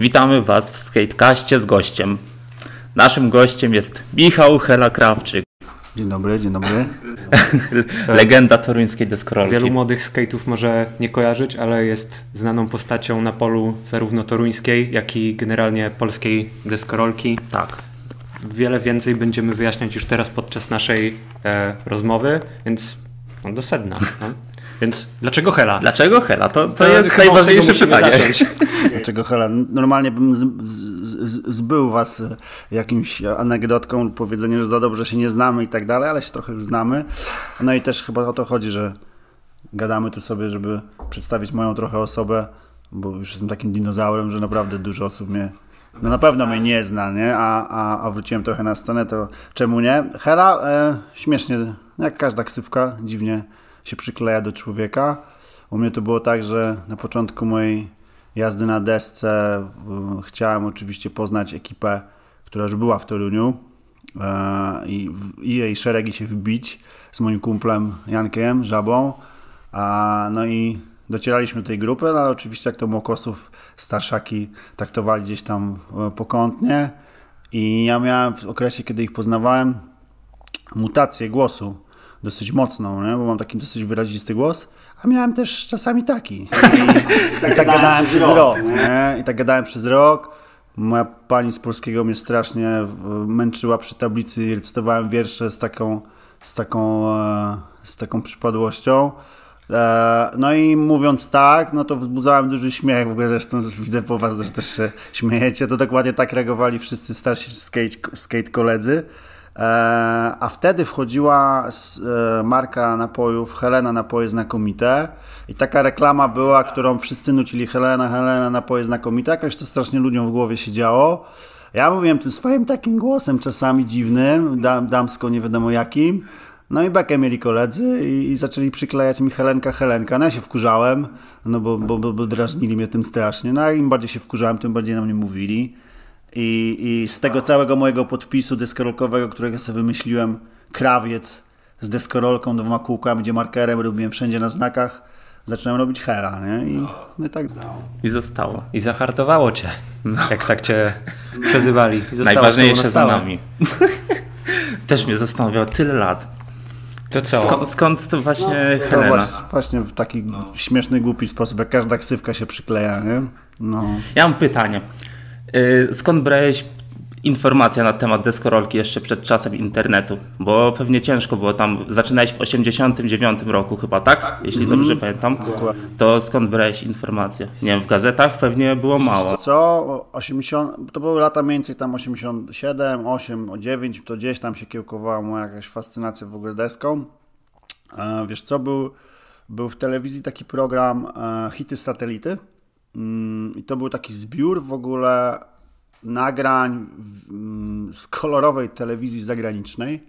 Witamy Was w Skatecaście z gościem. Naszym gościem jest Michał Hela-Krawczyk. Dzień dobry, dzień dobry. Legenda toruńskiej deskorolki. Wielu młodych skate'ów może nie kojarzyć, ale jest znaną postacią na polu zarówno toruńskiej, jak i generalnie polskiej deskorolki. Tak. Wiele więcej będziemy wyjaśniać już teraz podczas naszej rozmowy, więc do sedna. No. Więc dlaczego Hela? Dlaczego Hela? To jest najważniejsze pytanie. Dlaczego Hela? Normalnie bym zbył was jakimś anegdotką, powiedzeniem, że za dobrze się nie znamy i tak dalej, ale się trochę już znamy. No i też chyba o to chodzi, że gadamy tu sobie, żeby przedstawić moją trochę osobę, bo już jestem takim dinozaurem, że naprawdę dużo osób mnie, no na pewno mnie nie zna, nie? A wróciłem trochę na scenę, to czemu nie? Hela, śmiesznie, jak każda ksywka, dziwnie się przykleja do człowieka. U mnie to było tak, że na początku mojej jazdy na desce chciałem oczywiście poznać ekipę, która już była w Toruniu i jej szeregi się wbić z moim kumplem Jankiem Żabą. No i docieraliśmy do tej grupy, ale oczywiście jak to Mokosów starszaki traktowali gdzieś tam pokątnie i ja miałem w okresie, kiedy ich poznawałem, mutację głosu dosyć mocną, nie? Bo mam taki dosyć wyrazisty głos, a miałem też czasami taki. I tak gadałem przez rok. Nie? I tak gadałem przez rok. Moja pani z polskiego mnie strasznie męczyła przy tablicy i recytowałem wiersze z taką przypadłością. No i mówiąc tak, no to wzbudzałem duży śmiech, w ogóle zresztą widzę po was, że też się śmiejecie, to dokładnie tak reagowali wszyscy starsi skate koledzy. A wtedy wchodziła marka napojów Helena Napoje Znakomite i taka reklama była, którą wszyscy nucili Helena Napoje Znakomite, jakoś to strasznie ludziom w głowie się działo. Ja mówiłem tym swoim takim głosem czasami dziwnym, damsko nie wiadomo jakim, no i bekę mieli koledzy i zaczęli przyklejać mi Helenka. No ja się wkurzałem, no bo drażnili mnie tym strasznie, no a im bardziej się wkurzałem, tym bardziej na mnie mówili. I z tego całego mojego podpisu deskorolkowego, którego sobie wymyśliłem, krawiec z deskorolką, 2 kółkami, gdzie markerem robiłem wszędzie na znakach, zacząłem robić Hela, nie? I tak I zostało. I zahartowało cię, jak tak cię przezywali. Najważniejsze za nami. Też mnie zastanawiało tyle lat. To co? Skąd to właśnie Helena? To właśnie w taki śmieszny, głupi sposób, jak każda ksywka się przykleja, nie? No. Ja mam pytanie. Skąd brałeś informacje na temat deskorolki jeszcze przed czasem internetu? Bo pewnie ciężko było tam, zaczynałeś w 89 roku chyba, tak? Jeśli dobrze pamiętam. Dokładnie. To skąd brałeś informacje? Nie wiem, w gazetach pewnie było mało. Co? 80, to były lata mniej więcej tam 87, 8, 9, to gdzieś tam się kiełkowała moja jakaś fascynacja w ogóle deską. Wiesz co, był w telewizji taki program Hity z satelity. I to był taki zbiór w ogóle nagrań z kolorowej telewizji zagranicznej,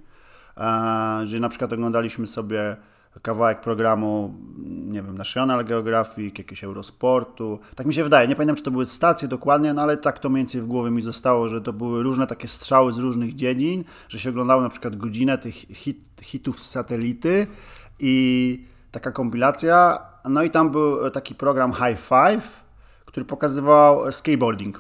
że na przykład oglądaliśmy sobie kawałek programu, nie wiem, National Geographic, jakiegoś Eurosportu, tak mi się wydaje, nie pamiętam, czy to były stacje dokładnie, no ale tak to mniej więcej w głowie mi zostało, że to były różne takie strzały z różnych dziedzin, że się oglądało na przykład godzinę tych hitów z satelity i taka kompilacja, no i tam był taki program High Five, który pokazywał skateboarding.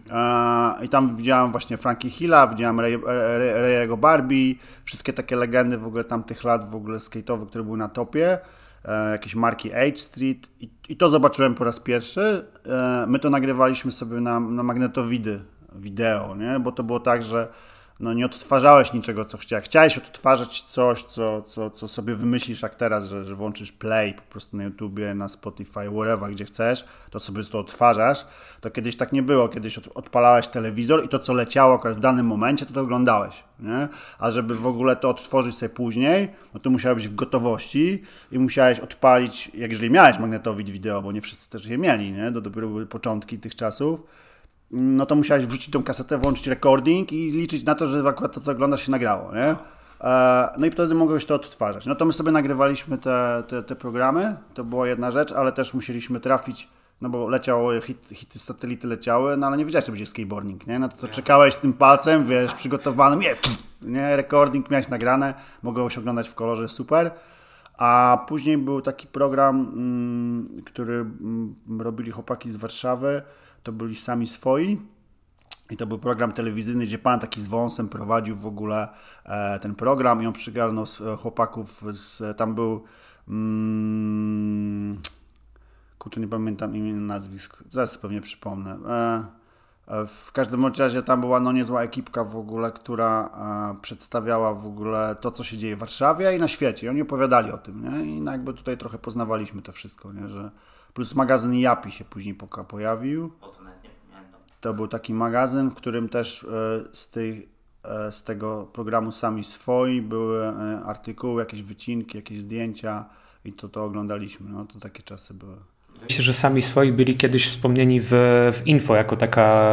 I tam widziałem właśnie Frankie Hilla, widziałem Ray'ego Barbie, wszystkie takie legendy w ogóle tamtych lat w ogóle skate'owych, które były na topie, jakieś marki H Street i to zobaczyłem po raz pierwszy. My to nagrywaliśmy sobie na magnetowidy wideo, nie? Bo to było tak, że no nie odtwarzałeś niczego, co chciałeś. Chciałeś odtwarzać coś, co sobie wymyślisz jak teraz, że włączysz play po prostu na YouTubie, na Spotify, wherever, gdzie chcesz, to sobie to odtwarzasz. To kiedyś tak nie było. Kiedyś odpalałeś telewizor i to, co leciało akurat w danym momencie, to oglądałeś. Nie? A żeby w ogóle to odtworzyć sobie później, no to musiałeś być w gotowości i musiałeś odpalić, jeżeli miałeś magnetowid wideo, bo nie wszyscy też je mieli, nie? To dopiero były początki tych czasów, no to musiałeś wrzucić tą kasetę, włączyć recording i liczyć na to, że akurat to, co oglądasz, się nagrało, nie? No i wtedy mogłeś to odtwarzać. No to my sobie nagrywaliśmy te programy, to była jedna rzecz, ale też musieliśmy trafić, no bo leciały, hity z satelity leciały, no ale nie wiedziałeś, że będzie skateboarding, nie? No to czekałeś z tym palcem, wiesz, przygotowanym, nie, recording miałeś nagrane, mogłeś oglądać w kolorze, super. A później był taki program, który robili chłopaki z Warszawy, to byli Sami Swoi. I to był program telewizyjny, gdzie pan taki z wąsem prowadził w ogóle ten program i on przygarnął chłopaków tam był kurczę, nie pamiętam imienia, nazwisk, zaraz pewnie przypomnę. W każdym razie tam była niezła ekipka w ogóle, która przedstawiała w ogóle to, co się dzieje w Warszawie i na świecie. I oni opowiadali o tym, nie? I jakby tutaj trochę poznawaliśmy to wszystko, nie? Że plus magazyn Yapi się później pojawił. To był taki magazyn, w którym też z tego programu Sami Swoi były artykuły, jakieś wycinki, jakieś zdjęcia i to oglądaliśmy. No to takie czasy były. Myślę, że Sami Swoi byli kiedyś wspomnieni w info jako taka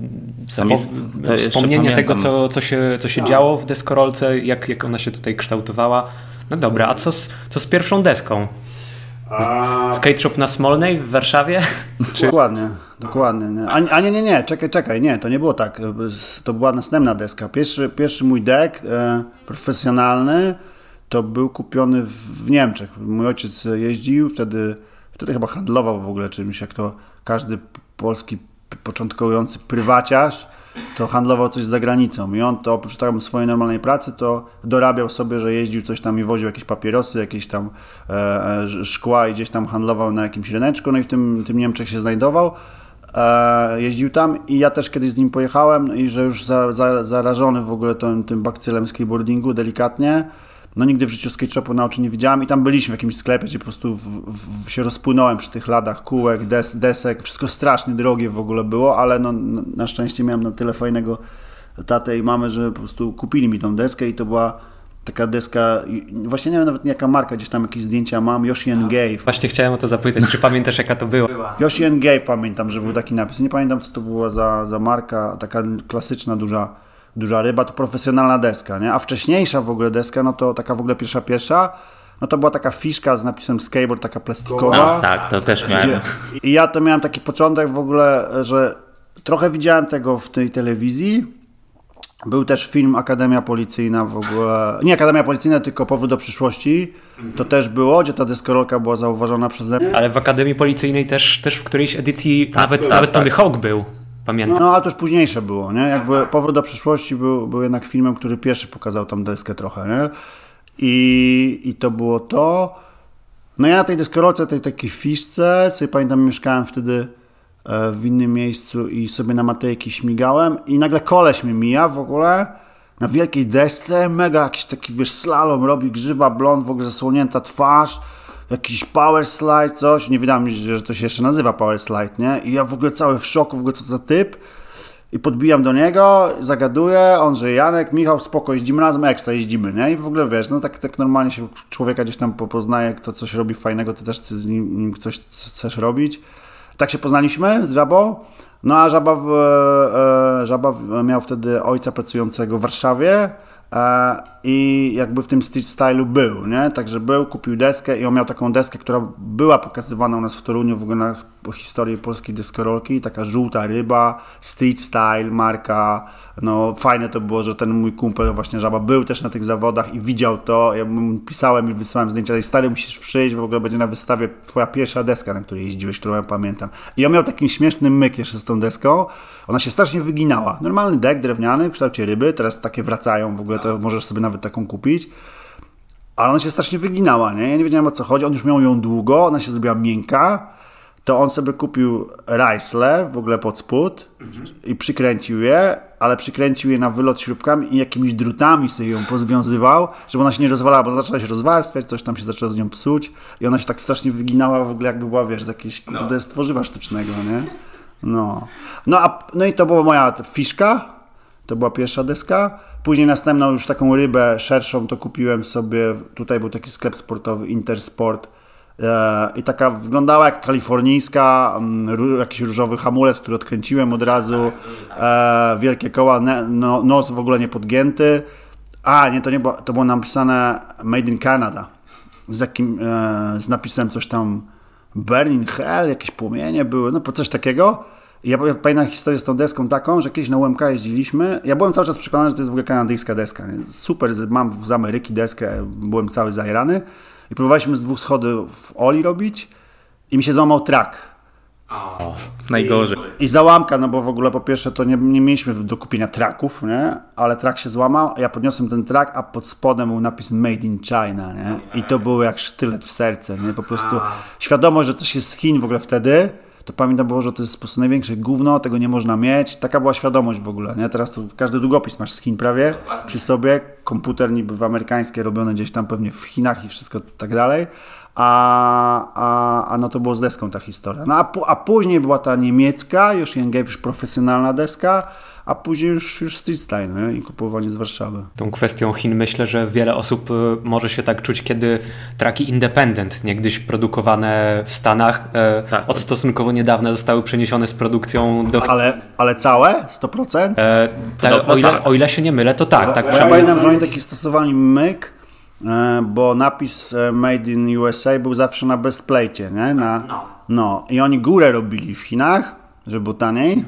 wspomnienie tego, co się działo w deskorolce, jak ona się tutaj kształtowała. No dobra, a co z pierwszą deską? Skate Shop na Smolnej w Warszawie? Dokładnie. Nie, czekaj, nie, to nie było tak. To była następna deska. Pierwszy mój deck profesjonalny to był kupiony w Niemczech. Mój ojciec jeździł, wtedy chyba handlował w ogóle czymś, jak to każdy polski początkujący prywaciarz, to handlował coś za granicą. I on to oprócz tam swojej normalnej pracy, to dorabiał sobie, że jeździł coś tam i woził jakieś papierosy, jakieś tam szkła i gdzieś tam handlował na jakimś ryneczku, no i w tym Niemczech się znajdował. Jeździł tam i ja też kiedyś z nim pojechałem i że już zarażony w ogóle tym bakcylem skateboardingu delikatnie, no nigdy w życiu skate shopu na oczy nie widziałem i tam byliśmy w jakimś sklepie, gdzie po prostu się rozpłynąłem przy tych ladach, kółek, desek, wszystko strasznie drogie w ogóle było, ale no, na szczęście miałem na tyle fajnego tatę i mamę, że po prostu kupili mi tą deskę i to była taka deska, właśnie nie wiem nawet jaka marka, gdzieś tam jakieś zdjęcia mam, Yoshi and Gave. Właśnie chciałem o to zapytać, czy pamiętasz jaka to była? Yoshi and Gave pamiętam, że był taki napis, nie pamiętam co to była za marka, taka klasyczna, duża ryba, to profesjonalna deska, nie? A wcześniejsza w ogóle deska, no to taka w ogóle pierwsza, no to była taka fiszka z napisem skateboard, taka plastikowa. No, tak, to też miałem. I ja to miałem taki początek w ogóle, że trochę widziałem tego w tej telewizji. Był też film Akademia Policyjna w ogóle, nie Akademia Policyjna, tylko Powrót do przyszłości. To też było, gdzie ta deskorolka była zauważona przeze mnie. Ale w Akademii Policyjnej też w którejś edycji nawet Tony Hawk był. Pamiętam. No, ale to już późniejsze było, nie? Jakby Powrót do przyszłości był jednak filmem, który pierwszy pokazał tam deskę trochę, nie? I to było to. No ja na tej deskorolce, tej takiej fiszce, sobie pamiętam, mieszkałem wtedy w innym miejscu i sobie na Matejki śmigałem i nagle koleś mnie mija w ogóle na wielkiej desce, mega jakiś taki, wiesz, slalom robi, grzywa, blond, w ogóle zasłonięta twarz, jakiś power slide, coś, nie wiedziałem, że to się jeszcze nazywa power slide, nie? I ja w ogóle cały w szoku, w ogóle co to za typ i podbijam do niego, zagaduję, on, że Janek, Michał, spoko, jeździmy razem, ekstra jeździmy, nie? I w ogóle, wiesz, no tak normalnie się człowieka gdzieś tam poznaje, kto coś robi fajnego, ty też z nim coś chcesz robić. Tak się poznaliśmy z Żabą, no a Żaba miał wtedy ojca pracującego w Warszawie i jakby w tym street stylu był, nie? Także kupił deskę i on miał taką deskę, która była pokazywana u nas w Toruniu w ogóle na historii polskiej deskorolki, taka żółta ryba, street style, marka, no fajne to było, że ten mój kumpel właśnie Żaba był też na tych zawodach i widział to, ja mu pisałem i wysyłałem zdjęcia i stary, musisz przyjść, w ogóle będzie na wystawie twoja pierwsza deska, na której jeździłeś, którą ja pamiętam. I on miał taki śmieszny myk jeszcze z tą deską, ona się strasznie wyginała, normalny dek drewniany w kształcie ryby, teraz takie wracają w ogóle, to możesz sobie nawet taką kupić, ale ona się strasznie wyginała, nie? Ja nie wiedziałem o co chodzi, on już miał ją długo, ona się zrobiła miękka, to on sobie kupił rajsle w ogóle pod spód i przykręcił je, ale przykręcił je na wylot śrubkami i jakimiś drutami sobie ją pozwiązywał, żeby ona się nie rozwalała, bo zaczęła się rozwarstwiać, coś tam się zaczęło z nią psuć i ona się tak strasznie wyginała w ogóle, jakby była, wiesz, z jakiegoś stworzywa sztucznego, nie? No i to była moja fiszka, to była pierwsza deska. Później następną już taką rybę szerszą to kupiłem sobie, tutaj był taki sklep sportowy Intersport i taka wyglądała jak kalifornijska, jakiś różowy hamulec, który odkręciłem od razu, wielkie koła, nos w ogóle nie podgięty. To nie było, to było napisane Made in Canada z napisem coś tam Burning Hell, jakieś płomienie były, no coś takiego. I ja pamiętam historię z tą deską taką, że kiedyś na UMK jeździliśmy. Ja byłem cały czas przekonany, że to jest w ogóle kanadyjska deska. Nie? Super, mam z Ameryki deskę, byłem cały zajarany. I próbowaliśmy z 2 schodów Oli robić i mi się złamał track. Najgorzej. I załamka, no bo w ogóle po pierwsze to nie mieliśmy do kupienia tracków, nie? Ale track się złamał, ja podniosłem ten track, a pod spodem był napis Made in China, nie? I to było jak sztylet w serce, nie? Po prostu świadomość, że coś jest z Chin w ogóle wtedy, to pamiętam było, że to jest po prostu największe gówno, tego nie można mieć. Taka była świadomość w ogóle, nie? Teraz to każdy długopis masz z Chin prawie przy sobie, komputer niby w amerykańskie robione gdzieś tam pewnie w Chinach i wszystko tak dalej. A no to było z deską ta historia. No a później była ta niemiecka, już profesjonalna deska, a później już street style, nie? I kupowanie z Warszawy. Tą kwestią Chin myślę, że wiele osób może się tak czuć, kiedy traki independent, niegdyś produkowane w Stanach, od stosunkowo niedawna zostały przeniesione z produkcją do... Ale całe? 100%? O ile się nie mylę, to tak. Ja pamiętam, że oni taki stosowali myk, bo napis Made in USA był zawsze na bestplate, nie? No. I oni górę robili w Chinach, żeby było taniej,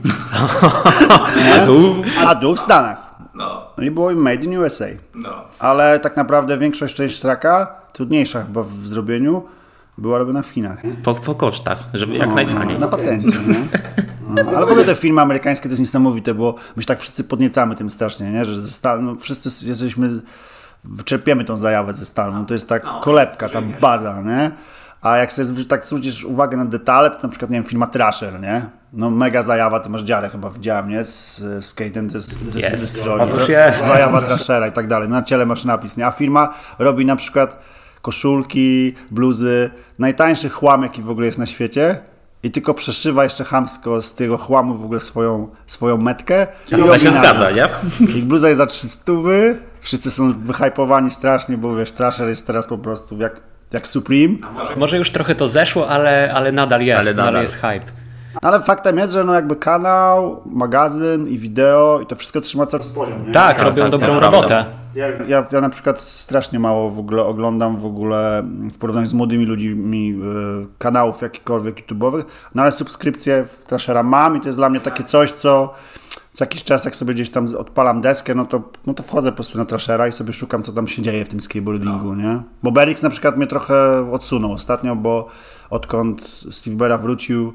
a dół w Stanach. No i było Made in USA. Ale tak naprawdę część tracka, trudniejsza chyba w zrobieniu, była robiona w Chinach. Po kosztach, żeby jak najtaniej. Na patencie, nie? Ale w ogóle te filmy amerykańskie to jest niesamowite, bo my się tak wszyscy podniecamy tym strasznie, nie? Że wszyscy jesteśmy... Wyczerpiemy tą zajawę ze Stanu, to jest ta kolebka, ta baza, nie? A jak sobie tak zwrócisz uwagę na detale, to na przykład, nie wiem, firma Thrasher, nie? No mega zajawa, ty masz dziarę chyba widziałem, nie? Z Skate and Destroy. Jest. Zajawa Thrashera i tak dalej. Na ciele masz napis, nie? A firma robi na przykład koszulki, bluzy, najtańszy chłam, jaki w ogóle jest na świecie i tylko przeszywa jeszcze chamsko z tego chłamu w ogóle swoją metkę. To się zgadza, nie? Ich bluza jest za 300, wszyscy są wyhypowani strasznie, bo wiesz, Thrasher jest teraz po prostu jak Supreme. Może już trochę to zeszło, ale nadal jest, nadal jest hype. Ale faktem jest, że no jakby kanał, magazyn i wideo i to wszystko trzyma cały poziom, nie? Tak, robią dobrą robotę. Ja na przykład strasznie mało w ogóle oglądam w porównaniu z młodymi ludźmi kanałów jakichkolwiek YouTube'owych, no ale subskrypcję w Thrashera mam i to jest dla mnie takie coś, co jakiś czas, jak sobie gdzieś tam odpalam deskę, no to wchodzę po prostu na Thrashera i sobie szukam, co tam się dzieje w tym skateboardingu, nie? Bo Berix na przykład mnie trochę odsunął ostatnio, bo odkąd Steve Berra wrócił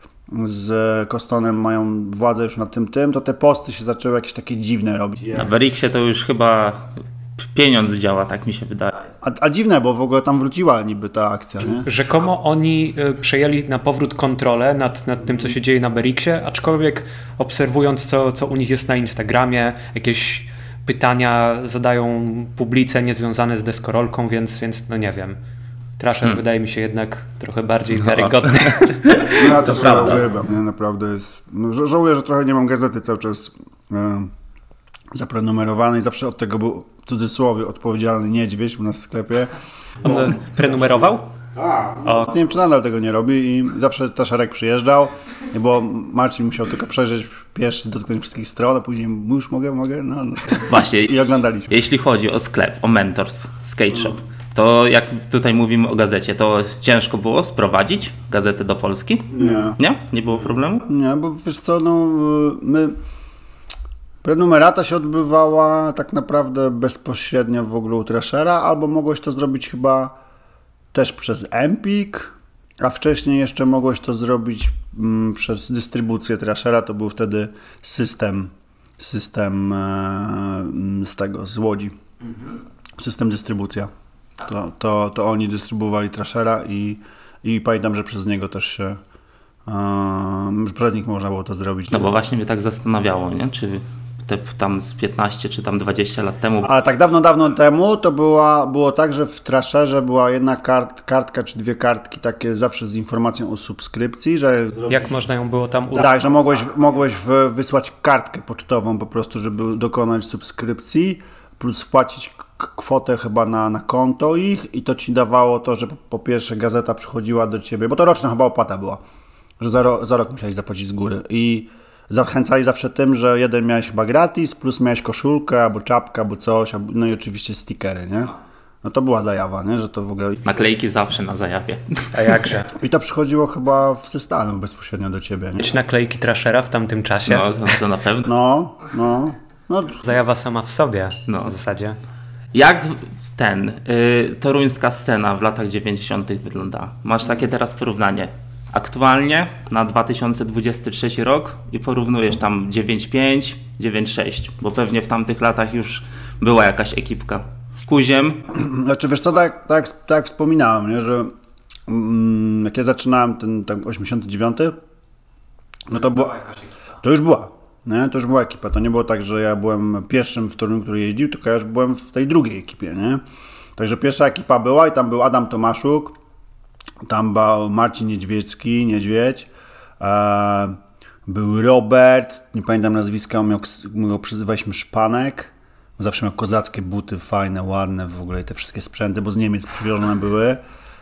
z Costonem, mają władzę już nad tym, to te posty się zaczęły jakieś takie dziwne robić. Na Beriksie to już chyba pieniądz działa, tak mi się wydaje. A dziwne, bo w ogóle tam wróciła niby ta akcja, nie? Rzekomo oni przejęli na powrót kontrolę nad tym, co się dzieje na Beriksie, aczkolwiek obserwując, co u nich jest na Instagramie, jakieś pytania zadają publice niezwiązane z deskorolką, więc no nie wiem. Thrasher wydaje mi się jednak trochę bardziej wiarygodny. No ja to prawda. Uwielbiam, nie? Naprawdę jest... No, żałuję, że trochę nie mam gazety cały czas zaprenumerowanej. Zawsze od tego był, w cudzysłowie, odpowiedzialny niedźwiedź u nas w sklepie. On prenumerował? Nie wiem, czy nadal tego nie robi i zawsze Thrasherek przyjeżdżał, bo Marcin musiał tylko przejrzeć pierwszy, dotknąć wszystkich stron, a później już mogę, no. Właśnie. I oglądaliśmy. Jeśli chodzi o sklep, o Mentors, Skate Shop, to jak tutaj mówimy o gazecie, to ciężko było sprowadzić gazetę do Polski? Nie. Nie? Nie było problemu? Nie, bo wiesz co, no prenumerata się odbywała tak naprawdę bezpośrednio w ogóle u Thrashera, albo mogłeś to zrobić chyba też przez Empik, a wcześniej jeszcze mogłeś to zrobić przez dystrybucję Thrashera, to był wtedy system z Łodzi. System dystrybucja. To oni dystrybuowali Thrashera i pamiętam, że przez niego też się przez nich można było to zrobić. No bo właśnie mnie tak zastanawiało, nie? Czy tam z 15 czy tam 20 lat temu. Ale tak dawno temu to było tak, że w Thrasherze była jedna kartka czy dwie kartki takie zawsze z informacją o subskrypcji, że... Jak można ją było tam udać? Tak, że mogłeś wysłać kartkę pocztową po prostu, żeby dokonać subskrypcji, plus wpłacić kwotę chyba na konto ich i to ci dawało to, że po pierwsze gazeta przychodziła do ciebie, bo to roczna chyba opłata była, że za rok musiałeś zapłacić z góry i zachęcali zawsze tym, że jeden miałeś chyba gratis, plus miałeś koszulkę, albo czapkę, albo coś, no i oczywiście stickery, nie? No to była zajawa, nie? Że to w ogóle... Naklejki zawsze na zajawie. A jakże? I to przychodziło chyba ze Stanów bezpośrednio do ciebie, nie? Mieć naklejki Thrashera w tamtym czasie? No, to na pewno. No. Zajawa sama w sobie, w zasadzie. Jak toruńska scena w latach 90. wygląda? Masz takie teraz porównanie. aktualnie na 2023 rok i porównujesz tam 9.5, 9.6, bo pewnie w tamtych latach już była jakaś ekipka. Kuziem. Znaczy wiesz co, tak wspominałem, nie, że jak ja zaczynałem ten 89, no to już była. Nie? To już była ekipa. To nie było tak, że ja byłem pierwszym w Toruniu, który jeździł, tylko ja już byłem w tej drugiej ekipie. Nie? Także pierwsza ekipa była i tam był Adam Tomaszuk, tam był Marcin Niedźwiedź, był Robert, nie pamiętam nazwiska, my go przyzywaliśmy Szpanek. Zawsze miał kozackie buty, fajne, ładne w ogóle i te wszystkie sprzęty, bo z Niemiec przywiozone były.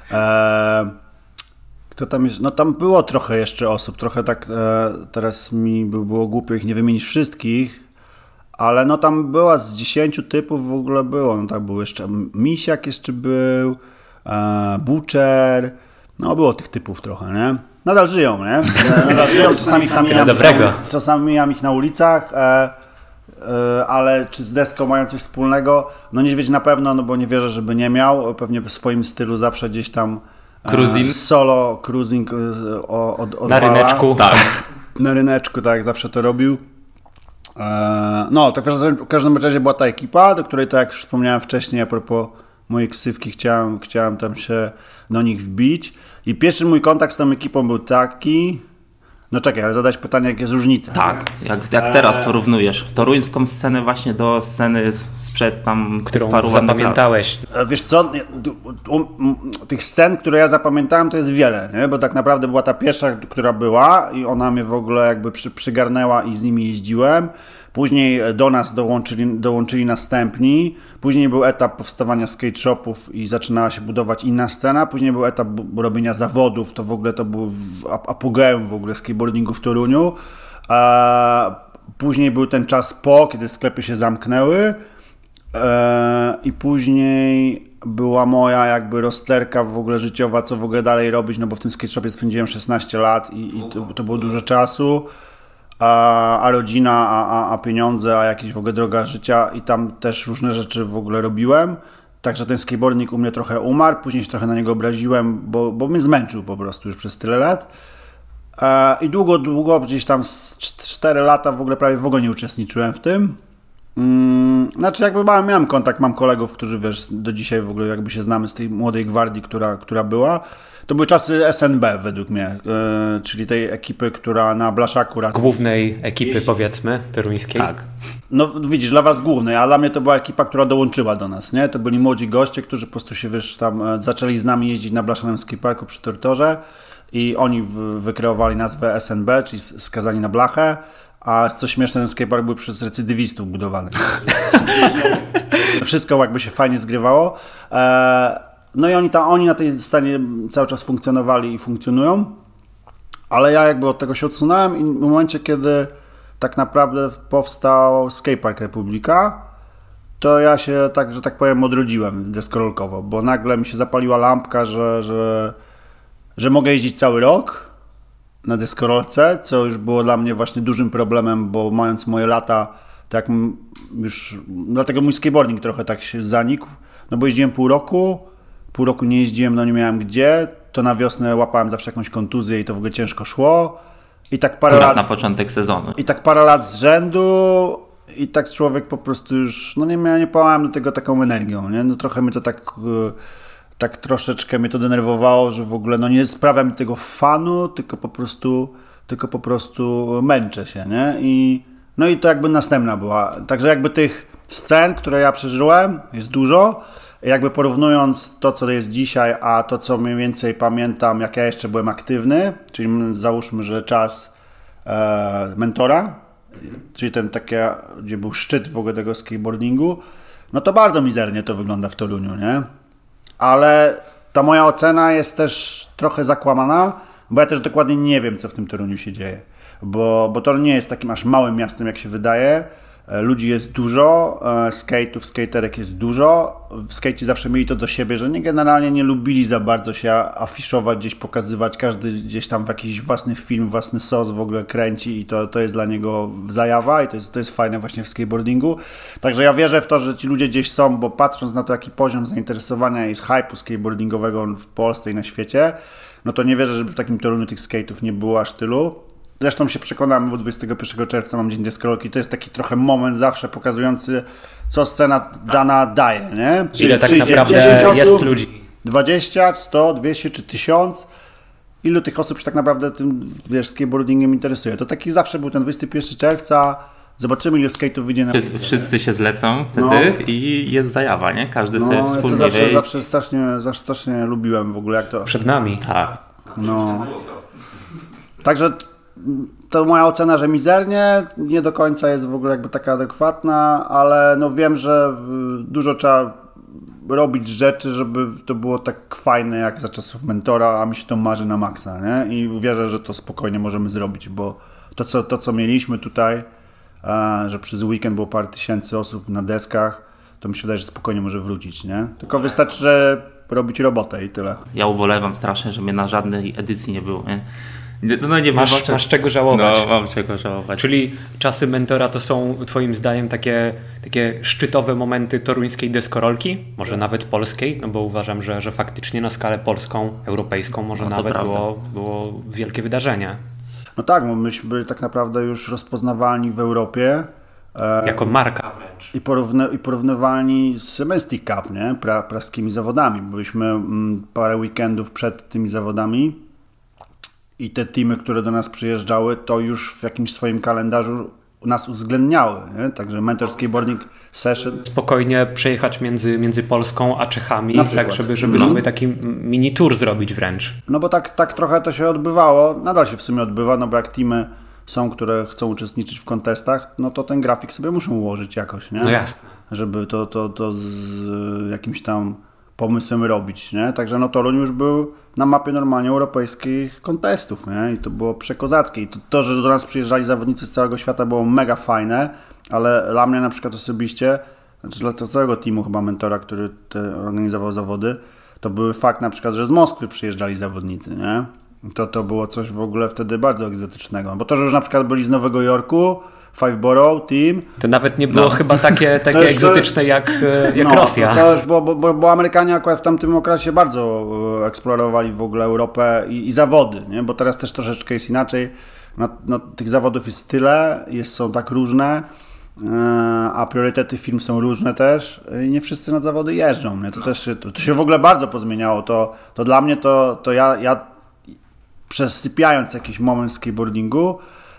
Kto tam jest? No tam było trochę jeszcze osób, trochę tak, teraz mi było głupio ich nie wymienić wszystkich, ale no tam była z 10 typów w ogóle było, no tak był jeszcze Misiak jeszcze był, Butcher, no było tych typów trochę, nie? Nadal żyją, nie? Nadal żyją, czasami mijam ich na ulicach, ale czy z deską mają coś wspólnego? No Niedźwiedź na pewno, no bo nie wierzę, żeby nie miał, pewnie w swoim stylu zawsze gdzieś tam solo cruising na ryneczku. Tak. Na ryneczku, tak, zawsze to robił. No, to w każdym razie była ta ekipa, do której, tak jak już wspomniałem wcześniej, a propos mojej ksywki, chciałem tam się do nich wbić. I pierwszy mój kontakt z tą ekipą był taki... No czekaj, ale zadać pytanie, jak jest różnica. Tak, jak teraz porównujesz toruńską scenę właśnie do sceny sprzed tam którą paru zapamiętałeś. Wiesz co, tych scen, które ja zapamiętałem, to jest wiele, nie? Bo tak naprawdę była ta pierwsza, która była i ona mnie w ogóle jakby przygarnęła i z nimi jeździłem. Później do nas dołączyli następni. Później był etap powstawania skate shopów i zaczynała się budować inna scena. Później był etap robienia zawodów. To w ogóle to był apogeum w ogóle skateboardingu w Toruniu. Później był ten czas kiedy sklepy się zamknęły. I później była moja jakby rozterka w ogóle życiowa, co w ogóle dalej robić, no bo w tym skate shopie spędziłem 16 lat i to było dużo czasu. A rodzina, a pieniądze, a jakieś w ogóle droga życia i tam też różne rzeczy w ogóle robiłem. Także ten skateboarding u mnie trochę umarł, później się trochę na niego obraziłem, bo mnie zmęczył po prostu już przez tyle lat. I długo, gdzieś tam 4 lata prawie w ogóle nie uczestniczyłem w tym. Znaczy jakby miałem kontakt, mam kolegów, którzy wiesz, do dzisiaj w ogóle jakby się znamy z tej młodej gwardii, która była. To były czasy SNB według mnie, czyli tej ekipy, która na Blaszaku... Głównej ekipy powiedzmy, toruńskiej. Tak. No widzisz, dla was głównej, a dla mnie to była ekipa, która dołączyła do nas, nie? To byli młodzi goście, którzy po prostu się wiesz, tam zaczęli z nami jeździć na blaszanym skateparku przy Tortorze i oni wykreowali nazwę SNB, czyli skazani na blachę. A co śmieszne, ten skatepark był przez recydywistów budowany. Wszystko jakby się fajnie zgrywało. No i oni na tej scenie cały czas funkcjonowali i funkcjonują. Ale ja jakby od tego się odsunąłem i w momencie, kiedy tak naprawdę powstał Skatepark Republika, to ja się tak, że tak powiem, odrodziłem deskorolkowo, bo nagle mi się zapaliła lampka, że mogę jeździć cały rok na deskorolce, co już było dla mnie właśnie dużym problemem, bo mając moje lata, tak już, dlatego mój skateboarding trochę tak się zanikł, no bo jeździłem pół roku nie jeździłem, no nie miałem gdzie, to na wiosnę łapałem zawsze jakąś kontuzję i to w ogóle ciężko szło. I tak parę lat na początek sezonu. I tak parę lat z rzędu i tak człowiek po prostu już, no nie pałałem do tego taką energią, nie? No trochę mnie to tak troszeczkę mnie to denerwowało, że w ogóle no nie sprawia mi tego fanu, tylko po prostu męczę się, nie? No i to jakby następna była. Także jakby tych scen, które ja przeżyłem, jest dużo. Jakby porównując to, co jest dzisiaj, a to, co mniej więcej pamiętam, jak ja jeszcze byłem aktywny, czyli załóżmy, że czas mentora, czyli ten taki, gdzie był szczyt w ogóle tego skateboardingu, no to bardzo mizernie to wygląda w Toruniu, nie? Ale ta moja ocena jest też trochę zakłamana, bo ja też dokładnie nie wiem, co w tym Toruniu się dzieje. Bo to nie jest takim aż małym miastem, jak się wydaje. Ludzi jest dużo, skate'ów, skaterek jest dużo. W skejcie zawsze mieli to do siebie, że generalnie nie lubili za bardzo się afiszować, gdzieś pokazywać. Każdy gdzieś tam w jakiś własny film, własny sos w ogóle kręci i to jest dla niego zajawa i to jest fajne właśnie w skateboardingu. Także ja wierzę w to, że ci ludzie gdzieś są, bo patrząc na to, jaki poziom zainteresowania jest hype'u skateboardingowego w Polsce i na świecie, no to nie wierzę, żeby w takim Toruniu tych skate'ów nie było aż tylu. Zresztą się przekonamy, bo 21 czerwca mam Dzień Deskorolki. To jest taki trochę moment zawsze pokazujący, co scena dana daje, nie? Czyli ile tak naprawdę jest ludzi? 20, 100, 200 czy 1000. Ilu tych osób się tak naprawdę tym, skateboardingiem interesuje? To taki zawsze był ten 21 czerwca. Zobaczymy, ile skate'ów wyjdzie na ulicę. Wszyscy się zlecą wtedy i jest zajawa, nie? Każdy sobie wspólnie to zawsze strasznie lubiłem w ogóle, jak to... Przed nami. Tak. No. Także to moja ocena, że mizernie, nie do końca jest w ogóle jakby taka adekwatna, ale no wiem, że dużo trzeba robić rzeczy, żeby to było tak fajne jak za czasów mentora, a mi się to marzy na maksa, nie? I wierzę, że to spokojnie możemy zrobić, bo to co mieliśmy tutaj, że przez weekend było parę tysięcy osób na deskach, to mi się wydaje, że spokojnie może wrócić, nie? Tylko wystarczy robić robotę i tyle. Ja ubolewam strasznie, że mnie na żadnej edycji nie było, nie? Masz czego żałować. No, mam czego żałować. Czyli czasy mentora to są twoim zdaniem takie szczytowe momenty toruńskiej deskorolki? Może nawet polskiej? No bo uważam, że faktycznie na skalę polską, europejską może nawet było wielkie wydarzenie. No tak, bo myśmy byli tak naprawdę już rozpoznawalni w Europie. Jako marka wręcz. I porównywalni z Mystic Cup, nie? Praskimi zawodami. Byliśmy parę weekendów przed tymi zawodami i te teamy, które do nas przyjeżdżały, to już w jakimś swoim kalendarzu nas uwzględniały, nie? Także Mentor Skateboarding Session. Spokojnie przejechać między Polską a Czechami, tak żeby sobie taki mini tour zrobić wręcz. No bo tak trochę to się odbywało, nadal się w sumie odbywa, no bo jak teamy są, które chcą uczestniczyć w kontestach, no to ten grafik sobie muszą ułożyć jakoś, nie? No jasne. Żeby to z jakimś tam pomysłem robić, nie? Także no Toruń już był na mapie normalnie europejskich kontestów, nie? I to było przekozackie. I to, że do nas przyjeżdżali zawodnicy z całego świata, było mega fajne, ale dla mnie na przykład osobiście, znaczy dla całego teamu chyba mentora, który organizował zawody, to był fakt na przykład, że z Moskwy przyjeżdżali zawodnicy, nie? To było coś w ogóle wtedy bardzo egzotycznego. Bo to, że już na przykład byli z Nowego Jorku, Five Borough Team. To nawet nie było chyba takie egzotyczne jak Rosja. To już, bo Amerykanie akurat w tamtym okresie bardzo eksplorowali w ogóle Europę i zawody, nie? Bo teraz też troszeczkę jest inaczej. No, tych zawodów jest tyle, są tak różne, a priorytety firm są różne też i nie wszyscy na zawody jeżdżą. Nie? To się w ogóle bardzo pozmieniało. To dla mnie to ja przesypiając jakiś moment w skateboardingu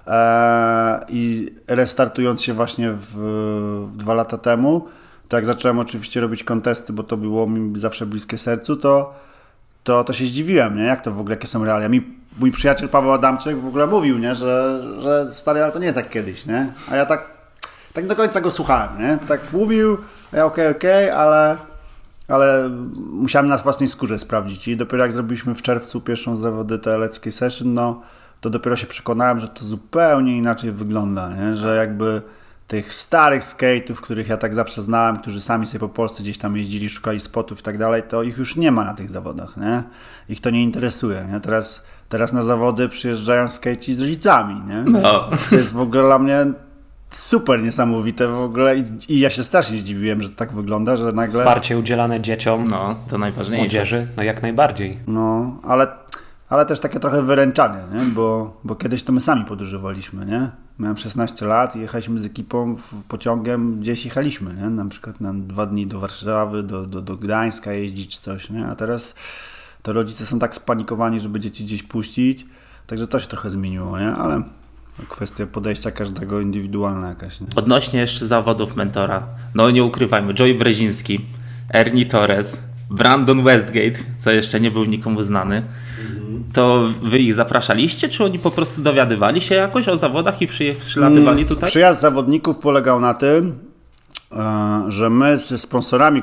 i restartując się właśnie w 2 lata temu, to jak zacząłem oczywiście robić kontesty, bo to było mi zawsze bliskie sercu, to się zdziwiłem, nie? Jak to w ogóle, jakie są realia. Mój przyjaciel Paweł Adamczyk w ogóle mówił, nie? Że stary, ale to nie jest jak kiedyś, nie? A ja tak do końca go słuchałem, nie? Tak mówił, ja okej, ale musiałem na własnej skórze sprawdzić i dopiero jak zrobiliśmy w czerwcu pierwszą zawody teleckiej session, no to dopiero się przekonałem, że to zupełnie inaczej wygląda, nie? Że jakby tych starych skate'ów, których ja tak zawsze znałem, którzy sami sobie po Polsce gdzieś tam jeździli, szukali spotów i tak dalej, to ich już nie ma na tych zawodach, nie? Ich to nie interesuje, nie? Teraz na zawody przyjeżdżają skateci z rodzicami, nie? No. Co jest w ogóle dla mnie super niesamowite w ogóle i ja się strasznie zdziwiłem, że to tak wygląda, że nagle... Wsparcie udzielane dzieciom, no, to najważniejsze. Młodzieży, no jak najbardziej. No, ale też takie trochę wyręczanie, nie? Bo kiedyś to my sami podróżowaliśmy, nie? Miałem 16 lat i jechaliśmy z ekipą pociągiem, gdzieś jechaliśmy, nie? Na przykład na 2 dni do Warszawy, do Gdańska jeździć czy coś, nie? A teraz to rodzice są tak spanikowani, żeby dzieci gdzieś puścić, także to się trochę zmieniło, nie? Ale kwestia podejścia każdego indywidualna jakaś, nie? Odnośnie jeszcze zawodów mentora, no nie ukrywajmy, Joey Breziński, Ernie Torres, Brandon Westgate, co jeszcze nie był nikomu znany, to wy ich zapraszaliście, czy oni po prostu dowiadywali się jakoś o zawodach i przylatywali tutaj? Przyjazd zawodników polegał na tym, że my ze sponsorami,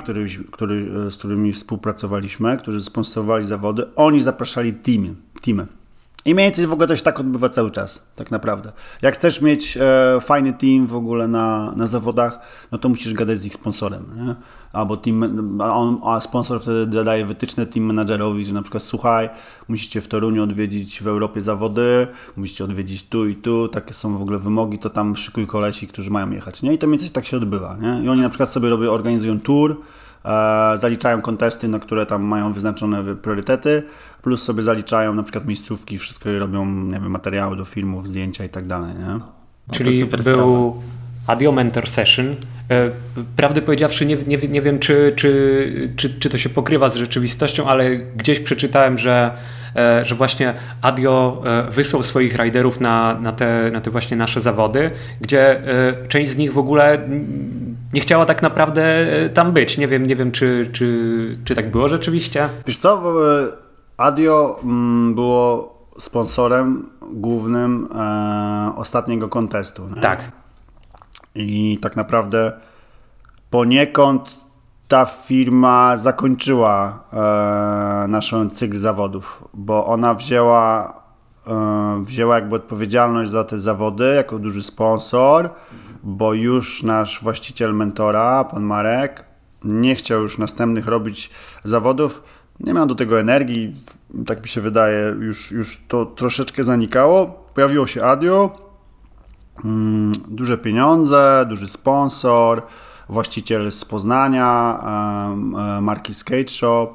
z którymi współpracowaliśmy, którzy sponsorowali zawody, oni zapraszali teamy. I mniej więcej w ogóle to się tak odbywa cały czas, tak naprawdę. Jak chcesz mieć fajny team w ogóle na zawodach, no to musisz gadać z ich sponsorem, nie? Albo a sponsor wtedy daje wytyczne team managerowi, że na przykład słuchaj, musicie w Toruniu odwiedzić w Europie zawody, musicie odwiedzić tu i tu, takie są w ogóle wymogi, to tam szykuj kolesi, którzy mają jechać, nie? I to mniej więcej tak się odbywa, nie? I oni na przykład sobie organizują tour, zaliczają kontesty, na które tam mają wyznaczone priorytety, plus sobie zaliczają na przykład miejscówki, wszystko robią, nie wiem, materiały do filmów, zdjęcia i tak dalej, nie? Czyli był Adio Mentor Session. Prawdę powiedziawszy, nie wiem, czy to się pokrywa z rzeczywistością, ale gdzieś przeczytałem, że właśnie Adio wysłał swoich riderów na te właśnie nasze zawody, gdzie część z nich w ogóle nie chciała tak naprawdę tam być. Nie wiem, czy tak było rzeczywiście. Wiesz co, Adio było sponsorem głównym ostatniego kontestu. Nie? Tak. I tak naprawdę poniekąd ta firma zakończyła nasz cykl zawodów, bo ona wzięła jakby odpowiedzialność za te zawody jako duży sponsor, bo już nasz właściciel Mentora, pan Marek, nie chciał już następnych robić zawodów, nie miał do tego energii, tak mi się wydaje, już to troszeczkę zanikało. Pojawiło się Adio, duże pieniądze, duży sponsor, właściciel z Poznania, marki Skate Shop.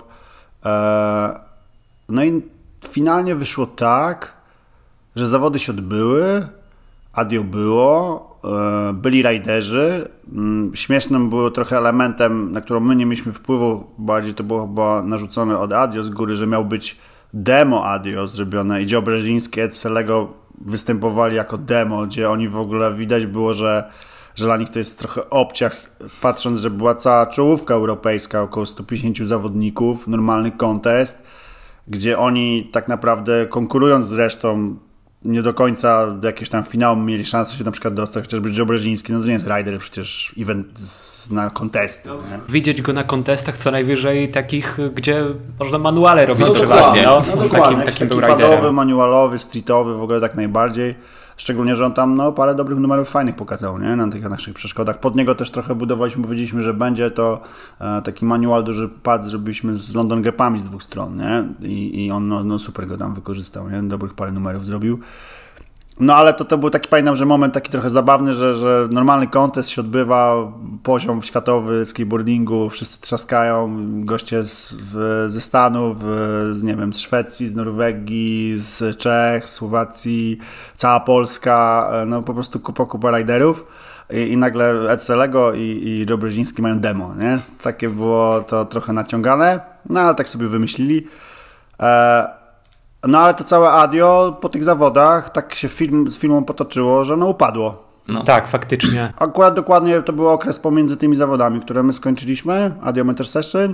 No i finalnie wyszło tak, że zawody się odbyły, Adio było, byli rajderzy. Śmiesznym było trochę elementem, na którą my nie mieliśmy wpływu, bardziej to było chyba narzucone od Adio z góry, że miał być demo Adio zrobione i Dzio Brzeziński, Ed Selego występowali jako demo, gdzie oni w ogóle widać było, że dla nich to jest trochę obciach, patrząc, że była cała czołówka europejska, około 150 zawodników, normalny contest, gdzie oni tak naprawdę konkurując z resztą nie do końca do jakiegoś tam finału mieli szansę się na przykład dostać, chociażby Dzio Brzeziński, no to nie jest rider, przecież event na kontesty. Widzieć go na kontestach co najwyżej takich, gdzie można manuale robić no prywatnie. Dokładnie. Takim był padowy, riderem. manualowy, streetowy, w ogóle tak najbardziej. Szczególnie, że on tam parę dobrych numerów fajnych pokazał, nie? Na tych naszych przeszkodach. Pod niego też trochę budowaliśmy, powiedzieliśmy, że będzie to taki manual, duży pad, zrobiliśmy z London Gapami z dwóch stron, nie? I on super go tam wykorzystał, nie? Dobrych parę numerów zrobił. No ale to był taki, pamiętam, że moment taki trochę zabawny, że normalny kontest się odbywa, poziom światowy skateboardingu, wszyscy trzaskają, goście ze Stanów, nie wiem, z Szwecji, z Norwegii, z Czech, Słowacji, cała Polska, no po prostu kupa riderów i nagle Ed Selego i Dzio Brzeziński mają demo, nie? Takie było to trochę naciągane, no ale tak sobie wymyślili. No ale to całe Adio po tych zawodach tak się z filmą potoczyło, że upadło. No. Tak, faktycznie. Akurat dokładnie to był okres pomiędzy tymi zawodami, które my skończyliśmy, Adio Mentor Session,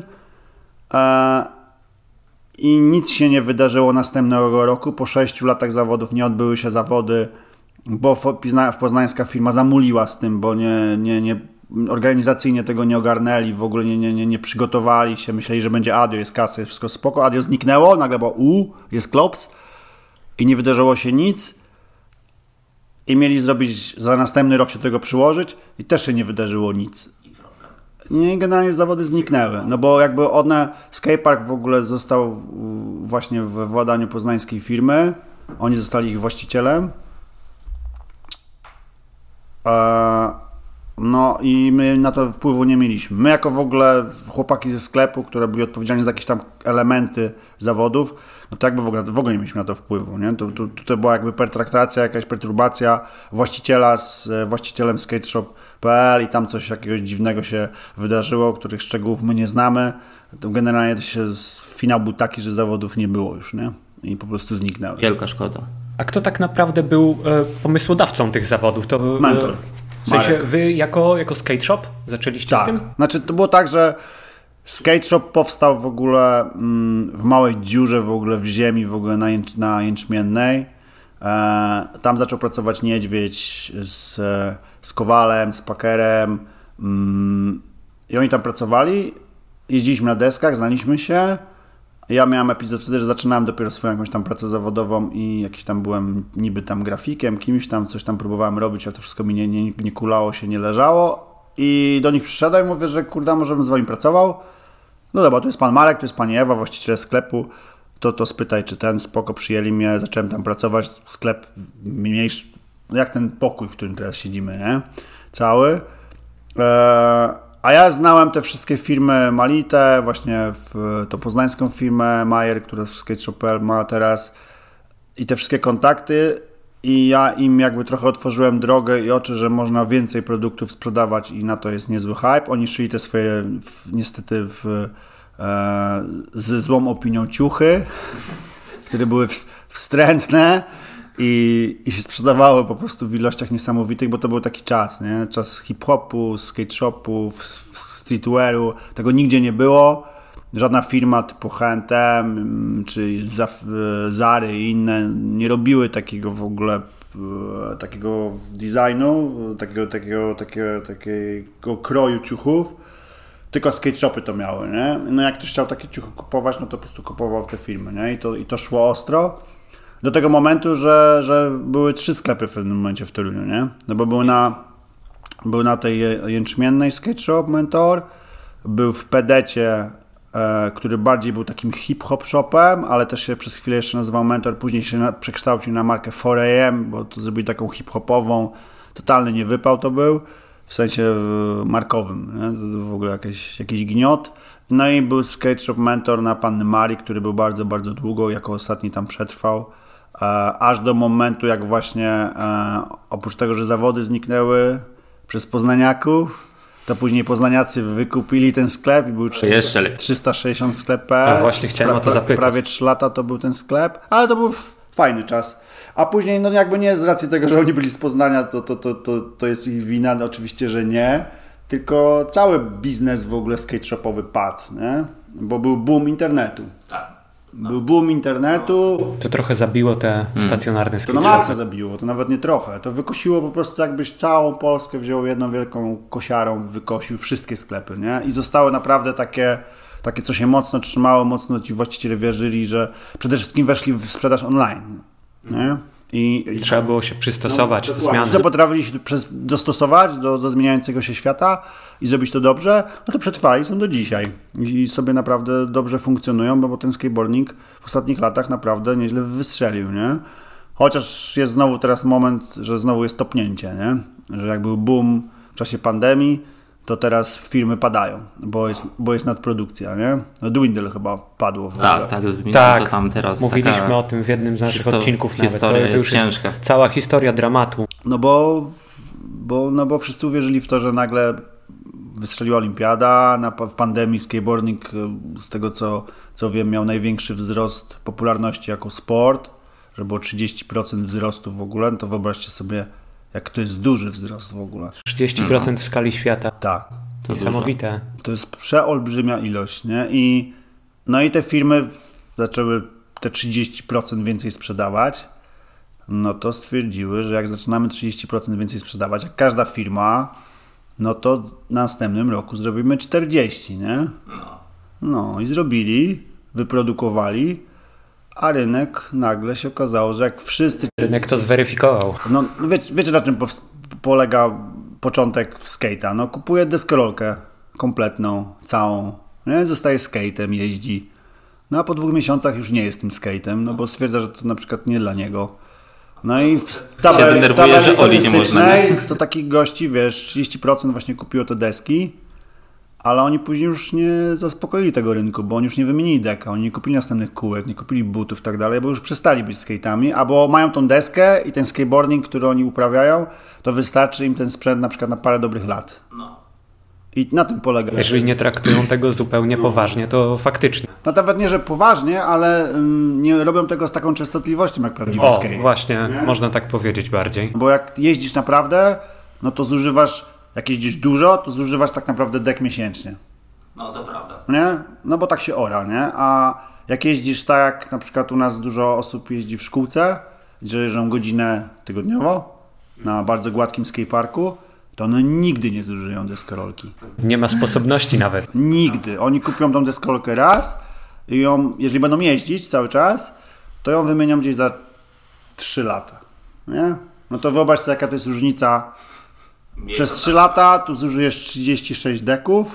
i nic się nie wydarzyło następnego roku. Po 6 latach zawodów nie odbyły się zawody, bo poznańska firma zamuliła z tym, bo nie organizacyjnie tego nie ogarnęli, w ogóle nie przygotowali się, myśleli, że będzie Adio, jest kasa, jest wszystko spoko, Adio zniknęło, nagle było jest klops i nie wydarzyło się nic i mieli zrobić, za następny rok się do tego przyłożyć i też się nie wydarzyło nic. Nie, generalnie zawody zniknęły, no bo jakby skatepark w ogóle został właśnie we władaniu poznańskiej firmy, oni zostali ich właścicielem. No i my na to wpływu nie mieliśmy. My jako w ogóle chłopaki ze sklepu, które byli odpowiedzialni za jakieś tam elementy zawodów, no to jakby w ogóle nie mieliśmy na to wpływu, nie? To była jakby pertraktacja, jakaś perturbacja właściciela z właścicielem skateshop.pl i tam coś jakiegoś dziwnego się wydarzyło, których szczegółów my nie znamy. To generalnie finał był taki, że zawodów nie było już, nie? I po prostu zniknęły. Wielka szkoda. A kto tak naprawdę był pomysłodawcą tych zawodów? To był Mentor. W sensie Marek. wy jako skate shop zaczęliście z tym? Znaczy to było tak, że skate shop powstał w ogóle w małej dziurze w ogóle w ziemi, w ogóle na Jęczmiennej. Tam zaczął pracować Niedźwiedź z Kowalem, z Pakerem i oni tam pracowali. Jeździliśmy na deskach, znaliśmy się Ja miałem epizod wtedy, że zaczynałem dopiero swoją jakąś tam pracę zawodową i jakiś tam byłem niby tam grafikiem, kimś tam, coś tam próbowałem robić, a to wszystko mi nie kulało się, nie leżało. I do nich przyszedłem i mówię, że kurde, może bym z wami pracował. No dobra, tu jest pan Marek, tu jest pani Ewa, właściciel sklepu. To spytaj, czy spoko, przyjęli mnie, zacząłem tam pracować, sklep mniejszy, jak ten pokój, w którym teraz siedzimy, nie? Cały. A ja znałem te wszystkie firmy Malite, właśnie tą poznańską firmę Majer, która w SkateShop.pl ma teraz i te wszystkie kontakty i ja im jakby trochę otworzyłem drogę i oczy, że można więcej produktów sprzedawać i na to jest niezły hype. Oni szyli te swoje niestety ze złą opinią ciuchy, które były wstrętne i się sprzedawały po prostu w ilościach niesamowitych, bo to był taki czas, nie? Czas hip-hopu, skate shopów, streetwearu, tego nigdzie nie było. Żadna firma typu H&M czy Zary i inne nie robiły takiego w ogóle takiego designu, takiego kroju ciuchów. Tylko skate shopy to miały, nie? No jak ktoś chciał takie ciuchy kupować, no to po prostu kupował w te firmy, nie? I to szło ostro. Do tego momentu, że były 3 sklepy w pewnym momencie w Toruniu, nie? No bo był na tej jęczmiennej skate shop Mentor, był w Pedecie, który bardziej był takim hip-hop shopem, ale też się przez chwilę jeszcze nazywał Mentor, później się przekształcił na markę 4AM, bo to zrobili taką hip-hopową, totalny niewypał to był. W sensie markowym, nie? To w ogóle jakiś gniot. No i był skate shop Mentor na Panny Marii, który był bardzo, bardzo długo, jako ostatni tam przetrwał. Aż do momentu, jak właśnie oprócz tego, że zawody zniknęły przez poznaniaków, to później poznaniacy wykupili ten sklep i był 360 sklep.pl. Właśnie chciałem o to zapytać. Prawie 3 lata to był ten sklep, ale to był fajny czas. A później, no jakby nie z racji tego, że oni byli z Poznania, to jest ich wina, no oczywiście, że nie. Tylko cały biznes w ogóle skate shopowy padł, nie? Bo był boom internetu. Tak. Był boom internetu. To trochę zabiło te stacjonarne skate To shopy. na maksa zabiło, to nawet nie trochę. To wykosiło po prostu, jakbyś całą Polskę wziął jedną wielką kosiarą, wykosił wszystkie sklepy, nie? I zostały naprawdę takie, co się mocno trzymało, mocno ci właściciele wierzyli, że przede wszystkim weszli w sprzedaż online, nie? I Trzeba było się przystosować do zmian. Co potrafili się dostosować do zmieniającego się świata i zrobić to dobrze, no to przetrwali, są do dzisiaj. I sobie naprawdę dobrze funkcjonują, bo ten skateboarding w ostatnich latach naprawdę nieźle wystrzelił, nie? Chociaż jest znowu teraz moment, że znowu jest topnięcie, nie? Że jak był boom w czasie pandemii, to teraz firmy padają, bo jest nadprodukcja, nie? No Dwindle chyba padło w ogóle. Tak, to tam teraz mówiliśmy o tym w jednym z naszych odcinków nawet. To już ciężka. Jest cała historia dramatu. No bo wszyscy uwierzyli w to, że nagle wystrzeliła olimpiada, w pandemii skateboarding, z tego co wiem, miał największy wzrost popularności jako sport, że było 30% wzrostu w ogóle, no to wyobraźcie sobie, jak to jest duży wzrost w ogóle. 30% w skali świata. Tak. To niesamowite. To jest przeolbrzymia ilość, nie? I te firmy zaczęły te 30% więcej sprzedawać, no to stwierdziły, że jak zaczynamy 30% więcej sprzedawać, jak każda firma, no to w następnym roku zrobimy 40%, nie? No i zrobili, wyprodukowali, a rynek nagle się okazało, że jak wszyscy... Rynek to zweryfikował. No wiecie na czym polega początek w skate'a? No kupuje deskorolkę kompletną, całą, nie? Zostaje skate'em, jeździ. No a po 2 miesiącach już nie jest tym skate'em, no bo stwierdza, że to na przykład nie dla niego. No i w tabeli statystycznej to takich gości, wiesz, 30% właśnie kupiło te deski, ale oni później już nie zaspokoili tego rynku, bo oni już nie wymienili deka, oni nie kupili następnych kółek, nie kupili butów i tak dalej, bo już przestali być skate'ami, albo mają tą deskę i ten skateboarding, który oni uprawiają, to wystarczy im ten sprzęt na przykład na parę dobrych lat. I na tym polega. Jeżeli nie traktują tego zupełnie poważnie, to faktycznie. No nawet nie, że poważnie, ale nie robią tego z taką częstotliwością jak prawdziwy skate. Właśnie, nie? Można tak powiedzieć bardziej. Bo jak jeździsz naprawdę, no to zużywasz, jak jeździsz dużo, to zużywasz tak naprawdę dek miesięcznie. No to prawda. Nie? No bo tak się ora, nie? A jak jeździsz tak, jak na przykład u nas dużo osób jeździ w szkółce, gdzie jeżdżą godzinę tygodniowo na bardzo gładkim skateparku, to one nigdy nie zużyją deskorolki. Nie ma sposobności nawet. Nigdy. Oni kupią tą deskorolkę raz i ją, jeżeli będą jeździć cały czas, to ją wymienią gdzieś za 3 lata, nie? No to wyobraź sobie, jaka to jest różnica. Przez 3 lata tu zużyjesz 36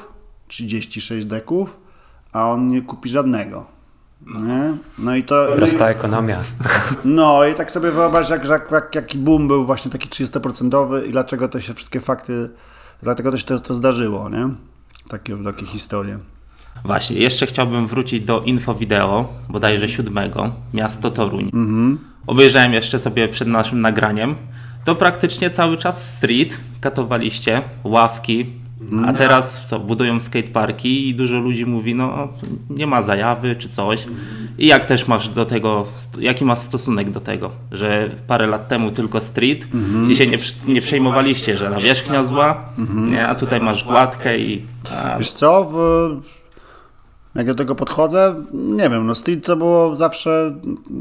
deków, a on nie kupi żadnego. Nie? No i to... Prosta ekonomia. No i tak sobie wyobraź, jaki boom był właśnie taki 30% i dlaczego to się wszystkie fakty, dlatego to się to zdarzyło, nie? Takie historie. Właśnie, jeszcze chciałbym wrócić do infowideo, bodajże 7, miasto Toruń. Obejrzałem jeszcze sobie przed naszym nagraniem. To praktycznie cały czas street, katowaliście, ławki, a teraz co, budują skateparki i dużo ludzi mówi, no nie ma zajawy czy coś. I jak też masz do tego, jaki masz stosunek do tego, że parę lat temu tylko street i się nie przejmowaliście, że nawierzchnia zła, nie, a tutaj masz gładkę i... Wiesz co, jak do tego podchodzę, nie wiem, no street to było zawsze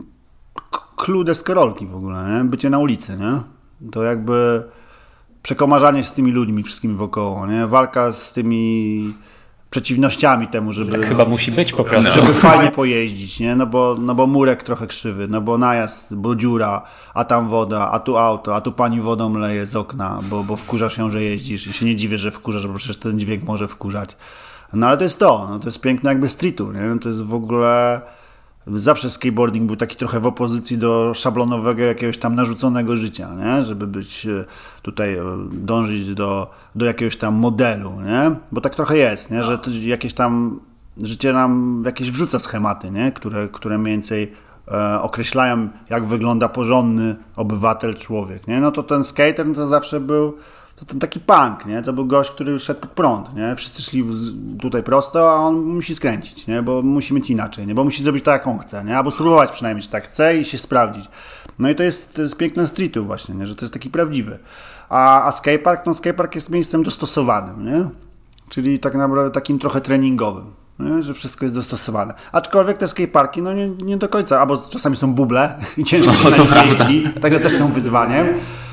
clue deskorolki w ogóle, nie? Bycie na ulicy, nie? To jakby przekomarzanie z tymi ludźmi wszystkimi wokoło, nie? Walka z tymi przeciwnościami temu, żeby... Tak chyba musi być po prostu. Żeby fajnie pojeździć, nie? No bo murek trochę krzywy, no bo najazd, bo dziura, a tam woda, a tu auto, a tu pani wodą leje z okna, bo wkurzasz się, że jeździsz i się nie dziwię, że wkurzasz, bo przecież ten dźwięk może wkurzać. No ale to jest to jest piękne jakby streetu, nie? No to jest w ogóle... Zawsze skateboarding był taki trochę w opozycji do szablonowego jakiegoś tam narzuconego życia, nie? Żeby być tutaj, dążyć do jakiegoś tam modelu, nie? Bo tak trochę jest, nie? Że jakieś tam życie nam jakieś wrzuca schematy, nie? Które mniej więcej określają, jak wygląda porządny obywatel, człowiek, nie? No to ten skater to zawsze był ten taki punk, nie? To był gość, który szedł pod prąd, nie? Wszyscy szli tutaj prosto, a on musi skręcić, nie? Bo musi mieć inaczej, nie? Bo musi zrobić tak, jak on chce, nie? Albo spróbować przynajmniej, czy tak chce i się sprawdzić. No i to jest piękne streetu właśnie, nie? Że to jest taki prawdziwy. A skatepark, no skatepark jest miejscem dostosowanym, nie? Czyli tak naprawdę takim trochę treningowym, nie? Że wszystko jest dostosowane. Aczkolwiek te skateparki, no nie do końca, albo czasami są buble i ciężko się na nich jeździ, także też są wyzwaniem.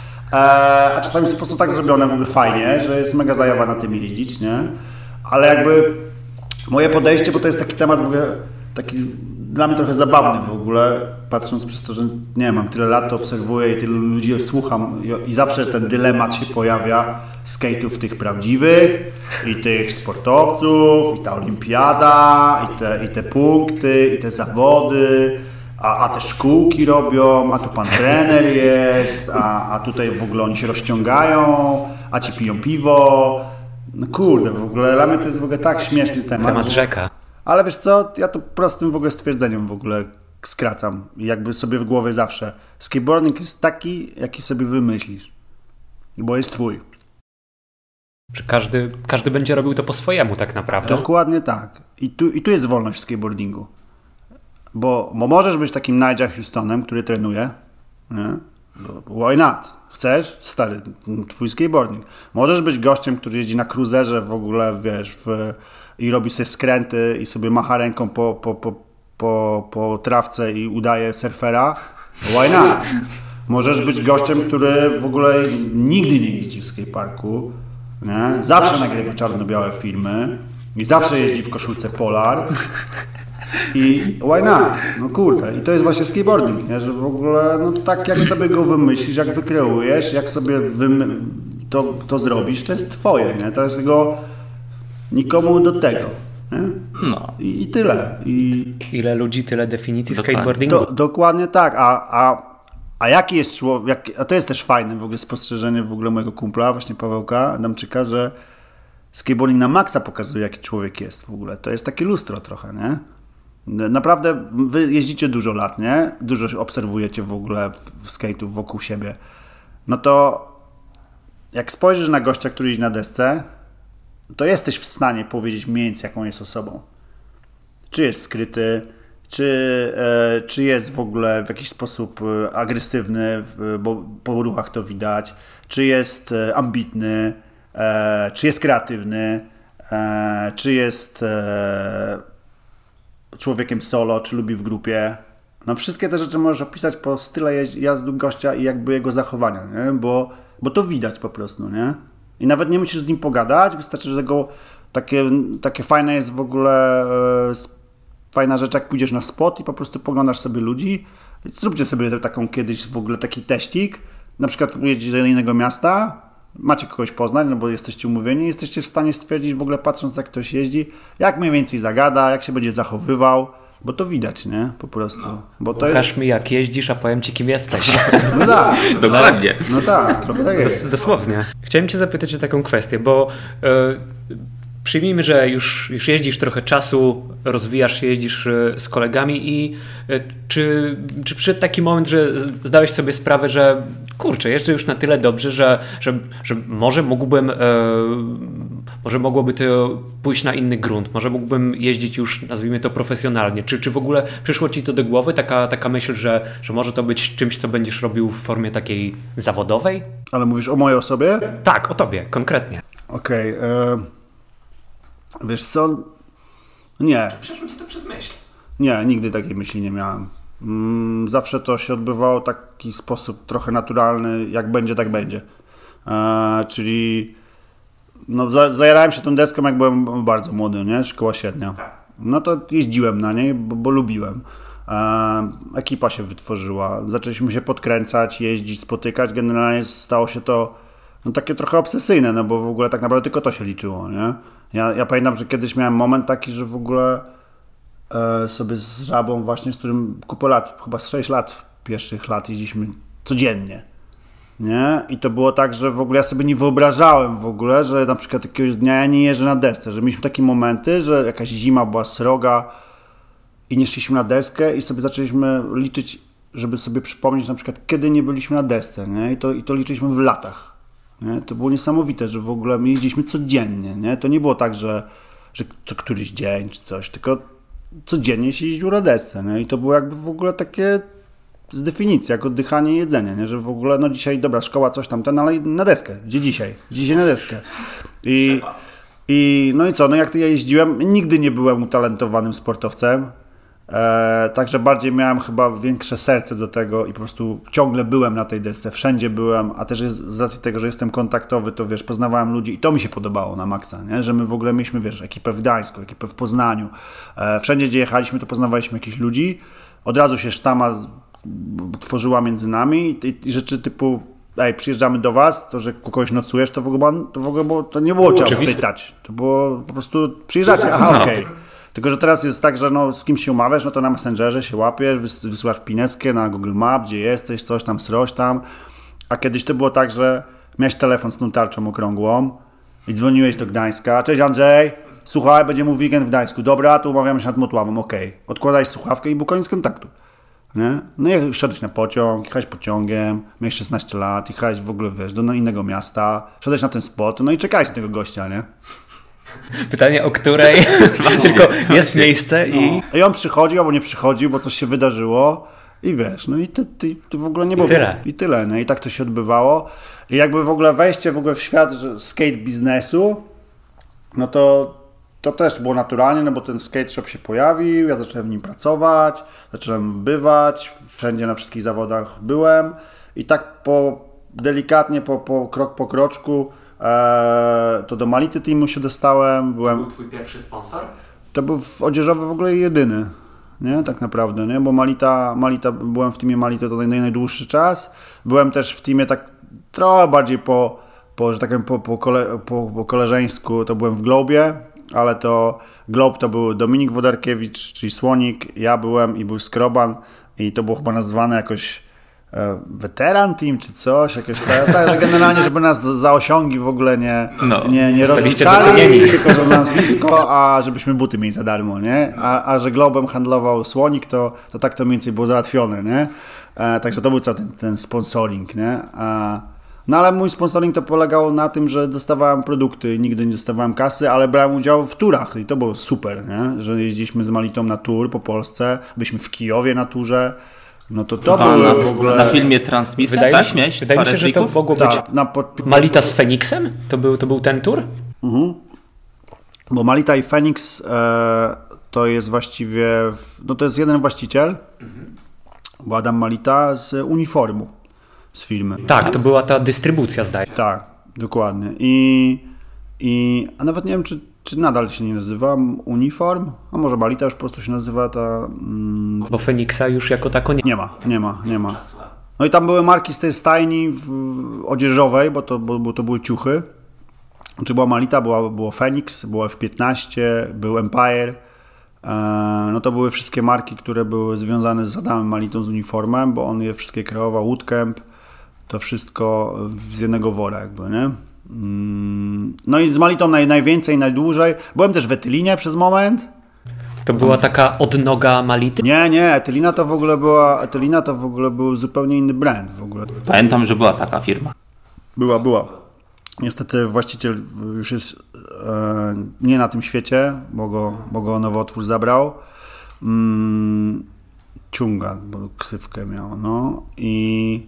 A czasami są po prostu tak zrobione w ogóle fajnie, że jest mega zajawa na tym jeździć, nie? Ale jakby moje podejście, bo to jest taki temat w ogóle taki dla mnie trochę zabawny w ogóle, patrząc przez to, że nie mam tyle lat, to obserwuję i tylu ludzi słucham i zawsze ten dylemat się pojawia skate'ów tych prawdziwych i tych sportowców, i ta olimpiada, i te punkty, i te zawody. A te szkółki robią, a tu pan trener jest, a tutaj w ogóle oni się rozciągają, a ci piją piwo. No kurde, w ogóle dla mnie to jest w ogóle tak śmieszny temat. Temat rzeka. Ale wiesz co, ja to prostym w ogóle stwierdzeniem w ogóle skracam. Jakby sobie w głowie zawsze. Skateboarding jest taki, jaki sobie wymyślisz. Bo jest twój. Że każdy będzie robił to po swojemu tak naprawdę. Dokładnie tak. I tu jest wolność w skateboardingu. Bo możesz być takim Nigel Houstonem, który trenuje, nie? Why not? Chcesz? Stary, twój skateboarding. Możesz być gościem, który jeździ na cruzerze w ogóle, wiesz, i robi sobie skręty i sobie macha ręką po trawce i udaje surfera. Why not? Możesz być gościem, który w ogóle nigdy nie jeździ w skateparku, nie? Zawsze nagrywa czarno-białe filmy i zawsze jeździ w koszulce Polar. I why not? No kurde, i to jest właśnie skateboarding, nie? Że w ogóle, no tak jak sobie go wymyślisz, jak wykreujesz, jak sobie to zrobisz, to jest twoje, nie? To jest jego nikomu do tego, nie? No. I tyle. Ile ludzi, tyle definicji skateboardingu. Dokładnie tak, a jaki jest człowiek, a to jest też fajne w ogóle spostrzeżenie w ogóle mojego kumpla, właśnie Pawełka Adamczyka, że skateboarding na maksa pokazuje, jaki człowiek jest w ogóle. To jest takie lustro trochę, nie? Naprawdę wy jeździcie dużo lat, nie? Dużo obserwujecie w ogóle skate'ów wokół siebie. No to jak spojrzysz na gościa, który jeździ na desce, to jesteś w stanie powiedzieć mniej więcej, jaką jest osobą. Czy jest skryty, czy jest w ogóle w jakiś sposób agresywny, bo po ruchach to widać, czy jest ambitny, czy jest kreatywny, czy jest człowiekiem solo, czy lubi w grupie. No wszystkie te rzeczy możesz opisać po style jazdy gościa i jakby jego zachowania, nie? Bo to widać po prostu, nie? I nawet nie musisz z nim pogadać, wystarczy, że takie fajne jest w ogóle fajna rzecz, jak pójdziesz na spot i po prostu poglądasz sobie ludzi. Zróbcie sobie taką kiedyś w ogóle taki teścik. Na przykład jeździć do innego miasta, macie kogoś poznać, no bo jesteście umówieni, jesteście w stanie stwierdzić w ogóle patrząc jak ktoś jeździ, jak mniej więcej zagada, jak się będzie zachowywał, bo to widać, nie? Po prostu. Bo to Pokaż jest... mi jak jeździsz, a powiem ci kim jesteś. No tak. Dokładnie. No tak, trochę tak jest. Dosłownie. Chciałem cię zapytać o taką kwestię, bo przyjmijmy, że już jeździsz trochę czasu, rozwijasz się, jeździsz z kolegami i czy przyszedł taki moment, że zdałeś sobie sprawę, że kurczę, jeżdżę już na tyle dobrze, że może mogłoby to pójść na inny grunt, może mógłbym jeździć już, nazwijmy to profesjonalnie. Czy w ogóle przyszło ci to do głowy, taka myśl, że może to być czymś, co będziesz robił w formie takiej zawodowej? Ale mówisz o mojej osobie? Tak, o tobie, konkretnie. Okej. Wiesz co? Nie. Przeszło ci to przez myśl? Nie, nigdy takiej myśli nie miałem. Zawsze to się odbywało w taki sposób trochę naturalny, jak będzie, tak będzie. Czyli no, zajarałem się tą deską, jak byłem bardzo młody, nie? Szkoła średnia. No to jeździłem na niej, bo lubiłem. Ekipa się wytworzyła, zaczęliśmy się podkręcać, jeździć, spotykać. Generalnie stało się to no, takie trochę obsesyjne, no bo w ogóle tak naprawdę tylko to się liczyło, nie? Ja pamiętam, że kiedyś miałem moment taki, że w ogóle sobie z żabą właśnie, z którym kupę lat, chyba z 6 lat pierwszych lat jeździliśmy codziennie, nie? I to było tak, że w ogóle ja sobie nie wyobrażałem w ogóle, że na przykład jakiegoś dnia ja nie jeżdżę na desce, że mieliśmy takie momenty, że jakaś zima była sroga i nie szliśmy na deskę i sobie zaczęliśmy liczyć, żeby sobie przypomnieć na przykład kiedy nie byliśmy na desce, nie? I to liczyliśmy w latach, nie? To było niesamowite, że w ogóle my jeździliśmy codziennie, nie? To nie było tak, że co któryś dzień czy coś, tylko codziennie się jeździł na desce, nie? I to było jakby w ogóle takie z definicji, jak oddychanie i jedzenie, nie? Że w ogóle no dzisiaj dobra, szkoła coś tam, ale na deskę, gdzie dzisiaj? Dzisiaj na deskę. No i co, no jak to ja jeździłem, nigdy nie byłem utalentowanym sportowcem, także bardziej miałem chyba większe serce do tego i po prostu ciągle byłem na tej desce, wszędzie byłem, a też z racji tego, że jestem kontaktowy, to wiesz, poznawałem ludzi i to mi się podobało na maksa, nie? Że my w ogóle mieliśmy, wiesz, ekipę w Gdańsku, ekipę w Poznaniu, wszędzie gdzie jechaliśmy, to poznawaliśmy jakichś ludzi, od razu się sztama tworzyła między nami i rzeczy typu przyjeżdżamy do was, to że kogoś nocujesz, to w ogóle to nie było trzeba pytać, to było po prostu przyjeżdżacie, okej. Tylko, że teraz jest tak, że no, z kim się umawiasz, no to na Messengerze się łapiesz, wysyłasz pineckę na Google Maps, gdzie jesteś, coś tam, sroś tam. A kiedyś to było tak, że miałeś telefon z tą tarczą okrągłą i dzwoniłeś do Gdańska. Cześć Andrzej, słuchaj, będzie mu weekend w Gdańsku. Dobra, to umawiamy się nad Motławą, okej. Odkładałeś słuchawkę i był koniec kontaktu. Nie? No i szedłeś na pociąg, jechałeś pociągiem, miałeś 16 lat, jechałeś w ogóle, wiesz, do innego miasta, szedłeś na ten spot, no i czekałeś na tego gościa, nie? Pytanie, o której tylko jest miejsce i... I on przychodził albo nie przychodził, bo coś się wydarzyło i wiesz, no i ty w ogóle nie było... I tyle, no i tak to się odbywało. I jakby w ogóle wejście w świat skate biznesu, no to też było naturalnie, no bo ten skate shop się pojawił, ja zacząłem w nim pracować, zacząłem bywać, wszędzie na wszystkich zawodach byłem i tak delikatnie, krok po kroczku to do Mality Teamu się dostałem. To był twój pierwszy sponsor? To był odzieżowy w ogóle jedyny, nie? Tak naprawdę, nie? Bo Malita, byłem w teamie Mality to najdłuższy czas. Byłem też w teamie tak trochę bardziej że tak powiem, po koleżeńsku, to byłem w Globie, ale to Globe to był Dominik Wodarkiewicz, czyli Słonik, ja byłem i był Skroban i to było chyba nazwane jakoś weteran team czy coś, jakieś tak, generalnie, żeby nas za osiągi w ogóle nie rozliczali, tylko że nazwisko, a żebyśmy buty mieli za darmo, nie? A że Globem handlował Słonik, to tak to mniej więcej było załatwione, nie? Także to był cały ten sponsoring, nie? No ale mój sponsoring to polegało na tym, że dostawałem produkty, nigdy nie dostawałem kasy, ale brałem udział w turach i to było super, nie? Że jeździliśmy z Malitą na tour po Polsce, byliśmy w Kijowie na turze. No to było w ogóle... Na filmie transmisja, wydaje mi się, że to mogło być Malita z Feniksem? To był ten tour? Bo Malita i Feniks to jest właściwie... No to jest jeden właściciel, bo Adam Malita z Uniformu, z firmy. Tak, to była ta dystrybucja, zdaje się. Tak, dokładnie. A nawet nie wiem, czy nadal się nie nazywa Uniform, a może Malita już po prostu się nazywa ta... Bo Feniksa już jako tako nie. Nie ma. No i tam były marki z tej stajni odzieżowej, bo to były ciuchy. Czy była Malita, było Phoenix, było F15, był Empire. No to były wszystkie marki, które były związane z Adamem Malitą, z Uniformem, bo on je wszystkie kreował, Woodcamp, to wszystko z jednego wora jakby, nie? No i z Malitą najwięcej, najdłużej. Byłem też w Etylinie przez moment. To była taka odnoga Mality? Nie, Etylina to w ogóle był zupełnie inny brand w ogóle. Pamiętam, że była taka firma. Była. Niestety właściciel już jest nie na tym świecie, bo go nowotwór zabrał. Ciunga, bo ksywkę miał, no. I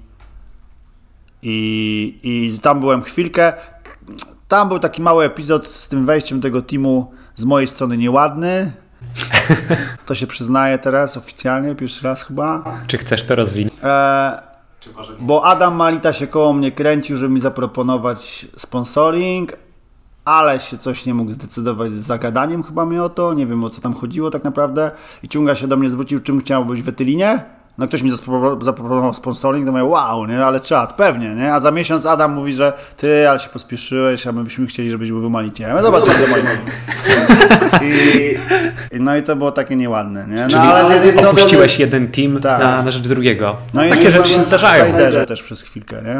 tam byłem chwilkę. Tam był taki mały epizod z tym wejściem tego teamu z mojej strony nieładny. To się przyznaję teraz oficjalnie, pierwszy raz chyba. Czy chcesz to rozwinąć? Bo Adam Malita się koło mnie kręcił, żeby mi zaproponować sponsoring, ale się coś nie mógł zdecydować z zagadaniem chyba mi o to, nie wiem o co tam chodziło tak naprawdę. I Ciunga się do mnie zwrócił, czym chciał być w Etylinie. No ktoś mi zaproponował sponsoring, to mówię, wow, nie, ale czad, pewnie, nie? A za miesiąc Adam mówi, że ty, ale się pospieszyłeś, a my byśmy chcieli, żebyś był w Malicie. Ja mówię, dobra, to do mojej. No i to było takie nieładne, nie? No, czyli ale opuściłeś jeden team na rzecz drugiego. No i takie rzeczy się zdarzają. W Siderze też przez chwilkę, nie?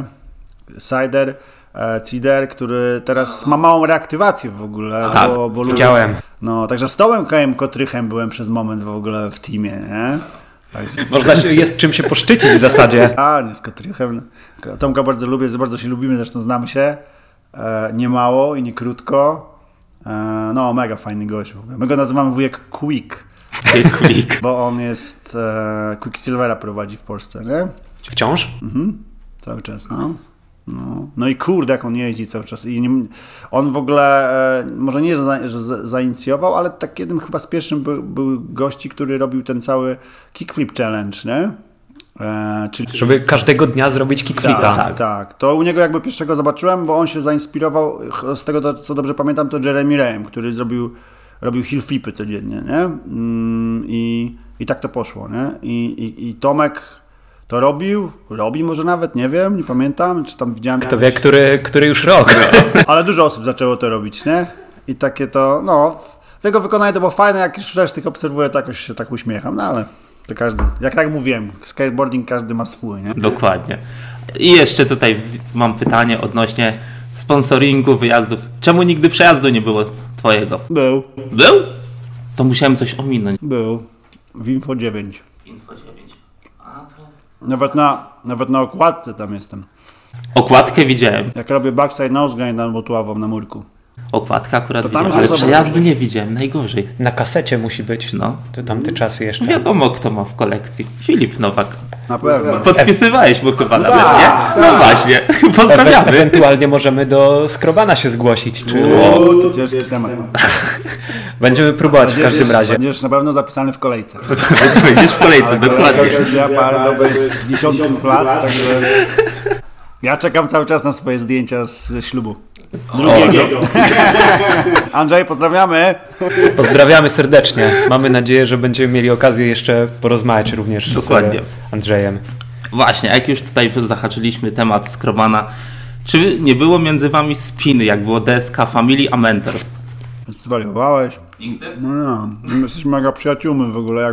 Cider, który teraz ma małą reaktywację w ogóle. Tak, widziałem. No, także z Tomem Kotrychem byłem przez moment w ogóle w teamie, nie? Jest czym się poszczycić w zasadzie. Nie z Kotrychem. Tomka bardzo lubię, bardzo się lubimy, zresztą znamy się. Nie mało i nie krótko. No, mega fajny gość w ogóle. My go nazywamy wujek Quick. Bo on jest Quicksilvera prowadzi w Polsce, nie? Wciąż? Cały czas, no. No i kurde, jak on jeździ cały czas. On w ogóle, może nie, że zainicjował, ale tak jednym chyba z pierwszym był gości, który robił ten cały kickflip challenge, nie? Czyli żeby każdego dnia zrobić kickflipa. Tak. To u niego jakby pierwszego zobaczyłem, bo on się zainspirował, z tego co dobrze pamiętam, to Jeremy Rayem, który robił heel flipy codziennie, nie? I tak to poszło, nie? I Tomek to robi może nawet, nie wiem, nie pamiętam, czy tam widziałem... Kto wie, który już rok. Ale dużo osób zaczęło to robić, nie? I takie to, no, w jego wykonaniu to było fajne, jak już resztych obserwuję, to jakoś się tak uśmiecham, no ale to każdy, jak tak mówiłem, skateboarding każdy ma swój, nie? Dokładnie. I jeszcze tutaj mam pytanie odnośnie sponsoringu, wyjazdów. Czemu nigdy przejazdu nie było twojego? Był? To musiałem coś ominąć. Był. W Info 9. Nawet na okładce tam jestem. Okładkę widziałem. Jak robię backside nose grind albo tuławą na murku. Okładkę akurat widziałem, ale przejazdu nie widziałem, najgorzej. Na kasecie musi być, no. To tamte czasy jeszcze. Wiadomo, kto ma w kolekcji. Filip Nowak. Na pewno. Podpisywałeś mu chyba nawet, nie? No właśnie, pozdrawiamy. Ewentualnie możemy do Skrobana się zgłosić. Czy... To ciężki temat. Będziemy próbować w każdym razie. Będziesz na pewno zapisany w kolejce. Będziesz w kolejce, dokładnie. Ja parę dobrych dziesiątków lat, także ja czekam cały czas na swoje zdjęcia z ślubu. Drugiego. Andrzej, pozdrawiamy. Pozdrawiamy serdecznie. Mamy nadzieję, że będziemy mieli okazję jeszcze porozmawiać również dokładnie z Andrzejem. Właśnie, jak już tutaj zahaczyliśmy temat Skrobana, czy nie było między wami spiny, jak było DSK Family a Mentor? Zwariowałeś? Nigdy? No, my jesteśmy mega przyjaciółmi w ogóle,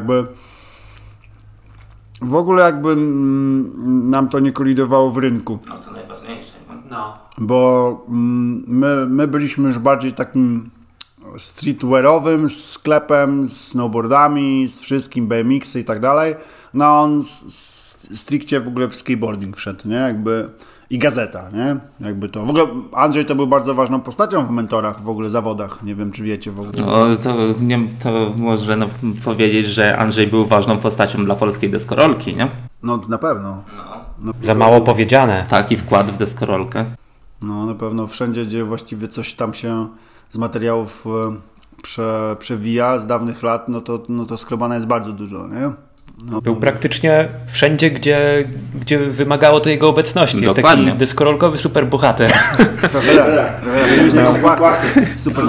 jakby nam to nie kolidowało w rynku. No to najważniejsze. No. Bo my byliśmy już bardziej takim streetwearowym sklepem z snowboardami, z wszystkim, BMX-y i tak dalej. No on stricte w ogóle w skateboarding wszedł, nie? Jakby i gazeta, nie? Jakby to. W ogóle Andrzej to był bardzo ważną postacią w mentorach, w ogóle zawodach. Nie wiem, czy wiecie w ogóle. No, to można powiedzieć, że Andrzej był ważną postacią dla polskiej deskorolki, nie? No na pewno. No. Za mało powiedziane. Taki wkład w deskorolkę. No na pewno wszędzie, gdzie właściwie coś tam się z materiałów przewija z dawnych lat, no to Skrobana jest bardzo dużo, nie? Był praktycznie wszędzie, gdzie wymagało to jego obecności. Dokładnie. Taki deskorolkowy superbohater. Trochę tak. Super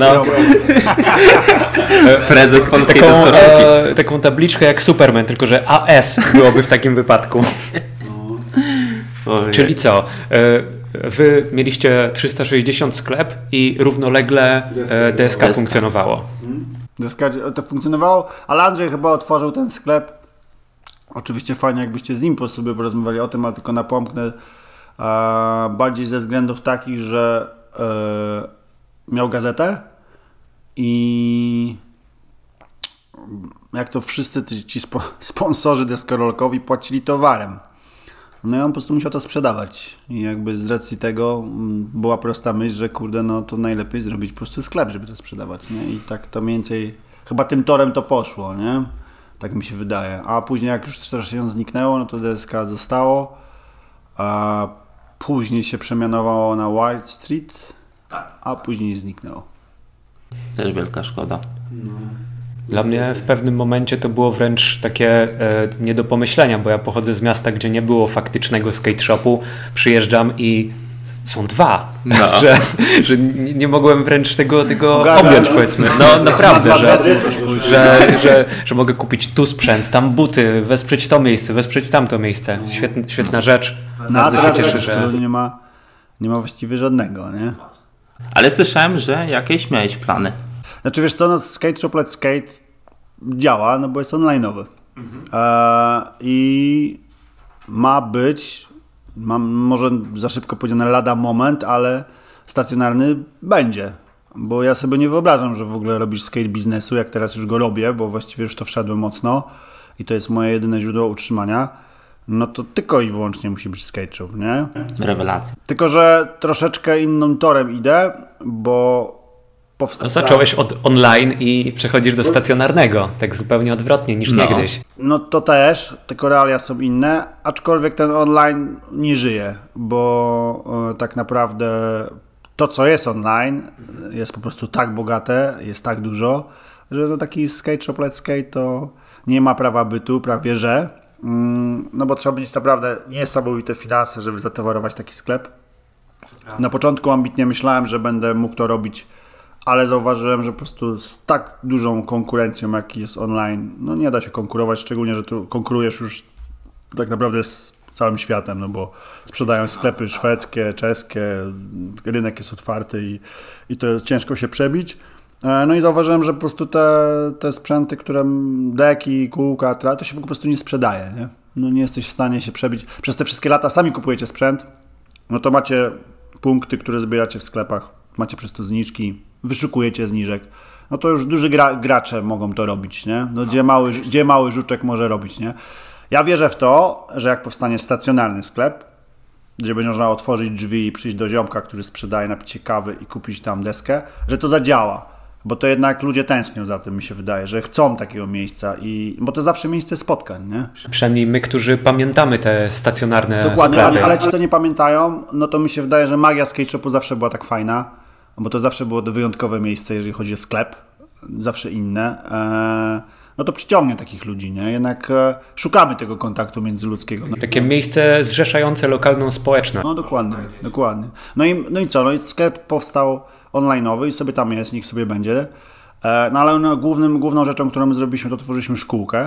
Prezes polskiej deskorolki. Taką tabliczkę jak Superman, tylko że AS byłoby w takim wypadku. Czyli co? Wy mieliście 360 sklep i równolegle DSK funkcjonowało. DSK to funkcjonowało, ale Andrzej chyba otworzył ten sklep. Oczywiście fajnie, jakbyście z nim po sobie porozmawiali o tym, ale tylko napomknę bardziej ze względów takich, że miał gazetę i jak to wszyscy ci sponsorzy deskorolkowi płacili towarem. No i on po prostu musiał to sprzedawać. I jakby z racji tego była prosta myśl, że kurde, no to najlepiej zrobić po prostu sklep, żeby to sprzedawać, nie? I tak to mniej więcej, chyba tym torem to poszło, nie? Tak mi się wydaje. A później jak już 460 zniknęło, no to DSK zostało. A później się przemianowało na Wild Street, a później zniknęło. Też wielka szkoda. Dla mnie w pewnym momencie to było wręcz takie nie do pomyślenia, bo ja pochodzę z miasta, gdzie nie było faktycznego skate shopu. Przyjeżdżam i są dwa. No. że nie mogłem wręcz tego objąć, powiedzmy. No naprawdę, że mogę kupić tu sprzęt, tam buty, wesprzeć to miejsce, wesprzeć tamto miejsce. Świetna rzecz. Bardzo się cieszę, że nie ma właściwie żadnego, nie? Ale słyszałem, że jakieś miałeś plany. Znaczy wiesz co, no Skate Shop Let's Skate działa, no bo jest online'owy. I ma być, może za szybko powiedziane lada moment, ale stacjonarny będzie. Bo ja sobie nie wyobrażam, że w ogóle robisz skate biznesu, jak teraz już go robię, bo właściwie już to wszedłem mocno i to jest moje jedyne źródło utrzymania. No to tylko i wyłącznie musi być skate shop, nie? Rewelacja. Tylko że troszeczkę innym torem idę, bo zacząłeś od online i przechodzisz do stacjonarnego, tak zupełnie odwrotnie niż niegdyś. No to też, tylko realia są inne, aczkolwiek ten online nie żyje, bo tak naprawdę to, co jest online, jest po prostu tak bogate, jest tak dużo, że no taki skate shop Let's Skate to nie ma prawa bytu, prawie że. No bo trzeba mieć naprawdę niesamowite finanse, żeby zatowarować taki sklep. Na początku ambitnie myślałem, że będę mógł to robić, ale zauważyłem, że po prostu z tak dużą konkurencją, jaki jest online, no nie da się konkurować, szczególnie, że tu konkurujesz już tak naprawdę z całym światem, no bo sprzedają sklepy szwedzkie, czeskie, rynek jest otwarty i to jest ciężko się przebić. No i zauważyłem, że po prostu te sprzęty, które deki, kółka, to się po prostu nie sprzedaje, nie? No nie jesteś w stanie się przebić. Przez te wszystkie lata sami kupujecie sprzęt, no to macie punkty, które zbieracie w sklepach, macie przez to zniżki, wyszukujecie zniżek, no to już duży gracze mogą to robić, nie? No gdzie mały żuczek może robić, nie? Ja wierzę w to, że jak powstanie stacjonarny sklep, gdzie będzie można otworzyć drzwi i przyjść do ziomka, który sprzedaje, napić się kawy i kupić tam deskę, że to zadziała, bo to jednak ludzie tęsknią za tym, mi się wydaje, że chcą takiego miejsca bo to zawsze miejsce spotkań, nie? Przynajmniej my, którzy pamiętamy te stacjonarne dokładnie, sklepy. Ale ci, co nie pamiętają, no to mi się wydaje, że magia skate shopu zawsze była tak fajna, bo to zawsze było wyjątkowe miejsce, jeżeli chodzi o sklep, zawsze inne. No to przyciągnie takich ludzi, nie? Jednak szukamy tego kontaktu międzyludzkiego. Takie miejsce zrzeszające lokalną społeczność. No dokładnie. No i co? No i sklep powstał online'owy i sobie tam jest, niech sobie będzie. No ale główną rzeczą, którą my zrobiliśmy, to tworzyliśmy szkółkę.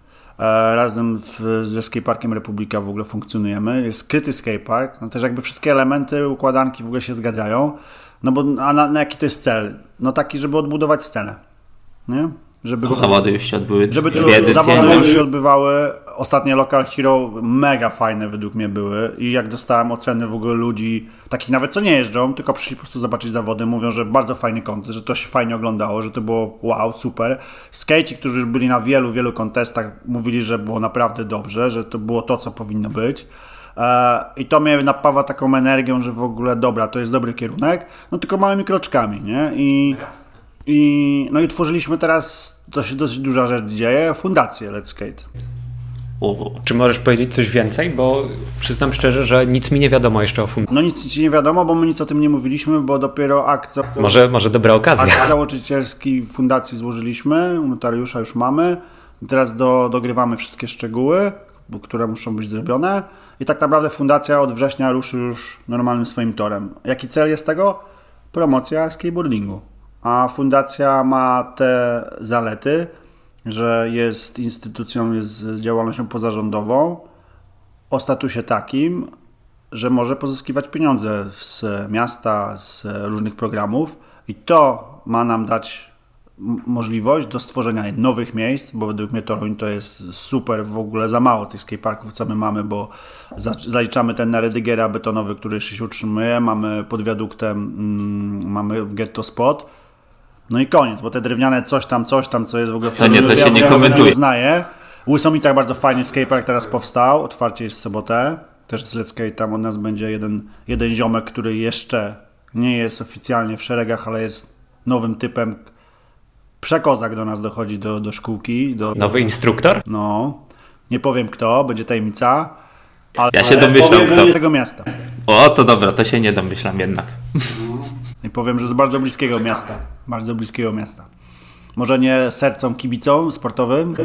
Razem ze skateparkiem Republika w ogóle funkcjonujemy. Jest skryty skatepark, no też jakby wszystkie elementy, układanki w ogóle się zgadzają. No bo na jaki to jest cel? No taki, żeby odbudować scenę, nie? Zawody już się odbyły. Żeby zawody już się odbywały. Ostatnie Local Hero mega fajne według mnie były i jak dostałem oceny w ogóle ludzi, takich nawet co nie jeżdżą, tylko przyszli po prostu zobaczyć zawody, mówią, że bardzo fajny kontest, że to się fajnie oglądało, że to było wow, super. Skejci, którzy już byli na wielu kontestach, mówili, że było naprawdę dobrze, że to było to, co powinno być. I to mnie napawa taką energią, że w ogóle dobra, to jest dobry kierunek, no tylko małymi kroczkami, nie? No i tworzyliśmy teraz, to się dosyć duża rzecz dzieje, fundację Let's Skate. Czy możesz powiedzieć coś więcej? Bo przyznam szczerze, że nic mi nie wiadomo jeszcze o fundacji. No nic ci nie wiadomo, bo my nic o tym nie mówiliśmy, bo dopiero akt... Może dobra okazja. Akt założycielski fundacji złożyliśmy, u notariusza już mamy. Teraz dogrywamy wszystkie szczegóły, które muszą być zrobione i tak naprawdę fundacja od września ruszy już normalnym swoim torem. Jaki cel jest tego? Promocja skateboardingu. A fundacja ma te zalety, że jest instytucją, jest działalnością pozarządową o statusie takim, że może pozyskiwać pieniądze z miasta, z różnych programów i to ma nam dać możliwość do stworzenia nowych miejsc, bo według mnie Toruń to jest super, w ogóle za mało tych skateparków, co my mamy, bo zaliczamy ten na Rydygera betonowy, który jeszcze się utrzymuje, mamy pod wiaduktem, mamy Ghetto Spot, no i koniec, bo te drewniane coś tam, co jest w ogóle w Toruniu, to się nie komentuje. Znaję. W Łysowicach bardzo fajny skatepark teraz powstał, otwarcie jest w sobotę, też z Let's Skate, tam od nas będzie jeden ziomek, który jeszcze nie jest oficjalnie w szeregach, ale jest nowym typem. Przekozak do nas dochodzi do szkółki. Nowy instruktor? No, nie powiem kto, będzie tajemnica. Ale Ja się domyślam kto. Tego miasta. O, to dobra, to się nie domyślam jednak. I powiem, że z bardzo bliskiego miasta. Bardzo bliskiego miasta. Może nie sercom kibicom sportowym.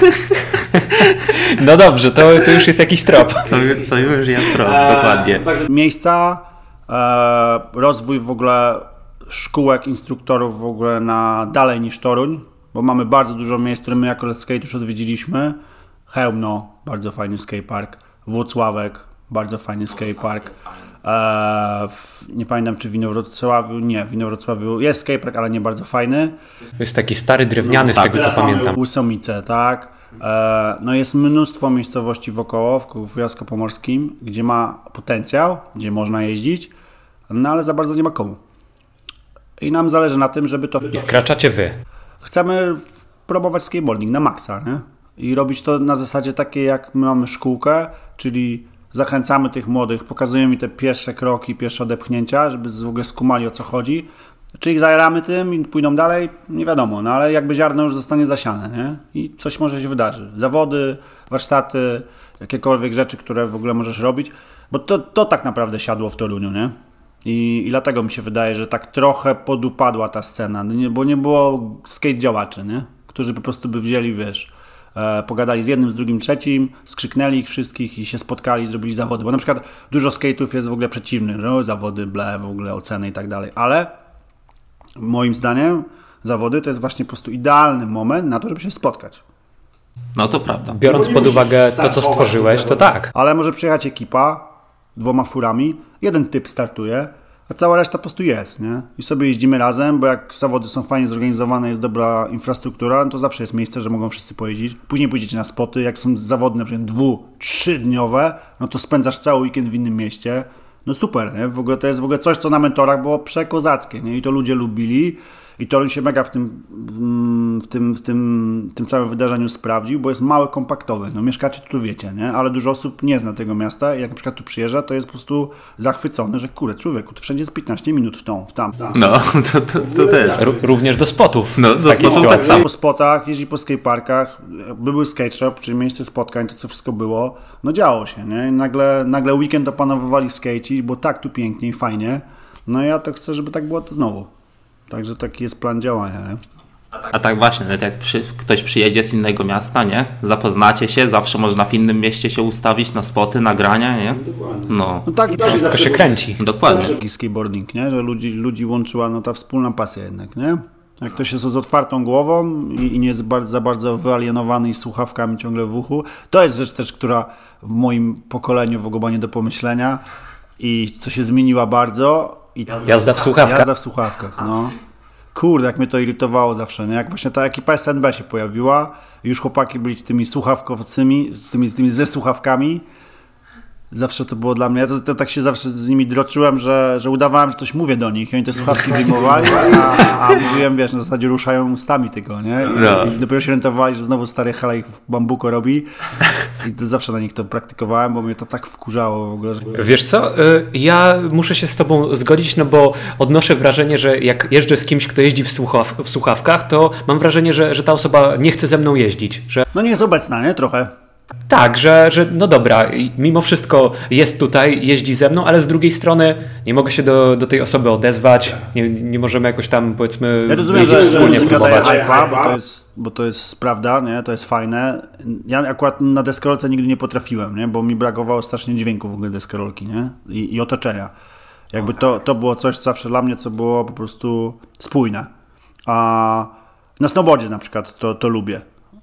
No dobrze, to już jest jakiś trop. To już jest trop, dokładnie. Miejsca, rozwój w ogóle szkółek, instruktorów w ogóle na dalej niż Toruń, bo mamy bardzo dużo miejsc, które my jako Let's Skate już odwiedziliśmy. Chełmno, bardzo fajny skatepark. Włocławek, bardzo fajny skatepark. Nie pamiętam, czy w Inowrocławiu, nie, w Inowrocławiu jest skatepark, ale nie bardzo fajny. To jest taki stary, drewniany, z tego co pamiętam. Łysomice, tak. No jest mnóstwo miejscowości wokoło, w Kujawsko-Pomorskim, gdzie ma potencjał, gdzie można jeździć, no ale za bardzo nie ma komu. I nam zależy na tym, żeby to... I wkraczacie wy. Chcemy promować skateboarding na maksa, nie? I robić to na zasadzie takiej, jak my mamy szkółkę, czyli zachęcamy tych młodych, pokazujemy im te pierwsze kroki, pierwsze odepchnięcia, żeby w ogóle skumali, o co chodzi. Czy ich zajaramy tym i pójdą dalej? Nie wiadomo, no ale jakby ziarno już zostanie zasiane, nie? I coś może się wydarzy. Zawody, warsztaty, jakiekolwiek rzeczy, które w ogóle możesz robić, bo to tak naprawdę siadło w Toruniu, nie? I dlatego mi się wydaje, że tak trochę podupadła ta scena, bo nie było skate działaczy, nie? Którzy po prostu by wzięli, wiesz, pogadali z jednym, z drugim, trzecim, skrzyknęli ich wszystkich i się spotkali, zrobili zawody, bo na przykład dużo skate'ów jest w ogóle przeciwnych, no, zawody, w ogóle oceny i tak dalej, ale moim zdaniem zawody to jest właśnie po prostu idealny moment na to, żeby się spotkać. No to prawda. Biorąc pod uwagę to, co stworzyłeś, to tak. Ale może przyjechać ekipa 2 furami, jeden typ startuje, a cała reszta po prostu jest, nie? I sobie jeździmy razem, bo jak zawody są fajnie zorganizowane, jest dobra infrastruktura, no to zawsze jest miejsce, że mogą wszyscy pojeździć. Później pójdziecie na spoty, jak są zawody na przykład 2-3 dniowe, no to spędzasz cały weekend w innym mieście. No super, nie? W ogóle to jest w ogóle coś, co na mentorach było przekozackie, nie? I to ludzie lubili. I Toruń się mega w tym całym wydarzeniu sprawdził, bo jest mały, kompaktowy. No mieszkacie tu wiecie, nie? Ale dużo osób nie zna tego miasta i jak na przykład tu przyjeżdża, to jest po prostu zachwycony, że kurde, człowieku, tu wszędzie jest 15 minut w tam. No, to też. Również do spotów. No, do spotów tak samo. Po spotach, jeździ po skateparkach, był skate shop, czyli miejsce spotkań, to co wszystko było, no działo się, nie? I nagle weekend opanowywali skate, bo tak tu pięknie i fajnie. No i ja to chcę, żeby tak było to znowu. Także taki jest plan działania, nie? A tak właśnie, nawet jak ktoś przyjedzie z innego miasta, nie? Zapoznacie się, zawsze można w innym mieście się ustawić na spoty, nagrania, nie? No tak, wszystko się kręci. Dokładnie. Taki skateboarding, nie? Że ludzi łączyła no ta wspólna pasja jednak, nie? Jak ktoś jest z otwartą głową i nie jest za bardzo wyalienowany i słuchawkami ciągle w uchu, to jest rzecz też, która w moim pokoleniu w ogóle nie do pomyślenia i co się zmieniła bardzo. Jazda w słuchawkach. Jazda w słuchawkach, no. Kurde, jak mnie to irytowało zawsze, nie? Jak właśnie ta ekipa SNB się pojawiła, już chłopaki byli tymi słuchawkowcymi, z tymi ze słuchawkami. Zawsze to było dla mnie, to tak się zawsze z nimi droczyłem, że udawałem, że coś mówię do nich i oni te słuchawki wyjmowali, a mówiłem, wiesz, na zasadzie ruszają ustami tylko, nie? I dopiero się orientowali, że znowu stary halej w bambuko robi i to zawsze na nich to praktykowałem, bo mnie to tak wkurzało w ogóle. Wiesz co, ja muszę się z tobą zgodzić, no bo odnoszę wrażenie, że jak jeżdżę z kimś, kto jeździ w słuchawkach, to mam wrażenie, że ta osoba nie chce ze mną jeździć. Że... No nie jest obecna, nie? Trochę. Tak, że no dobra, mimo wszystko jest tutaj, jeździ ze mną, ale z drugiej strony nie mogę się do tej osoby odezwać, nie możemy jakoś tam, powiedzmy, ja rozumiem, że wspólnie próbować. Bo to jest prawda, nie? To jest fajne. Ja akurat na deskorolce nigdy nie potrafiłem, nie? Bo mi brakowało strasznie dźwięku w ogóle deskorolki, nie? I otoczenia. Jakby to było coś zawsze dla mnie, co było po prostu spójne. A na snowboardzie na przykład to lubię.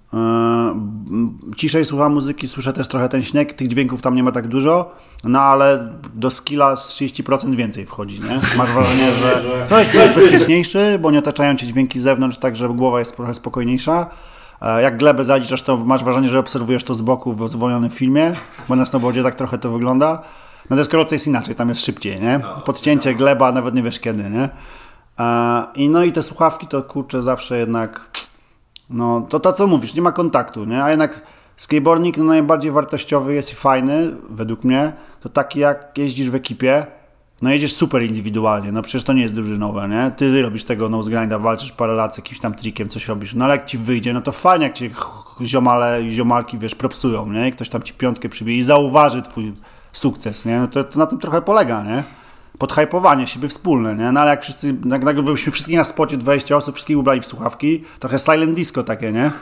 Ciszej słucham muzyki, słyszę też trochę ten śnieg, tych dźwięków tam nie ma tak dużo, no ale do skilla z 30% więcej wchodzi, nie? Masz wrażenie, że to jest bezpieczniejszy, bo nie otaczają cię dźwięki z zewnątrz, tak że głowa jest trochę spokojniejsza. Jak glebę zaliczasz, to masz wrażenie, że obserwujesz to z boku w zwolnionym filmie, bo na snowboardzie tak trochę to wygląda. Na deskorolce jest inaczej, tam jest szybciej, nie? Podcięcie, gleba, nawet nie wiesz kiedy, nie? I te słuchawki to kurczę zawsze jednak... No, to co mówisz, nie ma kontaktu, nie? A jednak skateboarding najbardziej wartościowy jest i fajny, według mnie, to taki jak jeździsz w ekipie, no jedziesz super indywidualnie, no przecież to nie jest drużynowe, nie? Ty robisz tego nose grinda, walczysz parę lat z jakimś tam trikiem, coś robisz, no ale jak ci wyjdzie, no to fajnie, jak cię ziomale i ziomalki, wiesz, propsują, nie? I ktoś tam ci piątkę przybije i zauważy twój sukces, nie? No to na tym trochę polega, nie? Podhypowanie siebie wspólne, nie? No ale jak wszyscy, jak byliśmy wszystkich na spocie 20 osób, wszystkich ubrali w słuchawki, trochę silent disco takie, nie?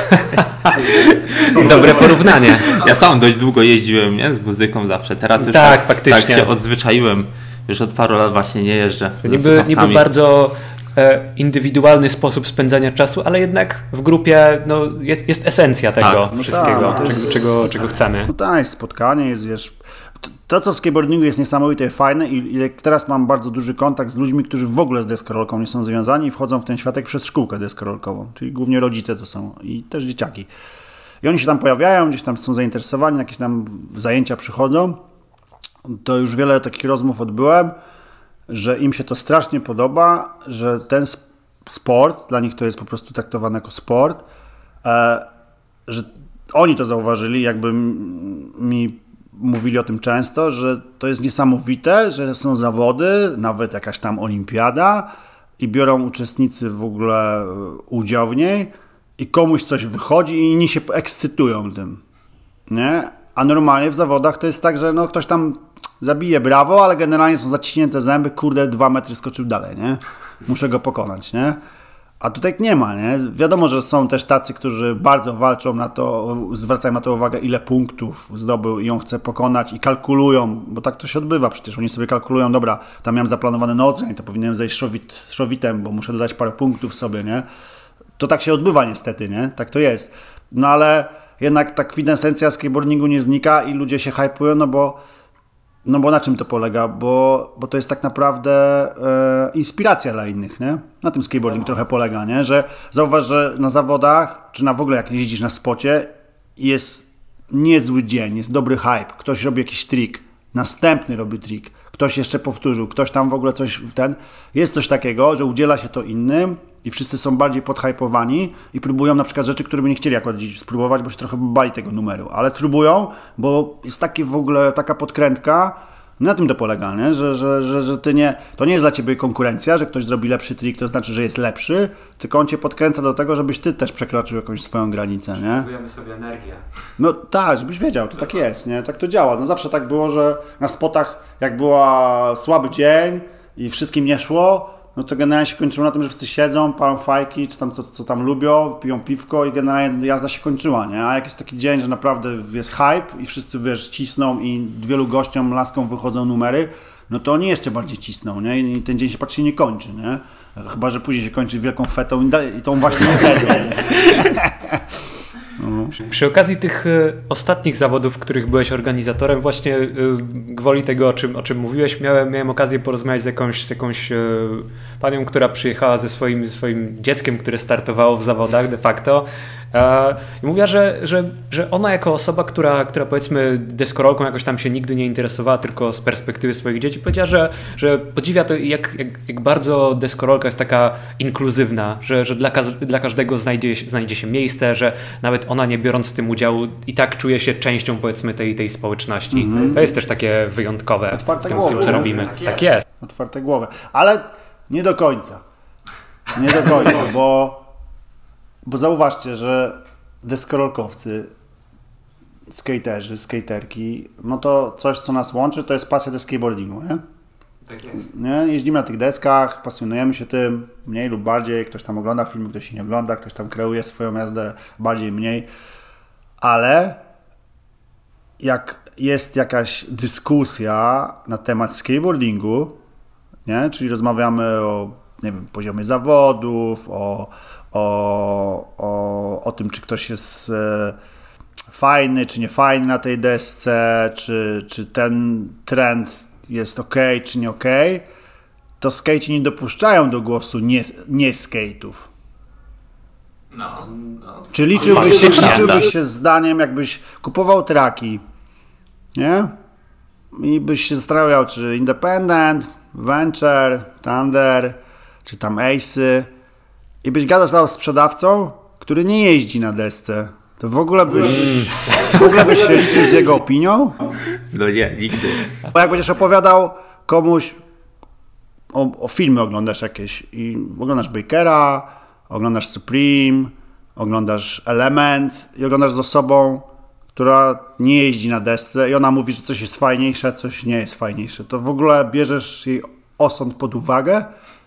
Dobre porównanie. Ja sam dość długo jeździłem, nie? Z muzyką zawsze, teraz już faktycznie. Tak się odzwyczaiłem, już od paru lat właśnie nie jeżdżę. Niby bardzo indywidualny sposób spędzania czasu, ale jednak w grupie no, jest esencja tego wszystkiego, czego chcemy. No tak, spotkanie jest, wiesz... To, co w skateboardingu jest niesamowite, fajne i teraz mam bardzo duży kontakt z ludźmi, którzy w ogóle z deskorolką nie są związani i wchodzą w ten światek przez szkółkę deskorolkową, czyli głównie rodzice to są i też dzieciaki. I oni się tam pojawiają, gdzieś tam są zainteresowani, jakieś tam zajęcia przychodzą. To już wiele takich rozmów odbyłem, że im się to strasznie podoba, że ten sport, dla nich to jest po prostu traktowany jako sport, że oni to zauważyli, jakby mi mówili o tym często, że to jest niesamowite, że są zawody, nawet jakaś tam olimpiada i biorą uczestnicy w ogóle udział w niej i komuś coś wychodzi i inni się ekscytują tym, nie? A normalnie w zawodach to jest tak, że no ktoś tam zabije brawo, ale generalnie są zaciśnięte zęby, kurde 2 metry skoczył dalej, nie? Muszę go pokonać, nie? A tutaj nie ma, nie? Wiadomo, że są też tacy, którzy bardzo walczą na to, zwracają na to uwagę, ile punktów zdobył i on chce pokonać i kalkulują, bo tak to się odbywa przecież. Oni sobie kalkulują, dobra, tam miałem zaplanowany noceń, to powinienem zejść szowitem, bo muszę dodać parę punktów sobie, nie? To tak się odbywa niestety, nie? Tak to jest. No ale jednak ta kwintesencja skateboardingu nie znika i ludzie się hypują, no bo na czym to polega? Bo to jest tak naprawdę inspiracja dla innych, nie? Na tym skateboarding trochę polega, nie? Że zauważ, że na zawodach, czy na w ogóle jak jeździsz na spocie, jest niezły dzień, jest dobry hype, ktoś robi jakiś trik, następny robi trik, ktoś jeszcze powtórzył, ktoś tam w ogóle coś jest coś takiego, że udziela się to innym i wszyscy są bardziej podhypowani i próbują na przykład rzeczy, które by nie chcieli akurat dziś spróbować, bo się trochę bali tego numeru, ale spróbują, bo jest takie w ogóle taka podkrętka, na tym to polega, nie? Że to nie jest dla ciebie konkurencja, że ktoś zrobi lepszy trik, to znaczy, że jest lepszy, tylko on cię podkręca do tego, żebyś ty też przekroczył jakąś swoją granicę, nie? Potrzebujemy sobie energię. No tak, żebyś wiedział, to tak jest, nie? Tak to działa. No zawsze tak było, że na spotach, jak była słaby dzień i wszystkim nie szło, no to generalnie się kończyło na tym, że wszyscy siedzą, palą fajki, czy tam co tam lubią, piją piwko i generalnie jazda się kończyła, nie? A jak jest taki dzień, że naprawdę jest hype i wszyscy, wiesz, cisną i wielu gościom, laskom wychodzą numery, no to oni jeszcze bardziej cisną, nie? I ten dzień się praktycznie nie kończy, nie? Chyba że później się kończy wielką fetą i tą właśnie nie wtedy. Przy okazji tych ostatnich zawodów, w których byłeś organizatorem, właśnie gwoli tego, o czym mówiłeś, miałem okazję porozmawiać z jakąś panią, która przyjechała ze swoim dzieckiem, które startowało w zawodach de facto. I mówiła, że ona jako osoba, która powiedzmy deskorolką jakoś tam się nigdy nie interesowała, tylko z perspektywy swoich dzieci, powiedziała, że podziwia to, jak bardzo deskorolka jest taka inkluzywna, że dla każdego znajdzie się miejsce, że nawet ona nie biorąc w tym udziału i tak czuje się częścią powiedzmy tej społeczności. To jest też takie wyjątkowe w tym, co robimy. Tak jest. Otwarte głowy. Ale nie do końca. Nie do końca, bo zauważcie, że deskorolkowcy skaterzy, skaterki, no to coś, co nas łączy, to jest pasja do skateboardingu, nie? Tak jest. Nie? Jeździmy na tych deskach, pasjonujemy się tym, mniej lub bardziej, ktoś tam ogląda filmy, ktoś się nie ogląda, ktoś tam kreuje swoją jazdę bardziej, mniej, ale jak jest jakaś dyskusja na temat skateboardingu, nie? Czyli rozmawiamy o, nie wiem, poziomie zawodów, o tym, czy ktoś jest fajny, czy nie fajny na tej desce, czy ten trend jest ok, czy nie ok, to skejci nie dopuszczają do głosu nie skate'ów. No. Czy liczyłbyś się zdaniem, jakbyś kupował traki, nie? I byś się zastanawiał, czy Independent, Venture, Thunder, czy tam Ace'y, i byś gadał z sprzedawcą, który nie jeździ na desce, to w ogóle byś się liczył z jego opinią? No nie, nigdy. Bo jak będziesz opowiadał komuś o filmy, oglądasz jakieś i oglądasz Bakera, oglądasz Supreme, oglądasz Element i oglądasz z osobą, która nie jeździ na desce i ona mówi, że coś jest fajniejsze, coś nie jest fajniejsze, to w ogóle bierzesz jej osąd pod uwagę?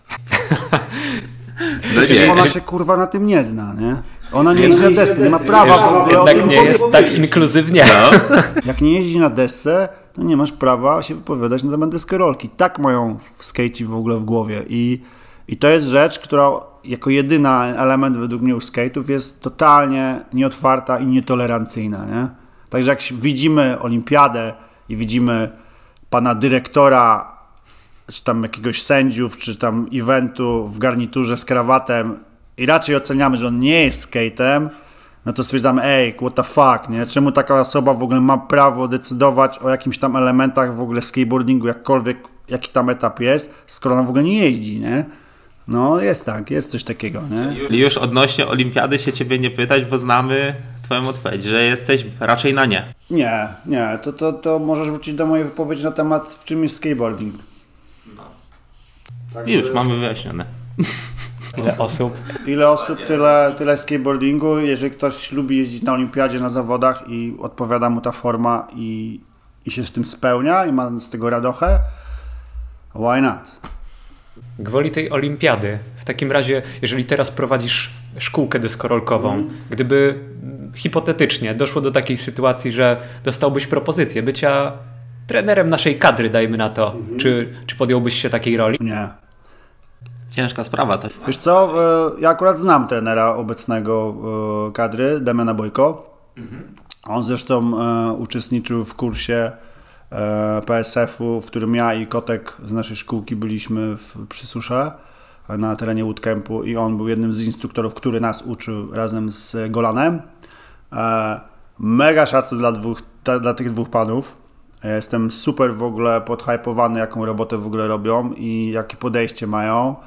Przecież ona się kurwa na tym nie zna, nie? Ona nie jeździ na desce, nie ma prawa w ogóle o Jednak tym nie jest tak inkluzywnie. No. Jak nie jeździ na desce, to nie masz prawa się wypowiadać na temat deskorolki. Tak mają skejci w ogóle w głowie. I to jest rzecz, która jako jedyna element według mnie u skate'ów jest totalnie nieotwarta i nietolerancyjna, nie? Także jak widzimy olimpiadę i widzimy pana dyrektora, czy tam jakiegoś sędziów, czy tam eventu w garniturze z krawatem i raczej oceniamy, że on nie jest skate'em, no to stwierdzamy, what the fuck, nie? Czemu taka osoba w ogóle ma prawo decydować o jakimś tam elementach w ogóle skateboardingu, jakkolwiek, jaki tam etap jest, skoro ona w ogóle nie jeździ, nie? No jest tak, jest coś takiego, nie? Już odnośnie olimpiady się ciebie nie pytać, bo znamy twoją odpowiedź, że jesteś raczej na nie. Nie, to możesz wrócić do mojej wypowiedzi na temat, w czym jest skateboarding. No. Tak, już mamy wyjaśnione. Ile osób? Tyle skateboardingu. Jeżeli ktoś lubi jeździć na olimpiadzie, na zawodach i odpowiada mu ta forma i się z tym spełnia i ma z tego radochę, why not? Gwoli tej olimpiady, w takim razie, jeżeli teraz prowadzisz szkółkę deskorolkową, gdyby hipotetycznie doszło do takiej sytuacji, że dostałbyś propozycję bycia trenerem naszej kadry, dajmy na to, czy podjąłbyś się takiej roli? Nie. Ciężka sprawa to. Wiesz co, ja akurat znam trenera obecnego kadry, Damiana Bojko. On zresztą uczestniczył w kursie PSF-u, w którym ja i Kotek z naszej szkółki byliśmy przy Susze na terenie bootcampu i on był jednym z instruktorów, który nas uczył razem z Golanem. Mega szacun dla tych dwóch panów. Jestem super w ogóle podhypowany, jaką robotę w ogóle robią i jakie podejście mają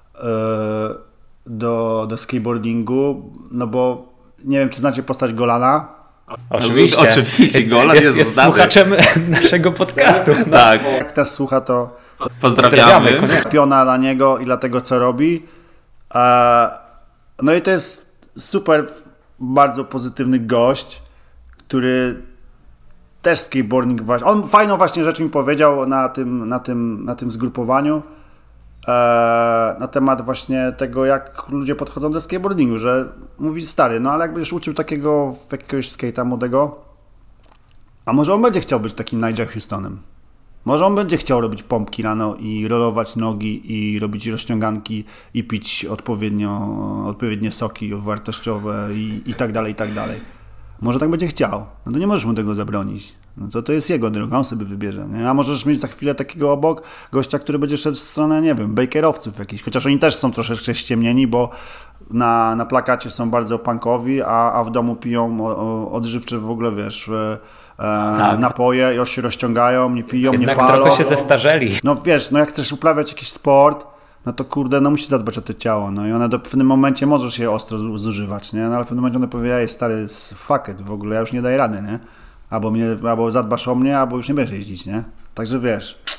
do skateboardingu, no bo nie wiem, czy znacie postać Golana. Oczywiście, Golan jest słuchaczem naszego podcastu. No. Tak. Jak nas słucha, to Pozdrawiamy. piona dla niego i dla tego, co robi. No i to jest super, bardzo pozytywny gość, który też skateboarding właśnie. On fajną właśnie rzecz mi powiedział na tym zgrupowaniu na temat właśnie tego, jak ludzie podchodzą do skateboardingu, że mówi stary, no ale jak będziesz uczył jakiegoś skate'a młodego, a może on będzie chciał być takim Nigel Houstonem. Może on będzie chciał robić pompki rano i rolować nogi i robić rozciąganki i pić odpowiednie soki wartościowe i tak dalej, i tak dalej. Może tak będzie chciał. No to nie możesz mu tego zabronić. No to jest jego droga, on sobie wybierze. Nie? A możesz mieć za chwilę takiego obok gościa, który będzie szedł w stronę, nie wiem, bakerowców jakichś. Chociaż oni też są troszeczkę ściemnieni, bo na plakacie są bardzo punkowi, a w domu piją odżywcze w ogóle, wiesz, napoje, już się rozciągają, nie piją, Jednak nie palą. trochę się zestarzeli. No wiesz, no jak chcesz uprawiać jakiś sport, no to kurde, no musisz zadbać o to ciało, no i ona w pewnym momencie może się ostro zużywać, nie? No ale w pewnym momencie ona powie, ej stary, fuck it, w ogóle ja już nie daję rady, nie? Albo zadbasz o mnie, albo już nie będziesz jeździć, nie? Także wiesz,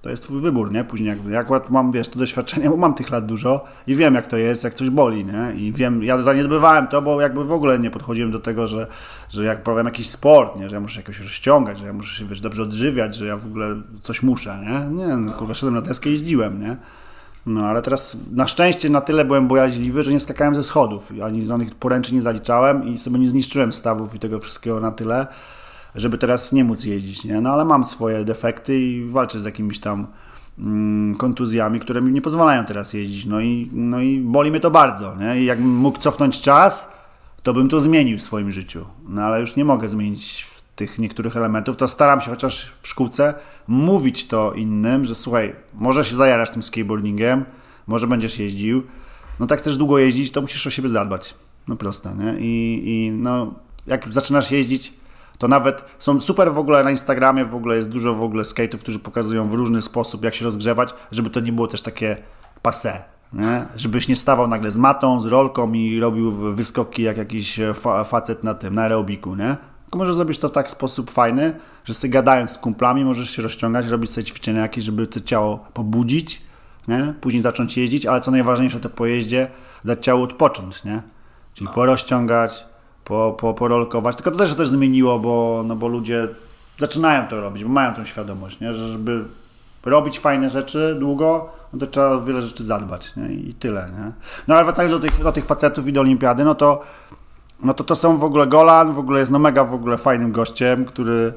to jest twój wybór, nie? Później jakby, ja akurat mam, wiesz, to doświadczenie, bo mam tych lat dużo i wiem, jak to jest, jak coś boli, nie? I wiem, ja zaniedbywałem to, bo jakby w ogóle nie podchodziłem do tego, że jak powiem jakiś sport, nie? Że ja muszę się jakoś rozciągać, że ja muszę się, wiesz, dobrze odżywiać, że ja w ogóle coś muszę, nie? Nie, no, kurwa, szedłem na deskę i jeździłem, nie? No, ale teraz na szczęście na tyle byłem bojaźliwy, że nie skakałem ze schodów, ani żadnych poręczy nie zaliczałem i sobie nie zniszczyłem stawów i tego wszystkiego na tyle, żeby teraz nie móc jeździć, nie? No ale mam swoje defekty i walczę z jakimiś tam kontuzjami, które mi nie pozwalają teraz jeździć, no i boli mnie to bardzo, nie? I jakbym mógł cofnąć czas, to bym to zmienił w swoim życiu, no ale już nie mogę zmienić tych niektórych elementów, to staram się chociaż w szkółce mówić to innym, że słuchaj, może się zajarasz tym skateboardingiem, może będziesz jeździł, no tak chcesz długo jeździć, to musisz o siebie zadbać, no proste, nie? I no, jak zaczynasz jeździć, to nawet są super w ogóle na Instagramie, w ogóle jest dużo w ogóle skate'ów, którzy pokazują w różny sposób, jak się rozgrzewać, żeby to nie było też takie passé, nie? Żebyś nie stawał nagle z matą, z rolką i robił wyskoki jak jakiś facet na aerobiku, nie? Tylko możesz zrobić to w taki sposób fajny, że sobie gadając z kumplami możesz się rozciągać, robić sobie ćwiczenia jakieś, żeby to ciało pobudzić, nie? Później zacząć jeździć, ale co najważniejsze, to po jeździe dać ciału odpocząć, nie? Czyli porozciągać, porolkować. Tylko to też zmieniło, bo ludzie zaczynają to robić, bo mają tą świadomość, nie? Że żeby robić fajne rzeczy długo, no to trzeba o wiele rzeczy zadbać, nie? I tyle, nie? No ale wracając do tych facetów i do olimpiady, no to są w ogóle Golan, w ogóle jest mega w ogóle fajnym gościem, który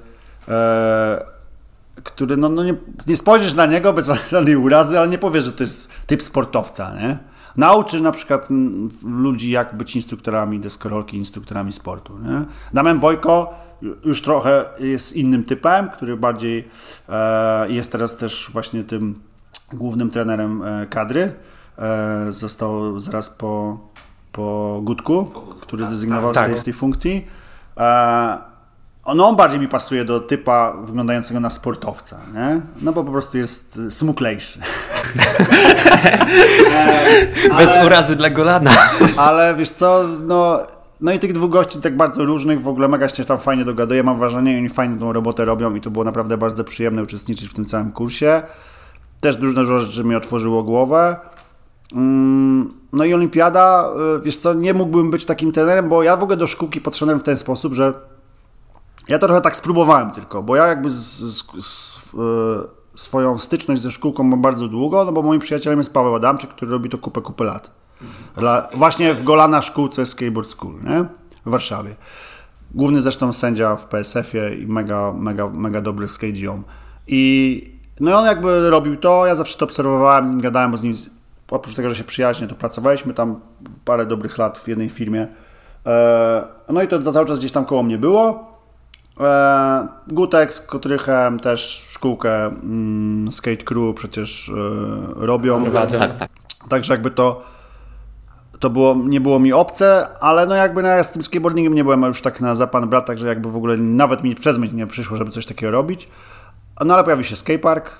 nie spojrzysz na niego bez żadnej urazy, ale nie powiesz, że to jest typ sportowca, nie? Nauczy na przykład ludzi, jak być instruktorami deskorolki, instruktorami sportu, nie? Damian Bojko już trochę jest innym typem, który bardziej jest teraz też właśnie tym głównym trenerem kadry. Został zaraz po Gutku, który zrezygnował z tej funkcji. On bardziej mi pasuje do typa wyglądającego na sportowca, nie? No bo po prostu jest smuklejszy. Bez urazy dla Golana. Ale wiesz co, no i tych dwóch gości tak bardzo różnych, w ogóle mega się tam fajnie dogaduje, mam wrażenie, oni fajnie tą robotę robią i to było naprawdę bardzo przyjemne uczestniczyć w tym całym kursie. Też dużo rzeczy mi otworzyło głowę. No i olimpiada, wiesz co, nie mógłbym być takim trenerem, bo ja w ogóle do szkółki podszedłem w ten sposób, że ja to trochę tak spróbowałem tylko, bo ja jakby swoją styczność ze szkółką mam bardzo długo, no bo moim przyjacielem jest Paweł Adamczyk, który robi to kupę lat. Właśnie w Golana szkółce Skateboard School, nie? W Warszawie. Główny zresztą sędzia w PSF-ie i mega dobry skate ziom. I no on jakby robił to, ja zawsze to obserwowałem, z nim gadałem, bo z nim oprócz tego, że się przyjaźnie, to pracowaliśmy tam parę dobrych lat w jednej firmie. No i to cały czas gdzieś tam koło mnie było. Gutek z Kotrychem też szkółkę Skate Crew przecież robią. Tak. Także jakby to nie było mi obce, ale no jakby ja z tym skateboardingiem nie byłem już tak na za pan brat, także jakby w ogóle nawet mi przez myśl nie przyszło, żeby coś takiego robić. No ale pojawił się skatepark,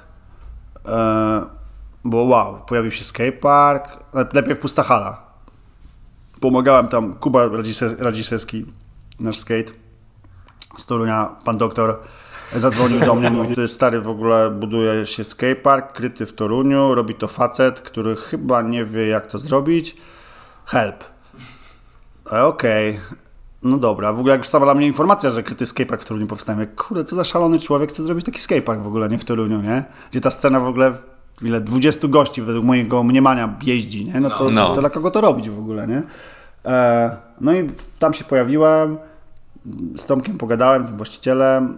bo wow, pojawił się skatepark, najpierw pusta hala. Pomagałem tam, Kuba Radziszewski, nasz skate z Torunia, pan doktor, zadzwonił do mnie, mówi, to jest stary, w ogóle buduje się skatepark kryty w Toruniu, robi to facet, który chyba nie wie, jak to zrobić. Help. Okej. No dobra, w ogóle jak już sama dla mnie informacja, że kryty skatepark w Toruniu powstał, jak kurde, co za szalony człowiek chce zrobić taki skatepark w ogóle, nie w Toruniu, nie? Gdzie ta scena w ogóle, 20 gości według mojego mniemania jeździ, nie? No to dla kogo to robić w ogóle, nie? No i tam się pojawiłem, z Tomkiem pogadałem, tym właścicielem,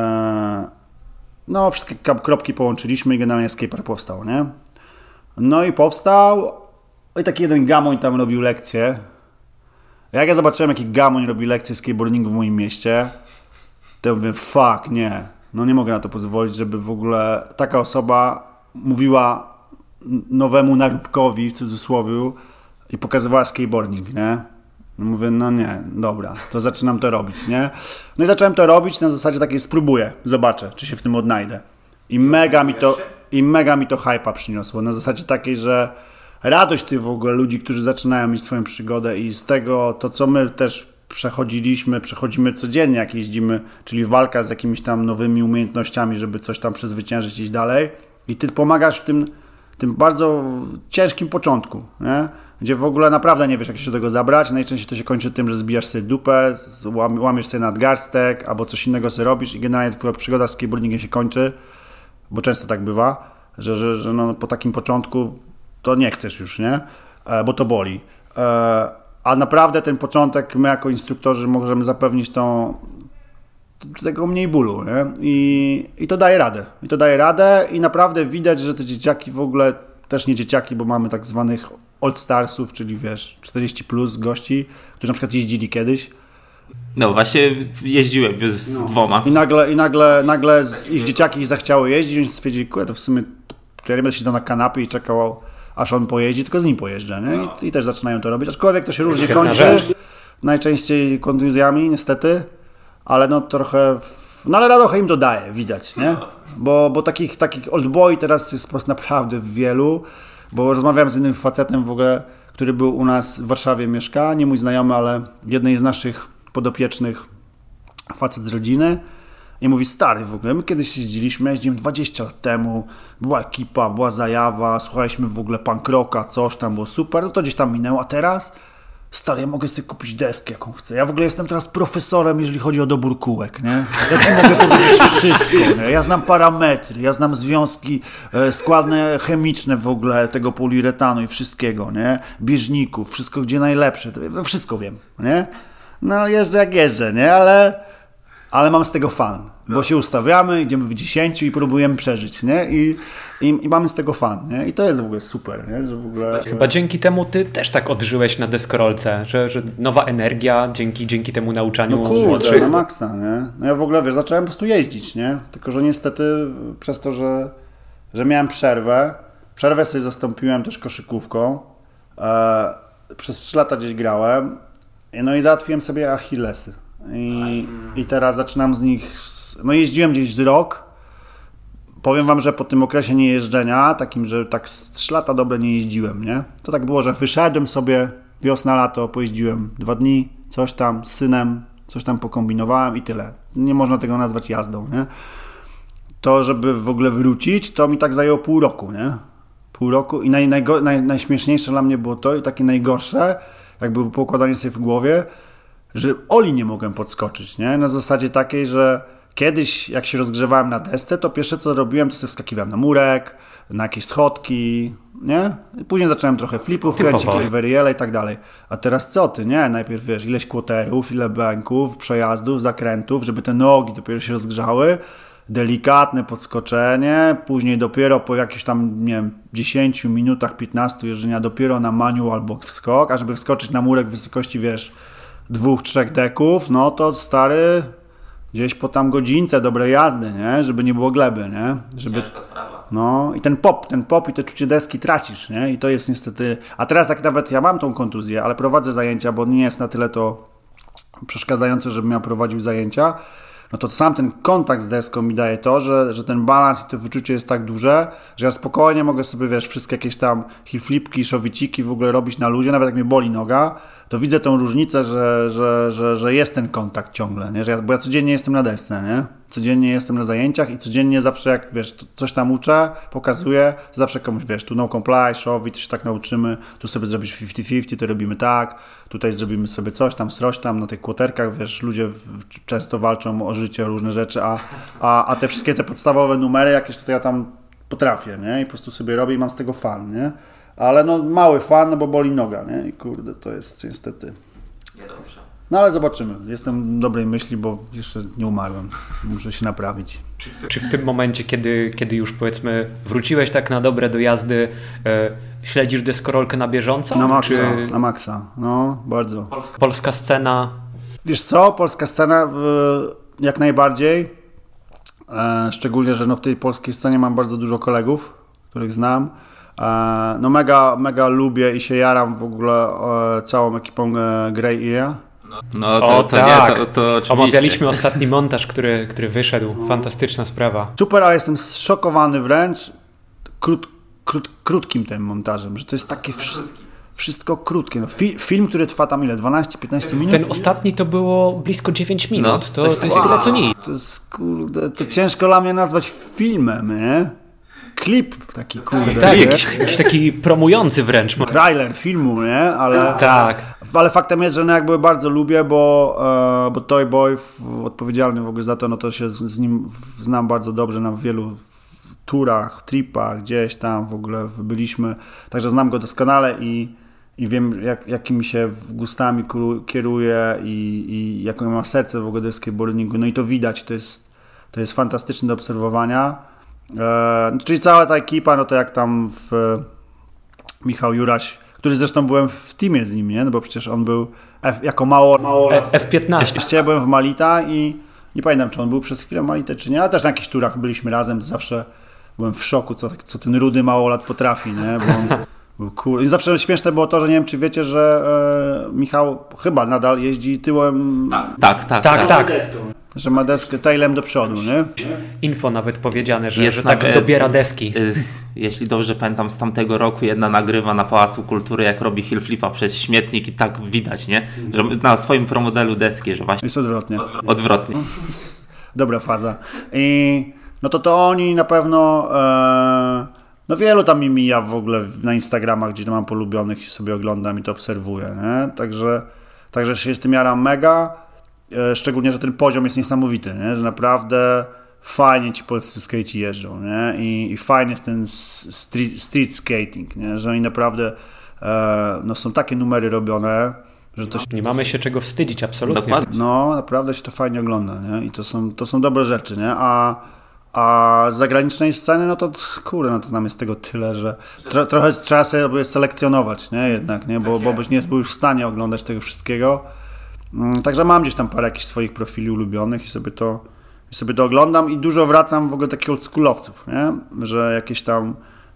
no wszystkie kropki połączyliśmy i generalnie skatepark powstał, nie? No i powstał, i taki jeden gamoń tam robił lekcje. Jak ja zobaczyłem, jaki gamoń robi lekcje skateboardingu w moim mieście, to mówię, fuck, nie. No nie mogę na to pozwolić, żeby w ogóle taka osoba mówiła nowemu naróbkowi, w cudzysłowie, i pokazywała skateboarding, nie? No mówię, no nie, dobra, to zaczynam to robić, nie? No i zacząłem to robić na zasadzie takiej, spróbuję, zobaczę, czy się w tym odnajdę. I mega mi to hype'a przyniosło, na zasadzie takiej, że radość tych w ogóle ludzi, którzy zaczynają mieć swoją przygodę i z tego, to co my też przechodzimy codziennie, jak jeździmy, czyli walka z jakimiś tam nowymi umiejętnościami, żeby coś tam przezwyciężyć i iść dalej, I ty pomagasz w tym bardzo ciężkim początku, nie? Gdzie w ogóle naprawdę nie wiesz, jak się do tego zabrać. Najczęściej to się kończy tym, że zbijasz sobie dupę, łamiesz sobie nadgarstek albo coś innego sobie robisz i generalnie twoja przygoda z skateboardingiem się kończy, bo często tak bywa, że no, po takim początku to nie chcesz już, nie? Bo to boli. A naprawdę ten początek my jako instruktorzy możemy zapewnić tego mniej bólu, nie? I to daje radę. I naprawdę widać, że te dzieciaki w ogóle, też nie dzieciaki, bo mamy tak zwanych old starsów, czyli wiesz, 40 plus gości, którzy na przykład jeździli kiedyś. No właśnie jeździłem z dwoma. I nagle ich dzieciaki zachciały jeździć, oni stwierdzili, to w sumie ja nie będę siedział na kanapie i czekał, aż on pojeździ, tylko z nim pojeżdżę, nie? I też zaczynają to robić, aczkolwiek to się różnie kończy, najczęściej kontuzjami niestety, ale no trochę, ale trochę im to daje, widać, nie? Bo takich oldboy teraz jest po prostu naprawdę wielu, bo rozmawiałem z jednym facetem w ogóle, który był u nas w Warszawie, mieszka, nie mój znajomy, ale jednej z naszych podopiecznych, facet z rodziny, i mówi, stary w ogóle, my kiedyś jeździłem 20 lat temu, była ekipa, była zajawa, słuchaliśmy w ogóle punk rocka, coś tam było super, no to gdzieś tam minęło, a teraz, stary, ja mogę sobie kupić deskę, jaką chcę, ja w ogóle jestem teraz profesorem, jeżeli chodzi o dobór kółek, nie? Ja ci mogę powiedzieć wszystko, nie? Ja znam parametry, ja znam związki składne chemiczne w ogóle tego poliuretanu i wszystkiego, nie? Bieżników, wszystko gdzie najlepsze, wszystko wiem, nie? No jeżdżę jak jeżdżę, nie? Ale mam z tego fan, bo się ustawiamy, idziemy w 10 i próbujemy przeżyć, nie? I mamy z tego fan, nie? I to jest w ogóle super, nie? Że w ogóle... Chyba dzięki temu ty też tak odżyłeś na deskorolce, że nowa energia dzięki temu nauczaniu młodszych. Na maksa, nie? No ja w ogóle, wiesz, zacząłem po prostu jeździć, nie? Tylko, że niestety przez to, że miałem przerwę sobie zastąpiłem też koszykówką, przez 3 lata gdzieś grałem, no i załatwiłem sobie achillesy. I teraz zaczynam z nich, no jeździłem gdzieś z rok, powiem wam, że po tym okresie niejeżdżenia, takim, że tak z 3 lata dobre nie jeździłem, nie? To tak było, że wyszedłem sobie wiosna, lato, pojeździłem 2 dni, coś tam z synem, coś tam pokombinowałem i tyle. Nie można tego nazwać jazdą, nie? To, żeby w ogóle wrócić, to mi tak zajęło pół roku, nie? Pół roku i najśmieszniejsze dla mnie było to i takie najgorsze, jakby poukładanie sobie w głowie, że Oli nie mogłem podskoczyć, nie? Na zasadzie takiej, że kiedyś jak się rozgrzewałem na desce, to pierwsze co robiłem, to sobie wskakiwałem na murek, na jakieś schodki, nie? I później zacząłem trochę flipów kręcić, jakieś weriele i tak dalej. A teraz co ty, nie? Najpierw wiesz, ileś quarterów, ile bęków, przejazdów, zakrętów, żeby te nogi dopiero się rozgrzały, delikatne podskoczenie, później dopiero po jakichś tam, nie wiem, 10 minutach, 15 jeżdżenia dopiero na manual albo wskok, a żeby wskoczyć na murek w wysokości, wiesz, 2-3 deków, no to stary, gdzieś po tam godzince dobrej jazdy, nie? Żeby nie było gleby, nie? Żeby... No i ten pop i te czucie deski tracisz, nie? I to jest niestety... A teraz jak nawet ja mam tą kontuzję, ale prowadzę zajęcia, bo nie jest na tyle to przeszkadzające, żebym ja prowadził zajęcia, no to sam ten kontakt z deską mi daje to, że ten balans i to wyczucie jest tak duże, że ja spokojnie mogę sobie, wiesz, wszystkie jakieś tam flipki, szowiciki w ogóle robić na luzie, nawet jak mnie boli noga, to widzę tą różnicę, że jest ten kontakt ciągle, nie? Bo ja codziennie jestem na desce, nie? Codziennie jestem na zajęciach i codziennie zawsze jak, wiesz, coś tam uczę, pokazuję, to zawsze komuś, wiesz, tu no comply, showi, to się tak nauczymy, tu sobie zrobisz 50-50, to robimy tak, tutaj zrobimy sobie coś tam, sroś tam, na tych kłoterkach, wiesz, ludzie często walczą o życie, o różne rzeczy, a te wszystkie te podstawowe numery jakieś to ja tam potrafię, nie? I po prostu sobie robię i mam z tego fan, nie? Ale no mały fan, no bo boli noga, nie? I kurde, to jest niestety... Niedobrze. No ale zobaczymy. Jestem dobrej myśli, bo jeszcze nie umarłem. Muszę się naprawić. Czy w tym momencie, kiedy już powiedzmy wróciłeś tak na dobre do jazdy, śledzisz deskorolkę na bieżąco? Na maksa. No, bardzo. Polska scena? Wiesz co? Polska scena jak najbardziej. Szczególnie, że no w tej polskiej scenie mam bardzo dużo kolegów, których znam. No mega lubię i się jaram w ogóle całą ekipą Grey Area. No to tak. Nie, to oczywiście. Omawialiśmy ostatni montaż, który wyszedł. Fantastyczna sprawa. Super, ale jestem zszokowany wręcz krótkim tym montażem, że to jest takie wszystko krótkie. No, film, który trwa tam ile? 12-15 minut? Ten ostatni to było blisko 9 minut. No, to jest tyle co nic. To jest kurde, to ciężko dla mnie nazwać filmem, nie? klip taki, kurde. Tak, jakiś taki promujący wręcz. Trailer filmu, nie? Ale, Tak. ale faktem jest, że no jakby bardzo lubię, bo Toy Boy, odpowiedzialny w ogóle za to, no to się z nim znam bardzo dobrze na wielu turach, tripach, gdzieś tam w ogóle byliśmy. Także znam go doskonale i wiem, jakimi się gustami kieruje i jaką ma serce w ogóle do skateboardingu. No i to widać, to jest fantastyczne do obserwowania. Czyli cała ta ekipa, no to jak tam Michał Juraś, który zresztą byłem w teamie z nim, nie? No bo przecież on był jako małolat. F15. Ja byłem w Malita i nie pamiętam, czy on był przez chwilę w Malita, czy nie, ale też na jakichś turach byliśmy razem, to zawsze byłem w szoku, co ten rudy małolat potrafi, nie? Bo on był cool. I zawsze śmieszne było to, że nie wiem, czy wiecie, że Michał chyba nadal jeździ tyłem. Tak. Że ma deskę tailem do przodu, nie? Info nawet powiedziane, że Jest tak nawet, dobiera deski. Jeśli dobrze pamiętam, z tamtego roku jedna nagrywa na Pałacu Kultury, jak robi heel flipa przez śmietnik i tak widać, nie? Że na swoim promodelu deski, że właśnie Jest odwrotnie. odwrotnie. Dobra faza. I no to oni na pewno... No wielu tam mi mija w ogóle na Instagramach, gdzie to mam polubionych i sobie oglądam i to obserwuję, nie? Także się z tym jaram mega. Szczególnie, że ten poziom jest niesamowity, nie? Że naprawdę fajnie ci polscy skejci jeżdżą, nie? I fajnie jest ten street skating, nie? Że oni naprawdę no są takie numery robione, że to się... Nie mamy się czego wstydzić, absolutnie. Dokładnie. No, naprawdę się to fajnie ogląda, nie? I to są dobre rzeczy, nie? A z zagranicznej sceny, no to kurde, no to nam jest tego tyle, że trochę trzeba sobie selekcjonować, nie? Jednak, nie? Bo byś nie był w stanie oglądać tego wszystkiego. Także mam gdzieś tam parę jakichś swoich profili ulubionych i sobie to oglądam i dużo wracam w ogóle takich oldschoolowców, nie? Że jakieś tam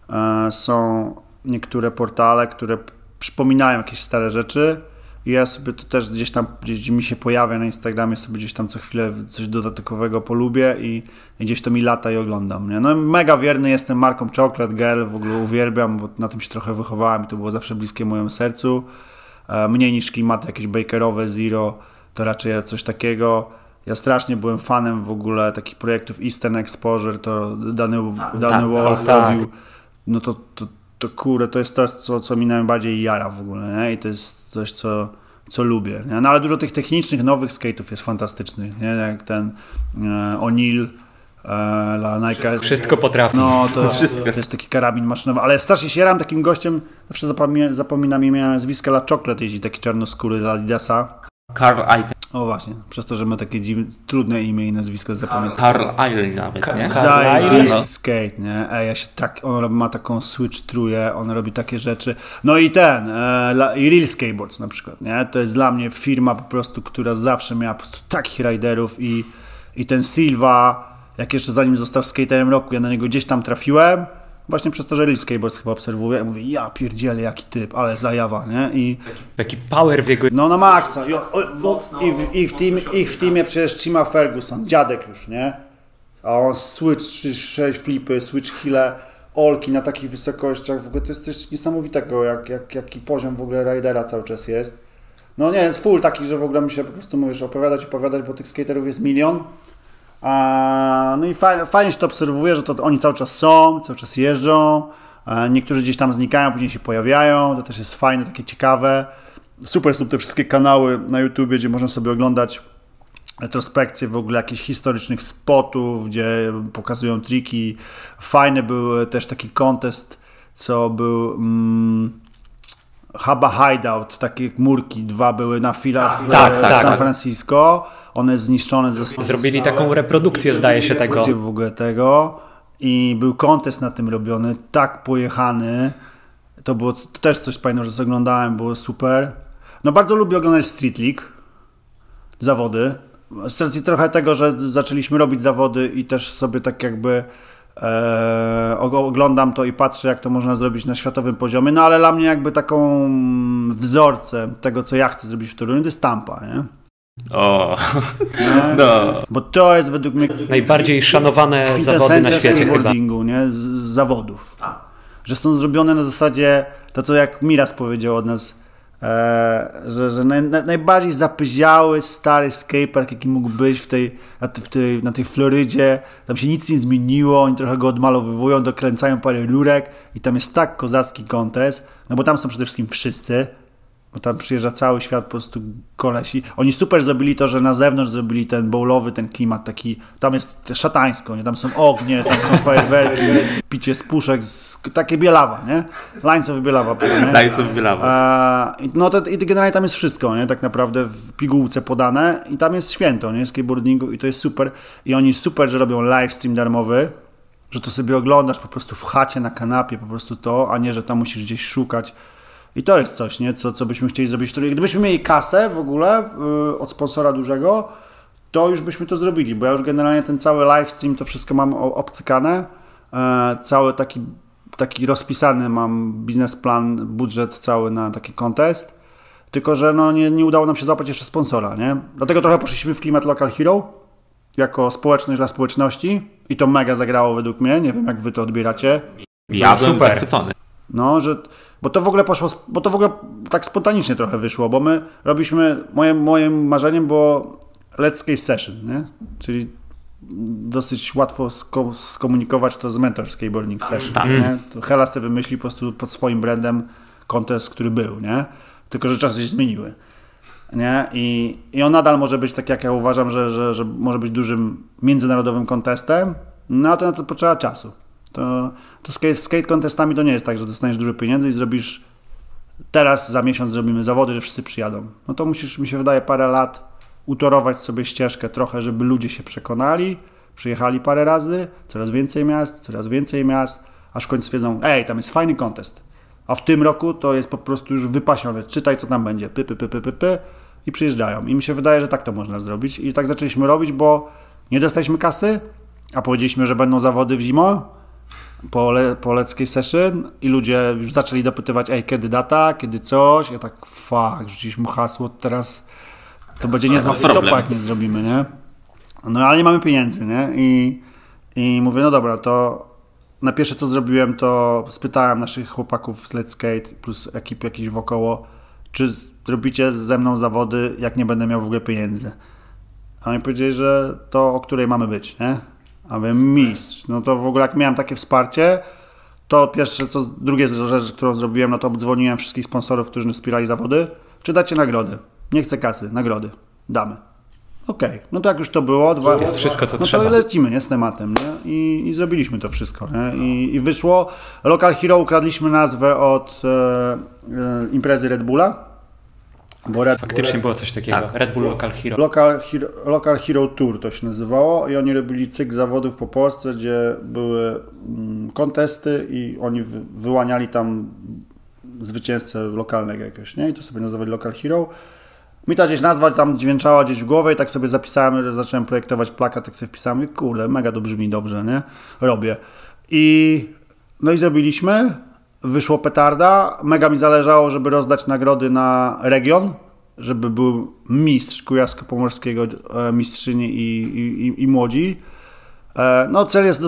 są niektóre portale, które przypominają jakieś stare rzeczy i ja sobie to też gdzieś mi się pojawia na Instagramie, sobie gdzieś tam co chwilę coś dodatkowego polubię i gdzieś to mi lata i oglądam, nie? No mega wierny jestem markom Chocolate Girl, w ogóle uwielbiam, bo na tym się trochę wychowałem i to było zawsze bliskie mojemu sercu. Mniej niż klimaty jakieś bakerowe, zero, to raczej coś takiego. Ja strasznie byłem fanem w ogóle takich projektów Eastern Exposure, to Dany Wolf robił. No to kurde, to jest to, co mi najbardziej jara w ogóle, nie? I to jest coś, co lubię, nie? No ale dużo tych technicznych, nowych skate'ów jest fantastycznych, nie? Jak ten O'Neill, Nike. Wszystko potrafi. No, to jest taki karabin maszynowy, ale strasznie się jaram takim gościem, zawsze zapominam imienia, nazwiska, La Chocolate jeździ, taki czarnoskóry dla Adidasa. Carl Icahn. O właśnie, przez to, że ma takie trudne imię i nazwisko zapamiętam. Carl Icahn nawet, nie? Zajebisty skate, nie? On ma taką switch truje, on robi takie rzeczy. No i i Real Skateboards na przykład, nie? To jest dla mnie firma po prostu, która zawsze miała po prostu takich riderów i ten Silva, jak jeszcze zanim został skaterem roku, ja na niego gdzieś tam trafiłem, właśnie przez to, że Real Skateboards chyba obserwuję, i mówię, ja pierdzielę, jaki typ, ale zajawa, nie? Taki power w jego... No na maksa. Ich w teamie przecież Chima Ferguson, dziadek już, nie? A on switch, 6 flipy, switch hille, olki na takich wysokościach, w ogóle to jest coś niesamowitego, jaki poziom w ogóle ridera cały czas jest. No nie, jest full taki, że w ogóle mi się po prostu mówisz opowiadać, bo tych skaterów jest milion. No i fajnie się to obserwuje, że to oni cały czas są, cały czas jeżdżą, niektórzy gdzieś tam znikają, później się pojawiają, to też jest fajne, takie ciekawe. Super są te wszystkie kanały na YouTubie, gdzie można sobie oglądać retrospekcje w ogóle jakichś historycznych spotów, gdzie pokazują triki. Fajny był też taki contest, co był Haba Hideout, takie murki, 2 były na filach w San Francisco. One zniszczone zostały. Zrobili taką reprodukcję, zdaje się, tego. W ogóle tego. I był kontest na tym robiony, tak pojechany. To też coś pamiętam, że oglądałem, było super. No bardzo lubię oglądać Street League, zawody. Z racji trochę tego, że zaczęliśmy robić zawody i też sobie tak jakby oglądam to i patrzę, jak to można zrobić na światowym poziomie. No ale dla mnie jakby taką wzorcem tego, co ja chcę zrobić w Toruniu, to jest Tampa, nie? No. Bo to jest według mnie najbardziej szanowane zawody na świecie chyba. Nie? Z zawodów. Że są zrobione na zasadzie to, co jak Miras powiedział od nas że najbardziej zapyziały stary skatepark, jaki mógł być na tej Florydzie. Tam się nic nie zmieniło, oni trochę go odmalowywują, dokręcają parę rurek i tam jest tak kozacki kontest, no bo tam są przede wszystkim wszyscy, bo tam przyjeżdża cały świat po prostu kolesi. Oni super zrobili to, że na zewnątrz zrobili ten bowlowy, ten klimat taki, tam jest szatańsko, nie? Tam są ognie, tam są fajerwerki, picie z puszek, takie bielawa, nie? Linesowy bielawa. Linesowy bielawa. No to i generalnie tam jest wszystko, nie? Tak naprawdę w pigułce podane i tam jest święto, nie? Skateboardingu i to jest super. I oni super, że robią livestream darmowy, że to sobie oglądasz po prostu w chacie, na kanapie, po prostu to, a nie, że tam musisz gdzieś szukać. I to jest coś, nie? Co byśmy chcieli zrobić. Gdybyśmy mieli kasę w ogóle od sponsora dużego, to już byśmy to zrobili, bo ja już generalnie ten cały livestream, to wszystko mam obcykane. Cały taki rozpisany mam biznesplan, budżet cały na taki contest. Tylko że no, nie udało nam się złapać jeszcze sponsora, nie? Dlatego trochę poszliśmy w klimat Local Hero, jako społeczność dla społeczności i to mega zagrało według mnie. Nie wiem, jak wy to odbieracie. Ja byłem zachwycony. No, bo to w ogóle poszło, bo to w ogóle tak spontanicznie trochę wyszło, bo my robiliśmy, moim marzeniem było Let's Skate Session, nie? Czyli dosyć łatwo skomunikować to z Mentor Skateboarding Session, nie? To Hela sobie wymyśli po prostu pod swoim brandem contest, który był, nie? Tylko, że czasy się zmieniły, nie? I on nadal może być, tak jak ja uważam, że może być dużym międzynarodowym kontestem, no a to na to potrzeba czasu. To skate contestami to nie jest tak, że dostaniesz dużo pieniędzy i zrobisz teraz, za miesiąc zrobimy zawody, że wszyscy przyjadą. No to musisz, mi się wydaje, parę lat utorować sobie ścieżkę trochę, żeby ludzie się przekonali, przyjechali parę razy, coraz więcej miast, aż w końcu wiedzą, tam jest fajny kontest. A w tym roku to jest po prostu już wypasione. Czytaj, co tam będzie. I przyjeżdżają. I mi się wydaje, że tak to można zrobić. I tak zaczęliśmy robić, bo nie dostaliśmy kasy, a powiedzieliśmy, że będą zawody w zimę po Let's Skate Session i ludzie już zaczęli dopytywać, kiedy data, kiedy coś. Ja tak, rzuciliśmy hasło, teraz to będzie niezły topa, jak nie zrobimy, nie? No ale nie mamy pieniędzy, nie? I mówię, no dobra, to na pierwsze co zrobiłem, to spytałem naszych chłopaków z Let's Skate plus ekipy jakieś wokoło, czy zrobicie ze mną zawody, jak nie będę miał w ogóle pieniędzy. A oni powiedzieli, że to o której mamy być, nie? A byłem mistrz. No to w ogóle jak miałem takie wsparcie, to drugie rzecz, którą zrobiłem, no to dzwoniłem wszystkich sponsorów, którzy nas wspierali zawody. Czy dacie nagrody? Nie chcę kasy, nagrody. Damy. Okej. No to jak już to było, jest wszystko, co no trzeba. to lecimy, nie, z tematem, nie? I zrobiliśmy to wszystko, nie? I wyszło. Local Hero ukradliśmy nazwę od imprezy Red Bulla. Faktycznie było coś takiego. Tak. Red Bull Local Hero. Local Hero Tour to się nazywało i oni robili cykl zawodów po Polsce, gdzie były kontesty i oni wyłaniali tam zwycięzcę lokalnego jakiegoś, nie? I to sobie nazywali Local Hero. Mi ta gdzieś nazwa tam dźwięczała gdzieś w głowie i tak sobie zapisałem, zacząłem projektować plakat, tak sobie wpisałem i kurde, mega to brzmi dobrze, nie? Robię. No i zrobiliśmy. Wyszło petarda. Mega mi zależało, żeby rozdać nagrody na region, żeby był mistrz Kujawsko-Pomorskiego, mistrzyni i młodzi. No cel jest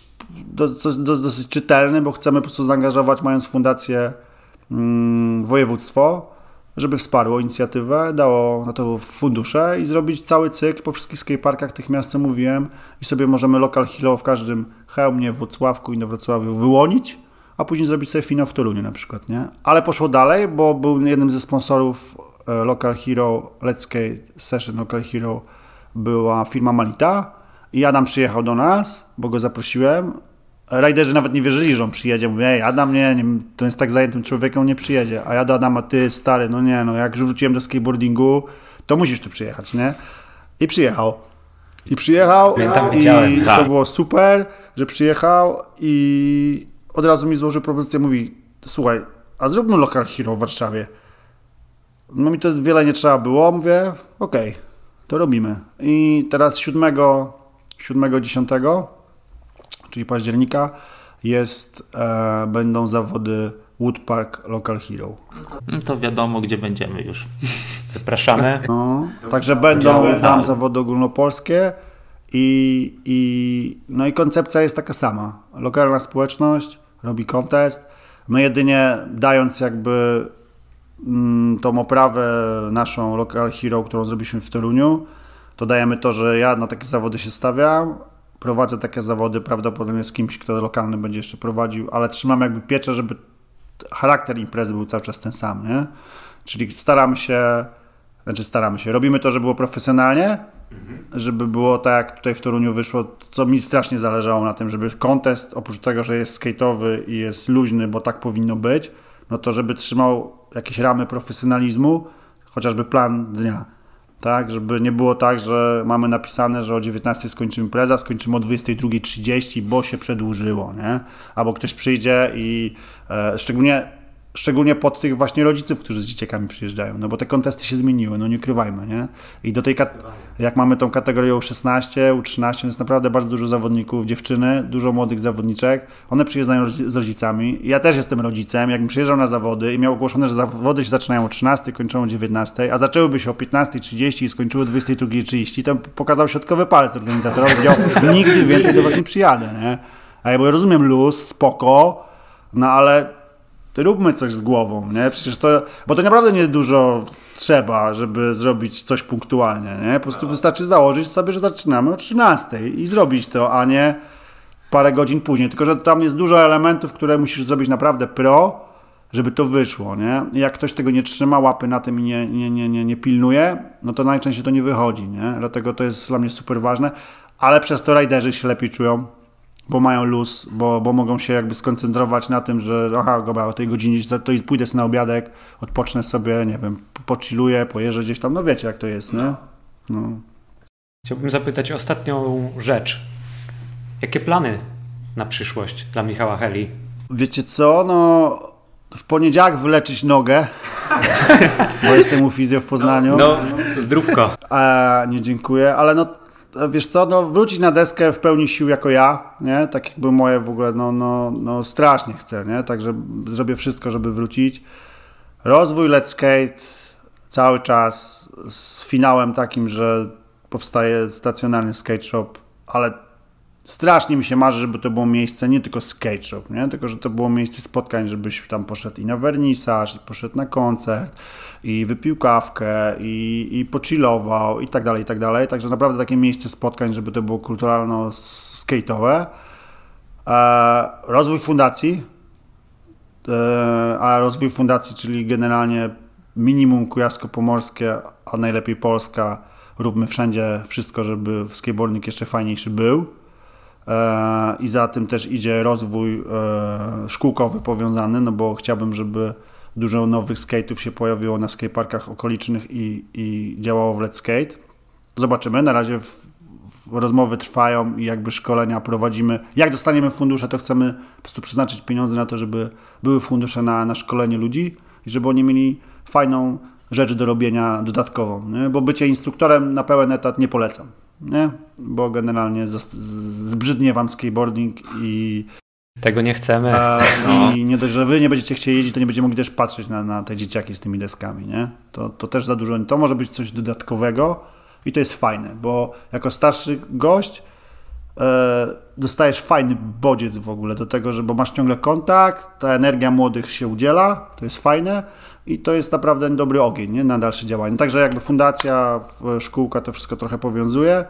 dosyć czytelny, bo chcemy po prostu zaangażować, mając fundację, województwo, żeby wsparło inicjatywę, dało na to fundusze i zrobić cały cykl po wszystkich skateparkach tych miast, co mówiłem, i sobie możemy Local Hero w każdym Chełmie, Włocławku i na Wrocławiu wyłonić, a później zrobić sobie finał w Toruniu na przykład, nie? Ale poszło dalej, bo był jednym ze sponsorów Local Hero, Let's Skate Session Local Hero była firma Malita i Adam przyjechał do nas, bo go zaprosiłem. Rajderzy nawet nie wierzyli, że on przyjedzie. Mówię, Adam nie, to jest tak zajętym człowiekiem, on nie przyjedzie. A ja do Adama, ty stary, no nie, no jak rzuciłem do skateboardingu, to musisz tu przyjechać, nie? I przyjechał. Ja tam widziałem, i to było super, że przyjechał i od razu mi złożył propozycję, mówi, słuchaj, a zróbmy Local Hero w Warszawie. No mi to wiele nie trzeba było, mówię, okej, to robimy. I teraz 7-10, czyli października, będą zawody Woodpark Local Hero. No to wiadomo, gdzie będziemy już. Zapraszamy. No, także będą tam zawody ogólnopolskie no i koncepcja jest taka sama. Lokalna społeczność robi kontest. My jedynie dając jakby tą oprawę naszą Local Hero, którą zrobiliśmy w Toruniu, to dajemy to, że ja na takie zawody się stawiam, prowadzę takie zawody prawdopodobnie z kimś, kto lokalny będzie jeszcze prowadził, ale trzymam jakby pieczę, żeby charakter imprezy był cały czas ten sam, nie? Czyli staramy się, robimy to, żeby było profesjonalnie, żeby było tak, jak tutaj w Toruniu wyszło, co mi strasznie zależało na tym, żeby contest, oprócz tego, że jest skate'owy i jest luźny, bo tak powinno być, no to żeby trzymał jakieś ramy profesjonalizmu, chociażby plan dnia. Tak, żeby nie było tak, że mamy napisane, że o 19 skończymy impreza, skończymy o 22:30, bo się przedłużyło, nie? Albo ktoś przyjdzie i szczególnie pod tych właśnie rodziców, którzy z dzieciakami przyjeżdżają, no bo te kontesty się zmieniły, no nie ukrywajmy, nie? I do tej jak mamy tą kategorię U16, U13, to jest naprawdę bardzo dużo zawodników, dziewczyny, dużo młodych zawodniczek, one przyjeżdżają z rodzicami. Ja też jestem rodzicem, jakbym przyjeżdżał na zawody i miał ogłoszone, że zawody się zaczynają o 13, kończą o 19, a zaczęłyby się o 15:30 i skończyły o 22:30, to pokazał środkowy palec organizatora, powiedział, nigdy więcej do was nie przyjadę, nie? A ja bo rozumiem luz, spoko, no ale róbmy coś z głową, nie? Przecież bo to naprawdę nie dużo trzeba, żeby zrobić coś punktualnie, nie? Po prostu wystarczy założyć sobie, że zaczynamy o 13 i zrobić to, a nie parę godzin później. Tylko że tam jest dużo elementów, które musisz zrobić naprawdę żeby to wyszło, nie? I jak ktoś tego nie trzyma, łapy na tym i nie pilnuje, no to najczęściej to nie wychodzi, nie? Dlatego to jest dla mnie super ważne, ale przez to rajderzy się lepiej czują, bo mają luz, bo mogą się jakby skoncentrować na tym, że dobra, o tej godzinie to pójdę sobie na obiadek, odpocznę sobie, nie wiem, pochilluję, pojeżdżę gdzieś tam, no wiecie jak to jest, nie? No. Chciałbym zapytać o ostatnią rzecz. Jakie plany na przyszłość dla Michała Heli? Wiecie co, no w poniedziałek wyleczyć nogę, bo jestem u fizjo w Poznaniu. No, zdrówko. Nie, dziękuję, ale no wiesz co, no wrócić na deskę w pełni sił jako ja, nie? Tak jakby moje w ogóle, no strasznie chcę, nie? Także zrobię wszystko, żeby wrócić. Rozwój Let's Skate cały czas z finałem takim, że powstaje stacjonarny skate shop, ale strasznie mi się marzy, żeby to było miejsce nie tylko skate shop, nie? Tylko że to było miejsce spotkań, żebyś tam poszedł i na wernisaż, i poszedł na koncert, i wypił kawkę, i pochillował, i tak dalej, i tak dalej. Także naprawdę takie miejsce spotkań, żeby to było kulturalno-skate'owe. Rozwój fundacji, a rozwój fundacji, czyli generalnie minimum kujawsko-pomorskie, a najlepiej Polska. Róbmy wszędzie wszystko, żeby skateboarding jeszcze fajniejszy był. I za tym też idzie rozwój szkółkowy powiązany, no bo chciałbym, żeby dużo nowych skate'ów się pojawiło na skateparkach okolicznych i działało w Let's Skate. Zobaczymy, na razie rozmowy trwają i jakby szkolenia prowadzimy. Jak dostaniemy fundusze, to chcemy po prostu przeznaczyć pieniądze na to, żeby były fundusze na szkolenie ludzi i żeby oni mieli fajną rzecz do robienia dodatkową, nie? Bo bycie instruktorem na pełen etat nie polecam, nie? Bo generalnie zbrzydnie wam skateboarding i tego nie chcemy. I nie dość, że wy nie będziecie chcieli jeździć, to nie będziecie mogli też patrzeć na te dzieciaki z tymi deskami, nie? To też za dużo. To może być coś dodatkowego i to jest fajne, bo jako starszy gość dostajesz fajny bodziec w ogóle do tego, bo masz ciągle kontakt, ta energia młodych się udziela, to jest fajne i to jest naprawdę dobry ogień, nie? Na dalsze działanie. Także jakby fundacja, szkółka to wszystko trochę powiązuje.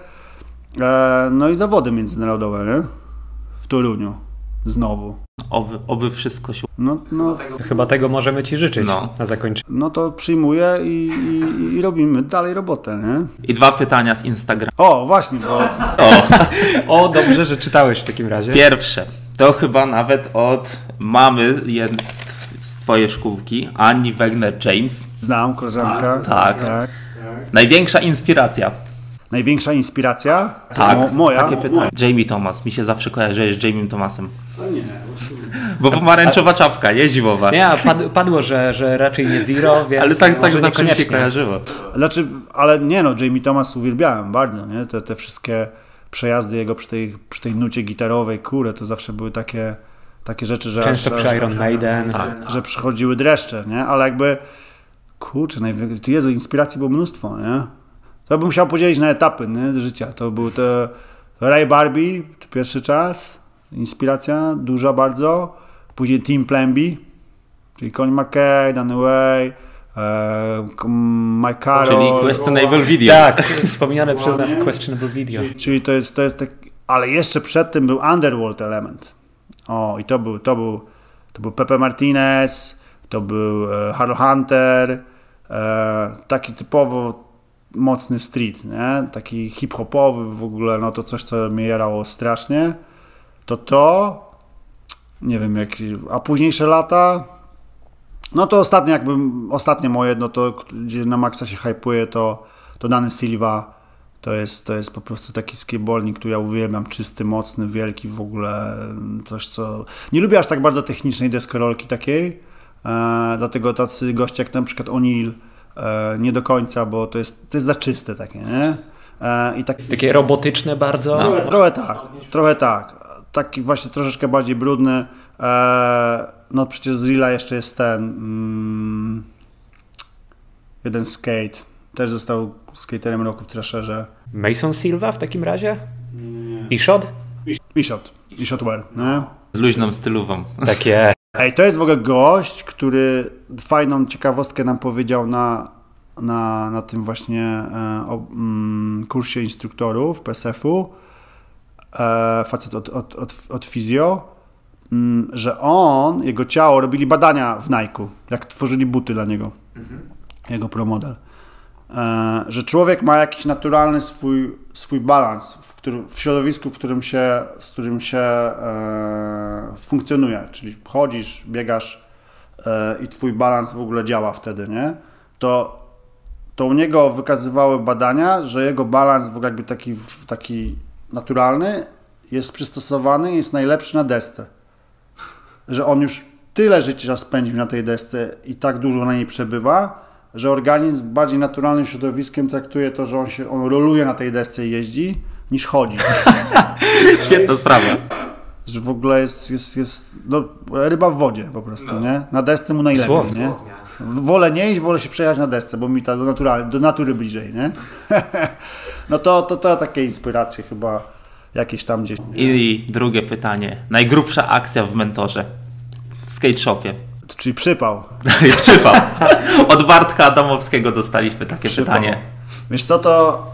No i zawody międzynarodowe, nie? W Toruniu. Znowu. Oby wszystko się... No, chyba tego możemy ci życzyć na zakończenie. No to przyjmuję i robimy dalej robotę, nie? I 2 pytania z Instagrama. O, właśnie, bo... O, dobrze, że czytałeś w takim razie. Pierwsze, to chyba nawet od mamy z twojej szkółki, Anni Wegner-James. Znam, koleżanka. Tak. Największa inspiracja. Największa inspiracja? Tak, moja? takie pytanie. Jamie Thomas, mi się zawsze kojarzy z Jamie Thomasem. Nie. Bo pomarańczowa czapka, nie zimowa. Nie, padło, że raczej nie Zero, więc ale tak zawsze mi się kojarzyło. Znaczy, ale nie no, Jamie Thomas uwielbiałem bardzo, nie? Te wszystkie przejazdy jego przy tej nucie gitarowej, to zawsze były takie rzeczy, że... Często przy Iron Maiden. Że przychodziły dreszcze, nie? Ale jakby, Jezu, inspiracji było mnóstwo, nie? To bym musiał podzielić na etapy, nie? Życia. To był Ray Barbie, pierwszy czas, inspiracja duża bardzo. Później Team Plan B, czyli Colin McKay, Danny Way, Mycaro. Czyli questionable video. Tak, wspomniane przez nas questionable video. Czyli to jest tak, ale jeszcze przed tym był Underworld element. O, i to był Pepe Martinez, to był Harold Hunter, taki typowo mocny street, nie? Taki hip-hopowy w ogóle, no to coś, co mnie jarało strasznie. Nie wiem, a późniejsze lata, no to ostatnie moje, no to gdzie na maksa się hypuje, to Dany Silva, to jest po prostu taki skateboarding, który ja uwielbiam, czysty, mocny, wielki w ogóle, coś co... Nie lubię aż tak bardzo technicznej deskorolki takiej, dlatego tacy goście jak na przykład O'Neill nie do końca, bo to jest za czyste takie, nie? Takie robotyczne bardzo? No, trochę tak. Taki właśnie troszeczkę bardziej brudny. No przecież z Reala jeszcze jest ten jeden skate. Też został skaterem roku w Trasherze. Mason Silva w takim razie? Ishod? Ishod Wear, nie? Z luźną stylówą. Takie. Ej, to jest w ogóle gość, który fajną ciekawostkę nam powiedział na tym właśnie kursie instruktorów PSF-u. Facet od fizjo, że jego ciało, robili badania w Nike'u, jak tworzyli buty dla niego, jego promodel. Że człowiek ma jakiś naturalny swój balans w środowisku, z którym się funkcjonuje, czyli chodzisz, biegasz i twój balans w ogóle działa wtedy, nie? To u niego wykazywały badania, że jego balans w ogóle jakby taki naturalny jest przystosowany, jest najlepszy na desce. Że on już tyle życia spędził na tej desce i tak dużo na niej przebywa, że organizm bardziej naturalnym środowiskiem traktuje to, że on roluje na tej desce i jeździ, niż chodzi. Świetna sprawa. Że w ogóle jest no, ryba w wodzie po prostu, nie? Na desce mu najlepiej, nie? Wolę nie iść, wolę się przejechać na desce, bo mi ta do natury bliżej, nie? No to takie inspiracje chyba jakieś tam gdzieś. I drugie pytanie. Najgrubsza akcja w Mentorze. W skate shopie. Czyli przypał. Przypał. Od Bartka Adamowskiego dostaliśmy takie pytanie. Wiesz co,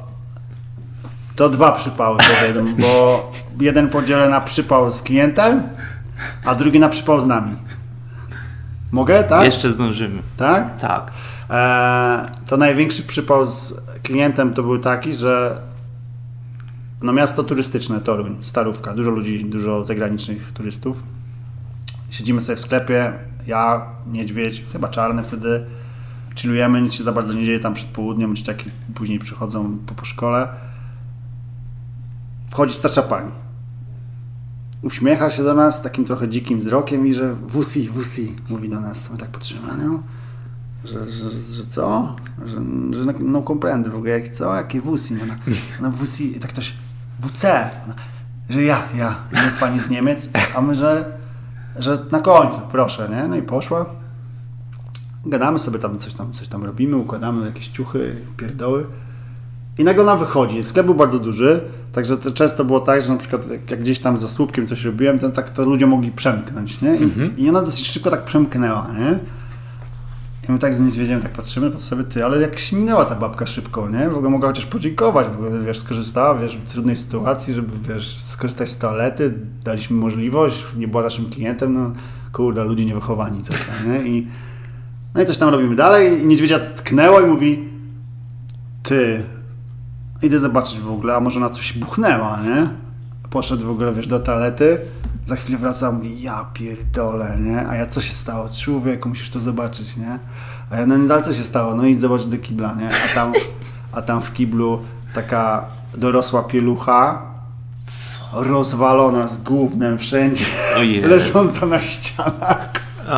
to dwa przypały powiem, bo jeden podzielę na przypał z klientem, a drugi na przypał z nami. Mogę, tak? Jeszcze zdążymy. Tak? Tak. To największy przypał z klientem to był taki, że no miasto turystyczne, Toruń, Starówka, dużo ludzi, dużo zagranicznych turystów. Siedzimy sobie w sklepie, ja, niedźwiedź, chyba czarny wtedy, chillujemy, nic się za bardzo nie dzieje tam przed południem, dzieciaki później przychodzą po szkole. Wchodzi starsza pani. Uśmiecha się do nas takim trochę dzikim wzrokiem i że wusi, mówi do nas. My tak patrzymy na nią, że co? Że no komprendy w ogóle, jak co? Jakie wusi? No wusi, tak ktoś, WC. No, że ja, pani z Niemiec, a my, że na końcu, proszę, nie? No i poszła. Gadamy sobie tam, coś tam robimy, układamy jakieś ciuchy, pierdoły. I nagle ona wychodzi. Sklep był bardzo duży, także często było tak, że na przykład jak gdzieś tam za słupkiem coś robiłem, to ludzie mogli przemknąć, nie? I ona dosyć szybko tak przemknęła, nie? I my tak z niedźwiedziem tak patrzymy po sobie, ale jak śminęła ta babka szybko, nie? W ogóle mogła chociaż podziękować, w ogóle, wiesz, skorzystała, wiesz, w trudnej sytuacji, żeby, wiesz, skorzystać z toalety, daliśmy możliwość, nie była naszym klientem, no kurde, ludzie niewychowani, coś tam, nie? No i coś tam robimy dalej i niedźwiedzia tknęło i mówi, ty, idę zobaczyć w ogóle, a może na coś buchnęła, nie? Poszedł w ogóle, wiesz, do toalety, za chwilę wraca, mówi, ja pierdolę, nie? A ja, co się stało? Człowieku, musisz to zobaczyć, nie? A ja, no nie dalej, co się stało? No idź zobaczyć do kibla, nie? A tam w kiblu taka dorosła pielucha, rozwalona z gównem wszędzie, leżąca na ścianach.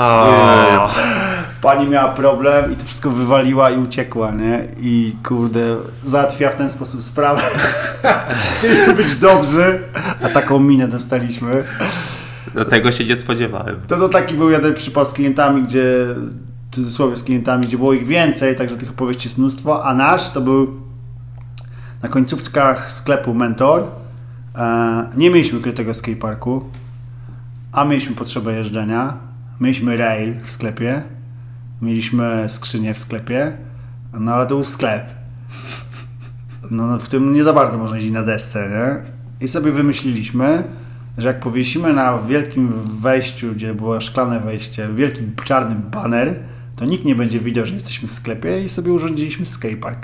Pani miała problem i to wszystko wywaliła i uciekła, nie? I kurde, załatwiła w ten sposób sprawę. Chcieliśmy być dobrzy, a taką minę dostaliśmy. Do tego się nie spodziewałem. To taki był jeden przypał z klientami, w cudzysłowie z klientami, gdzie było ich więcej, także tych opowieści jest mnóstwo, a nasz to był na końcówkach sklepu Mentor. Nie mieliśmy krytego skateparku, a mieliśmy potrzebę jeżdżenia. Mieliśmy rail w sklepie mieliśmy skrzynię w sklepie, no ale to był sklep. No, w którym nie za bardzo można jeździć na desce, nie? I sobie wymyśliliśmy, że jak powiesimy na wielkim wejściu, gdzie było szklane wejście, wielki czarny baner, to nikt nie będzie widział, że jesteśmy w sklepie i sobie urządziliśmy skatepark.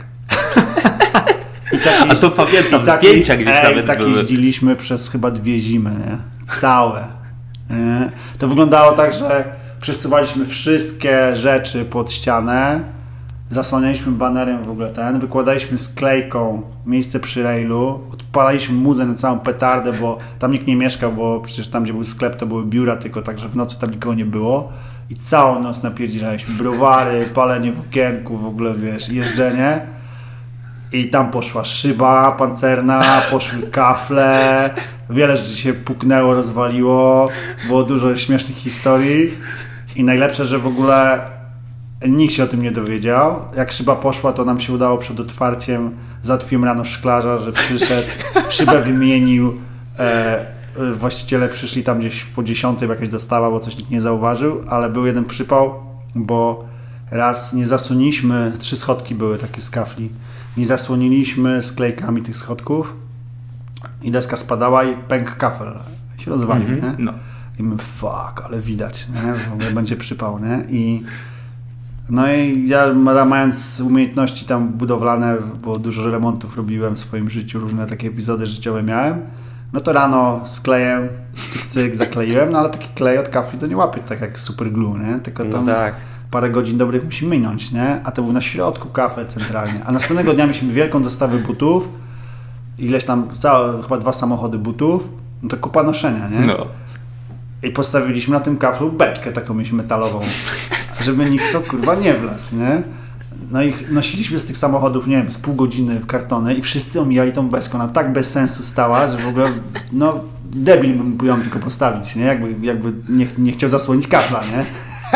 A to pamiętam, zdjęcia gdzieś nawet tak były. jeździliśmy przez chyba 2 zimy, nie? Całe. Nie? To wyglądało tak, że przesuwaliśmy wszystkie rzeczy pod ścianę, zasłanialiśmy banerem w ogóle wykładaliśmy sklejką miejsce przy railu, odpalaliśmy muzę na całą petardę, bo tam nikt nie mieszkał, bo przecież tam, gdzie był sklep, to były biura tylko, także w nocy tam nikogo nie było i całą noc napierdzielaliśmy browary, palenie w okienku, w ogóle wiesz, jeżdżenie i tam poszła szyba pancerna, poszły kafle, wiele rzeczy się puknęło, rozwaliło, było dużo śmiesznych historii i najlepsze, że w ogóle nikt się o tym nie dowiedział. Jak szyba poszła, to nam się udało przed otwarciem. Załatwiłem rano szklarza, że przyszedł, szybę wymienił. Właściciele przyszli tam gdzieś po 10, jakaś dostawa, bo coś nikt nie zauważył, ale był jeden przypał, bo raz nie zasłoniliśmy, 3 schodki były takie z kafli, nie zasłoniliśmy sklejkami tych schodków i deska spadała i pękł kafel. Się rozwalił, nie? No. I my, fuck, ale widać, nie? W ogóle będzie przypał, nie? No i ja mając umiejętności tam budowlane, bo dużo remontów robiłem w swoim życiu, różne takie epizody życiowe miałem, no to rano z klejem, cyk, zakleiłem, no ale taki klej od kafli to nie łapie tak jak super glue, nie? Tylko tam parę godzin dobrych musi minąć, nie? A to był na środku kafel centralnie. A następnego dnia mieliśmy wielką dostawę butów, ileś tam, chyba 2 samochody butów, no to kupa noszenia, nie? No. I postawiliśmy na tym kaflu beczkę taką mieliśmy metalową, żeby nikt to kurwa nie wlazł, nie? No i nosiliśmy z tych samochodów, nie wiem, z pół godziny w kartony i wszyscy omijali tą beczkę. Ona tak bez sensu stała, że w ogóle, no, debil bym ją tylko postawić, nie? Jakby nie chciał zasłonić kafla, nie?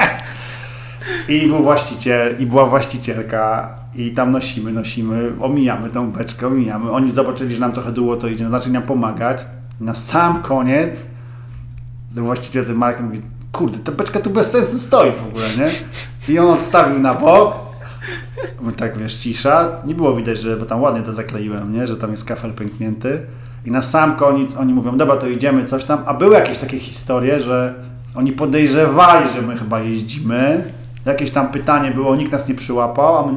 I był właściciel, i była właścicielka i tam nosimy, omijamy tą beczkę, Oni zobaczyli, że nam trochę długo to idzie, zaczęli nam pomagać. Na sam koniec właściciel ten Marek mówi, kurde, ta beczka tu bez sensu stoi w ogóle, nie? I on odstawił na bok. My tak, wiesz, cisza. Nie było widać, bo tam ładnie to zakleiłem, nie? Że tam jest kafel pęknięty. I na sam koniec oni mówią, dobra, to idziemy, coś tam. A były jakieś takie historie, że oni podejrzewali, że my chyba jeździmy. Jakieś tam pytanie było, nikt nas nie przyłapał, a my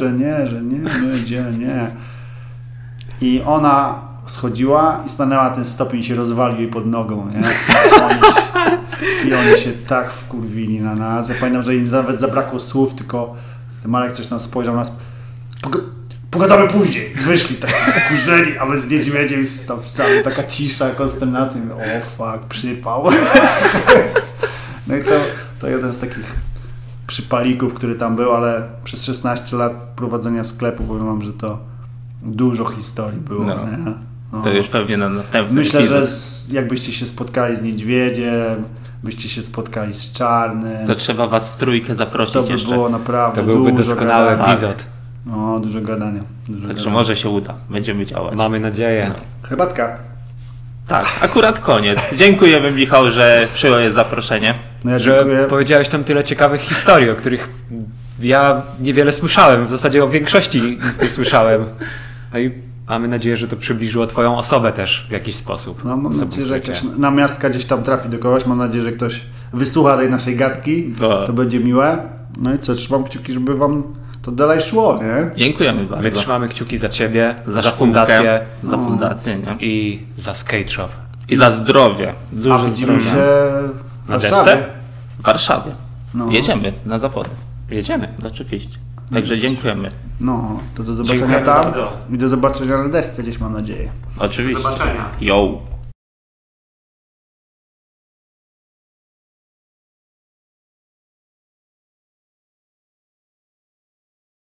nie. I ona schodziła i stanęła, ten stopień się rozwalił jej pod nogą, nie? I oni się tak wkurwili na nas. Ja pamiętam, że im nawet zabrakło słów, tylko Marek coś tam spojrzał na nas. Pogadamy później. Wyszli tak wkurzeni, a my z niedźwiedziem i z ściany. Taka cisza, konsternacja. O fuck, przypał. No i to jeden z takich przypalików, który tam był, ale przez 16 lat prowadzenia sklepu powiem wam, że to dużo historii było. No. Nie? No. To już pewnie na następny Myślę, epizod. że jakbyście się spotkali z niedźwiedziem, byście się spotkali z czarnym. To trzeba was w trójkę zaprosić to by jeszcze. było naprawdę To byłby dużo doskonały gadania. epizod. No, dużo gadania. Także może się uda. Będziemy działać. Mamy nadzieję. No. Herbatka. Tak, akurat koniec. Dziękujemy, Michał, że przyjąłeś zaproszenie. No ja Że dziękuję. powiedziałeś tam tyle ciekawych historii, o których ja niewiele słyszałem. W zasadzie o większości nic nie słyszałem. No i mamy nadzieję, że to przybliżyło twoją osobę też w jakiś sposób. No, mam nadzieję, że jakaś namiastka gdzieś tam trafi do kogoś. Mam nadzieję, że ktoś wysłucha tej naszej gadki. No. To będzie miłe. No i co, trzymam kciuki, żeby wam to dalej szło, nie? Dziękujemy bardzo. My trzymamy kciuki za ciebie, za szkółkę, fundację za fundację, nie? i za skate shop. I za zdrowie. A Dużo widzimy zdrowia. się w Na Warszawie. desce? W Warszawie. No. Jedziemy na zawody. Jedziemy. Oczywiście. Także dziękujemy. No, to do zobaczenia Dziękujemy tam bardzo. i do zobaczenia na desce gdzieś, mam nadzieję. Oczywiście. Do zobaczenia. Yo.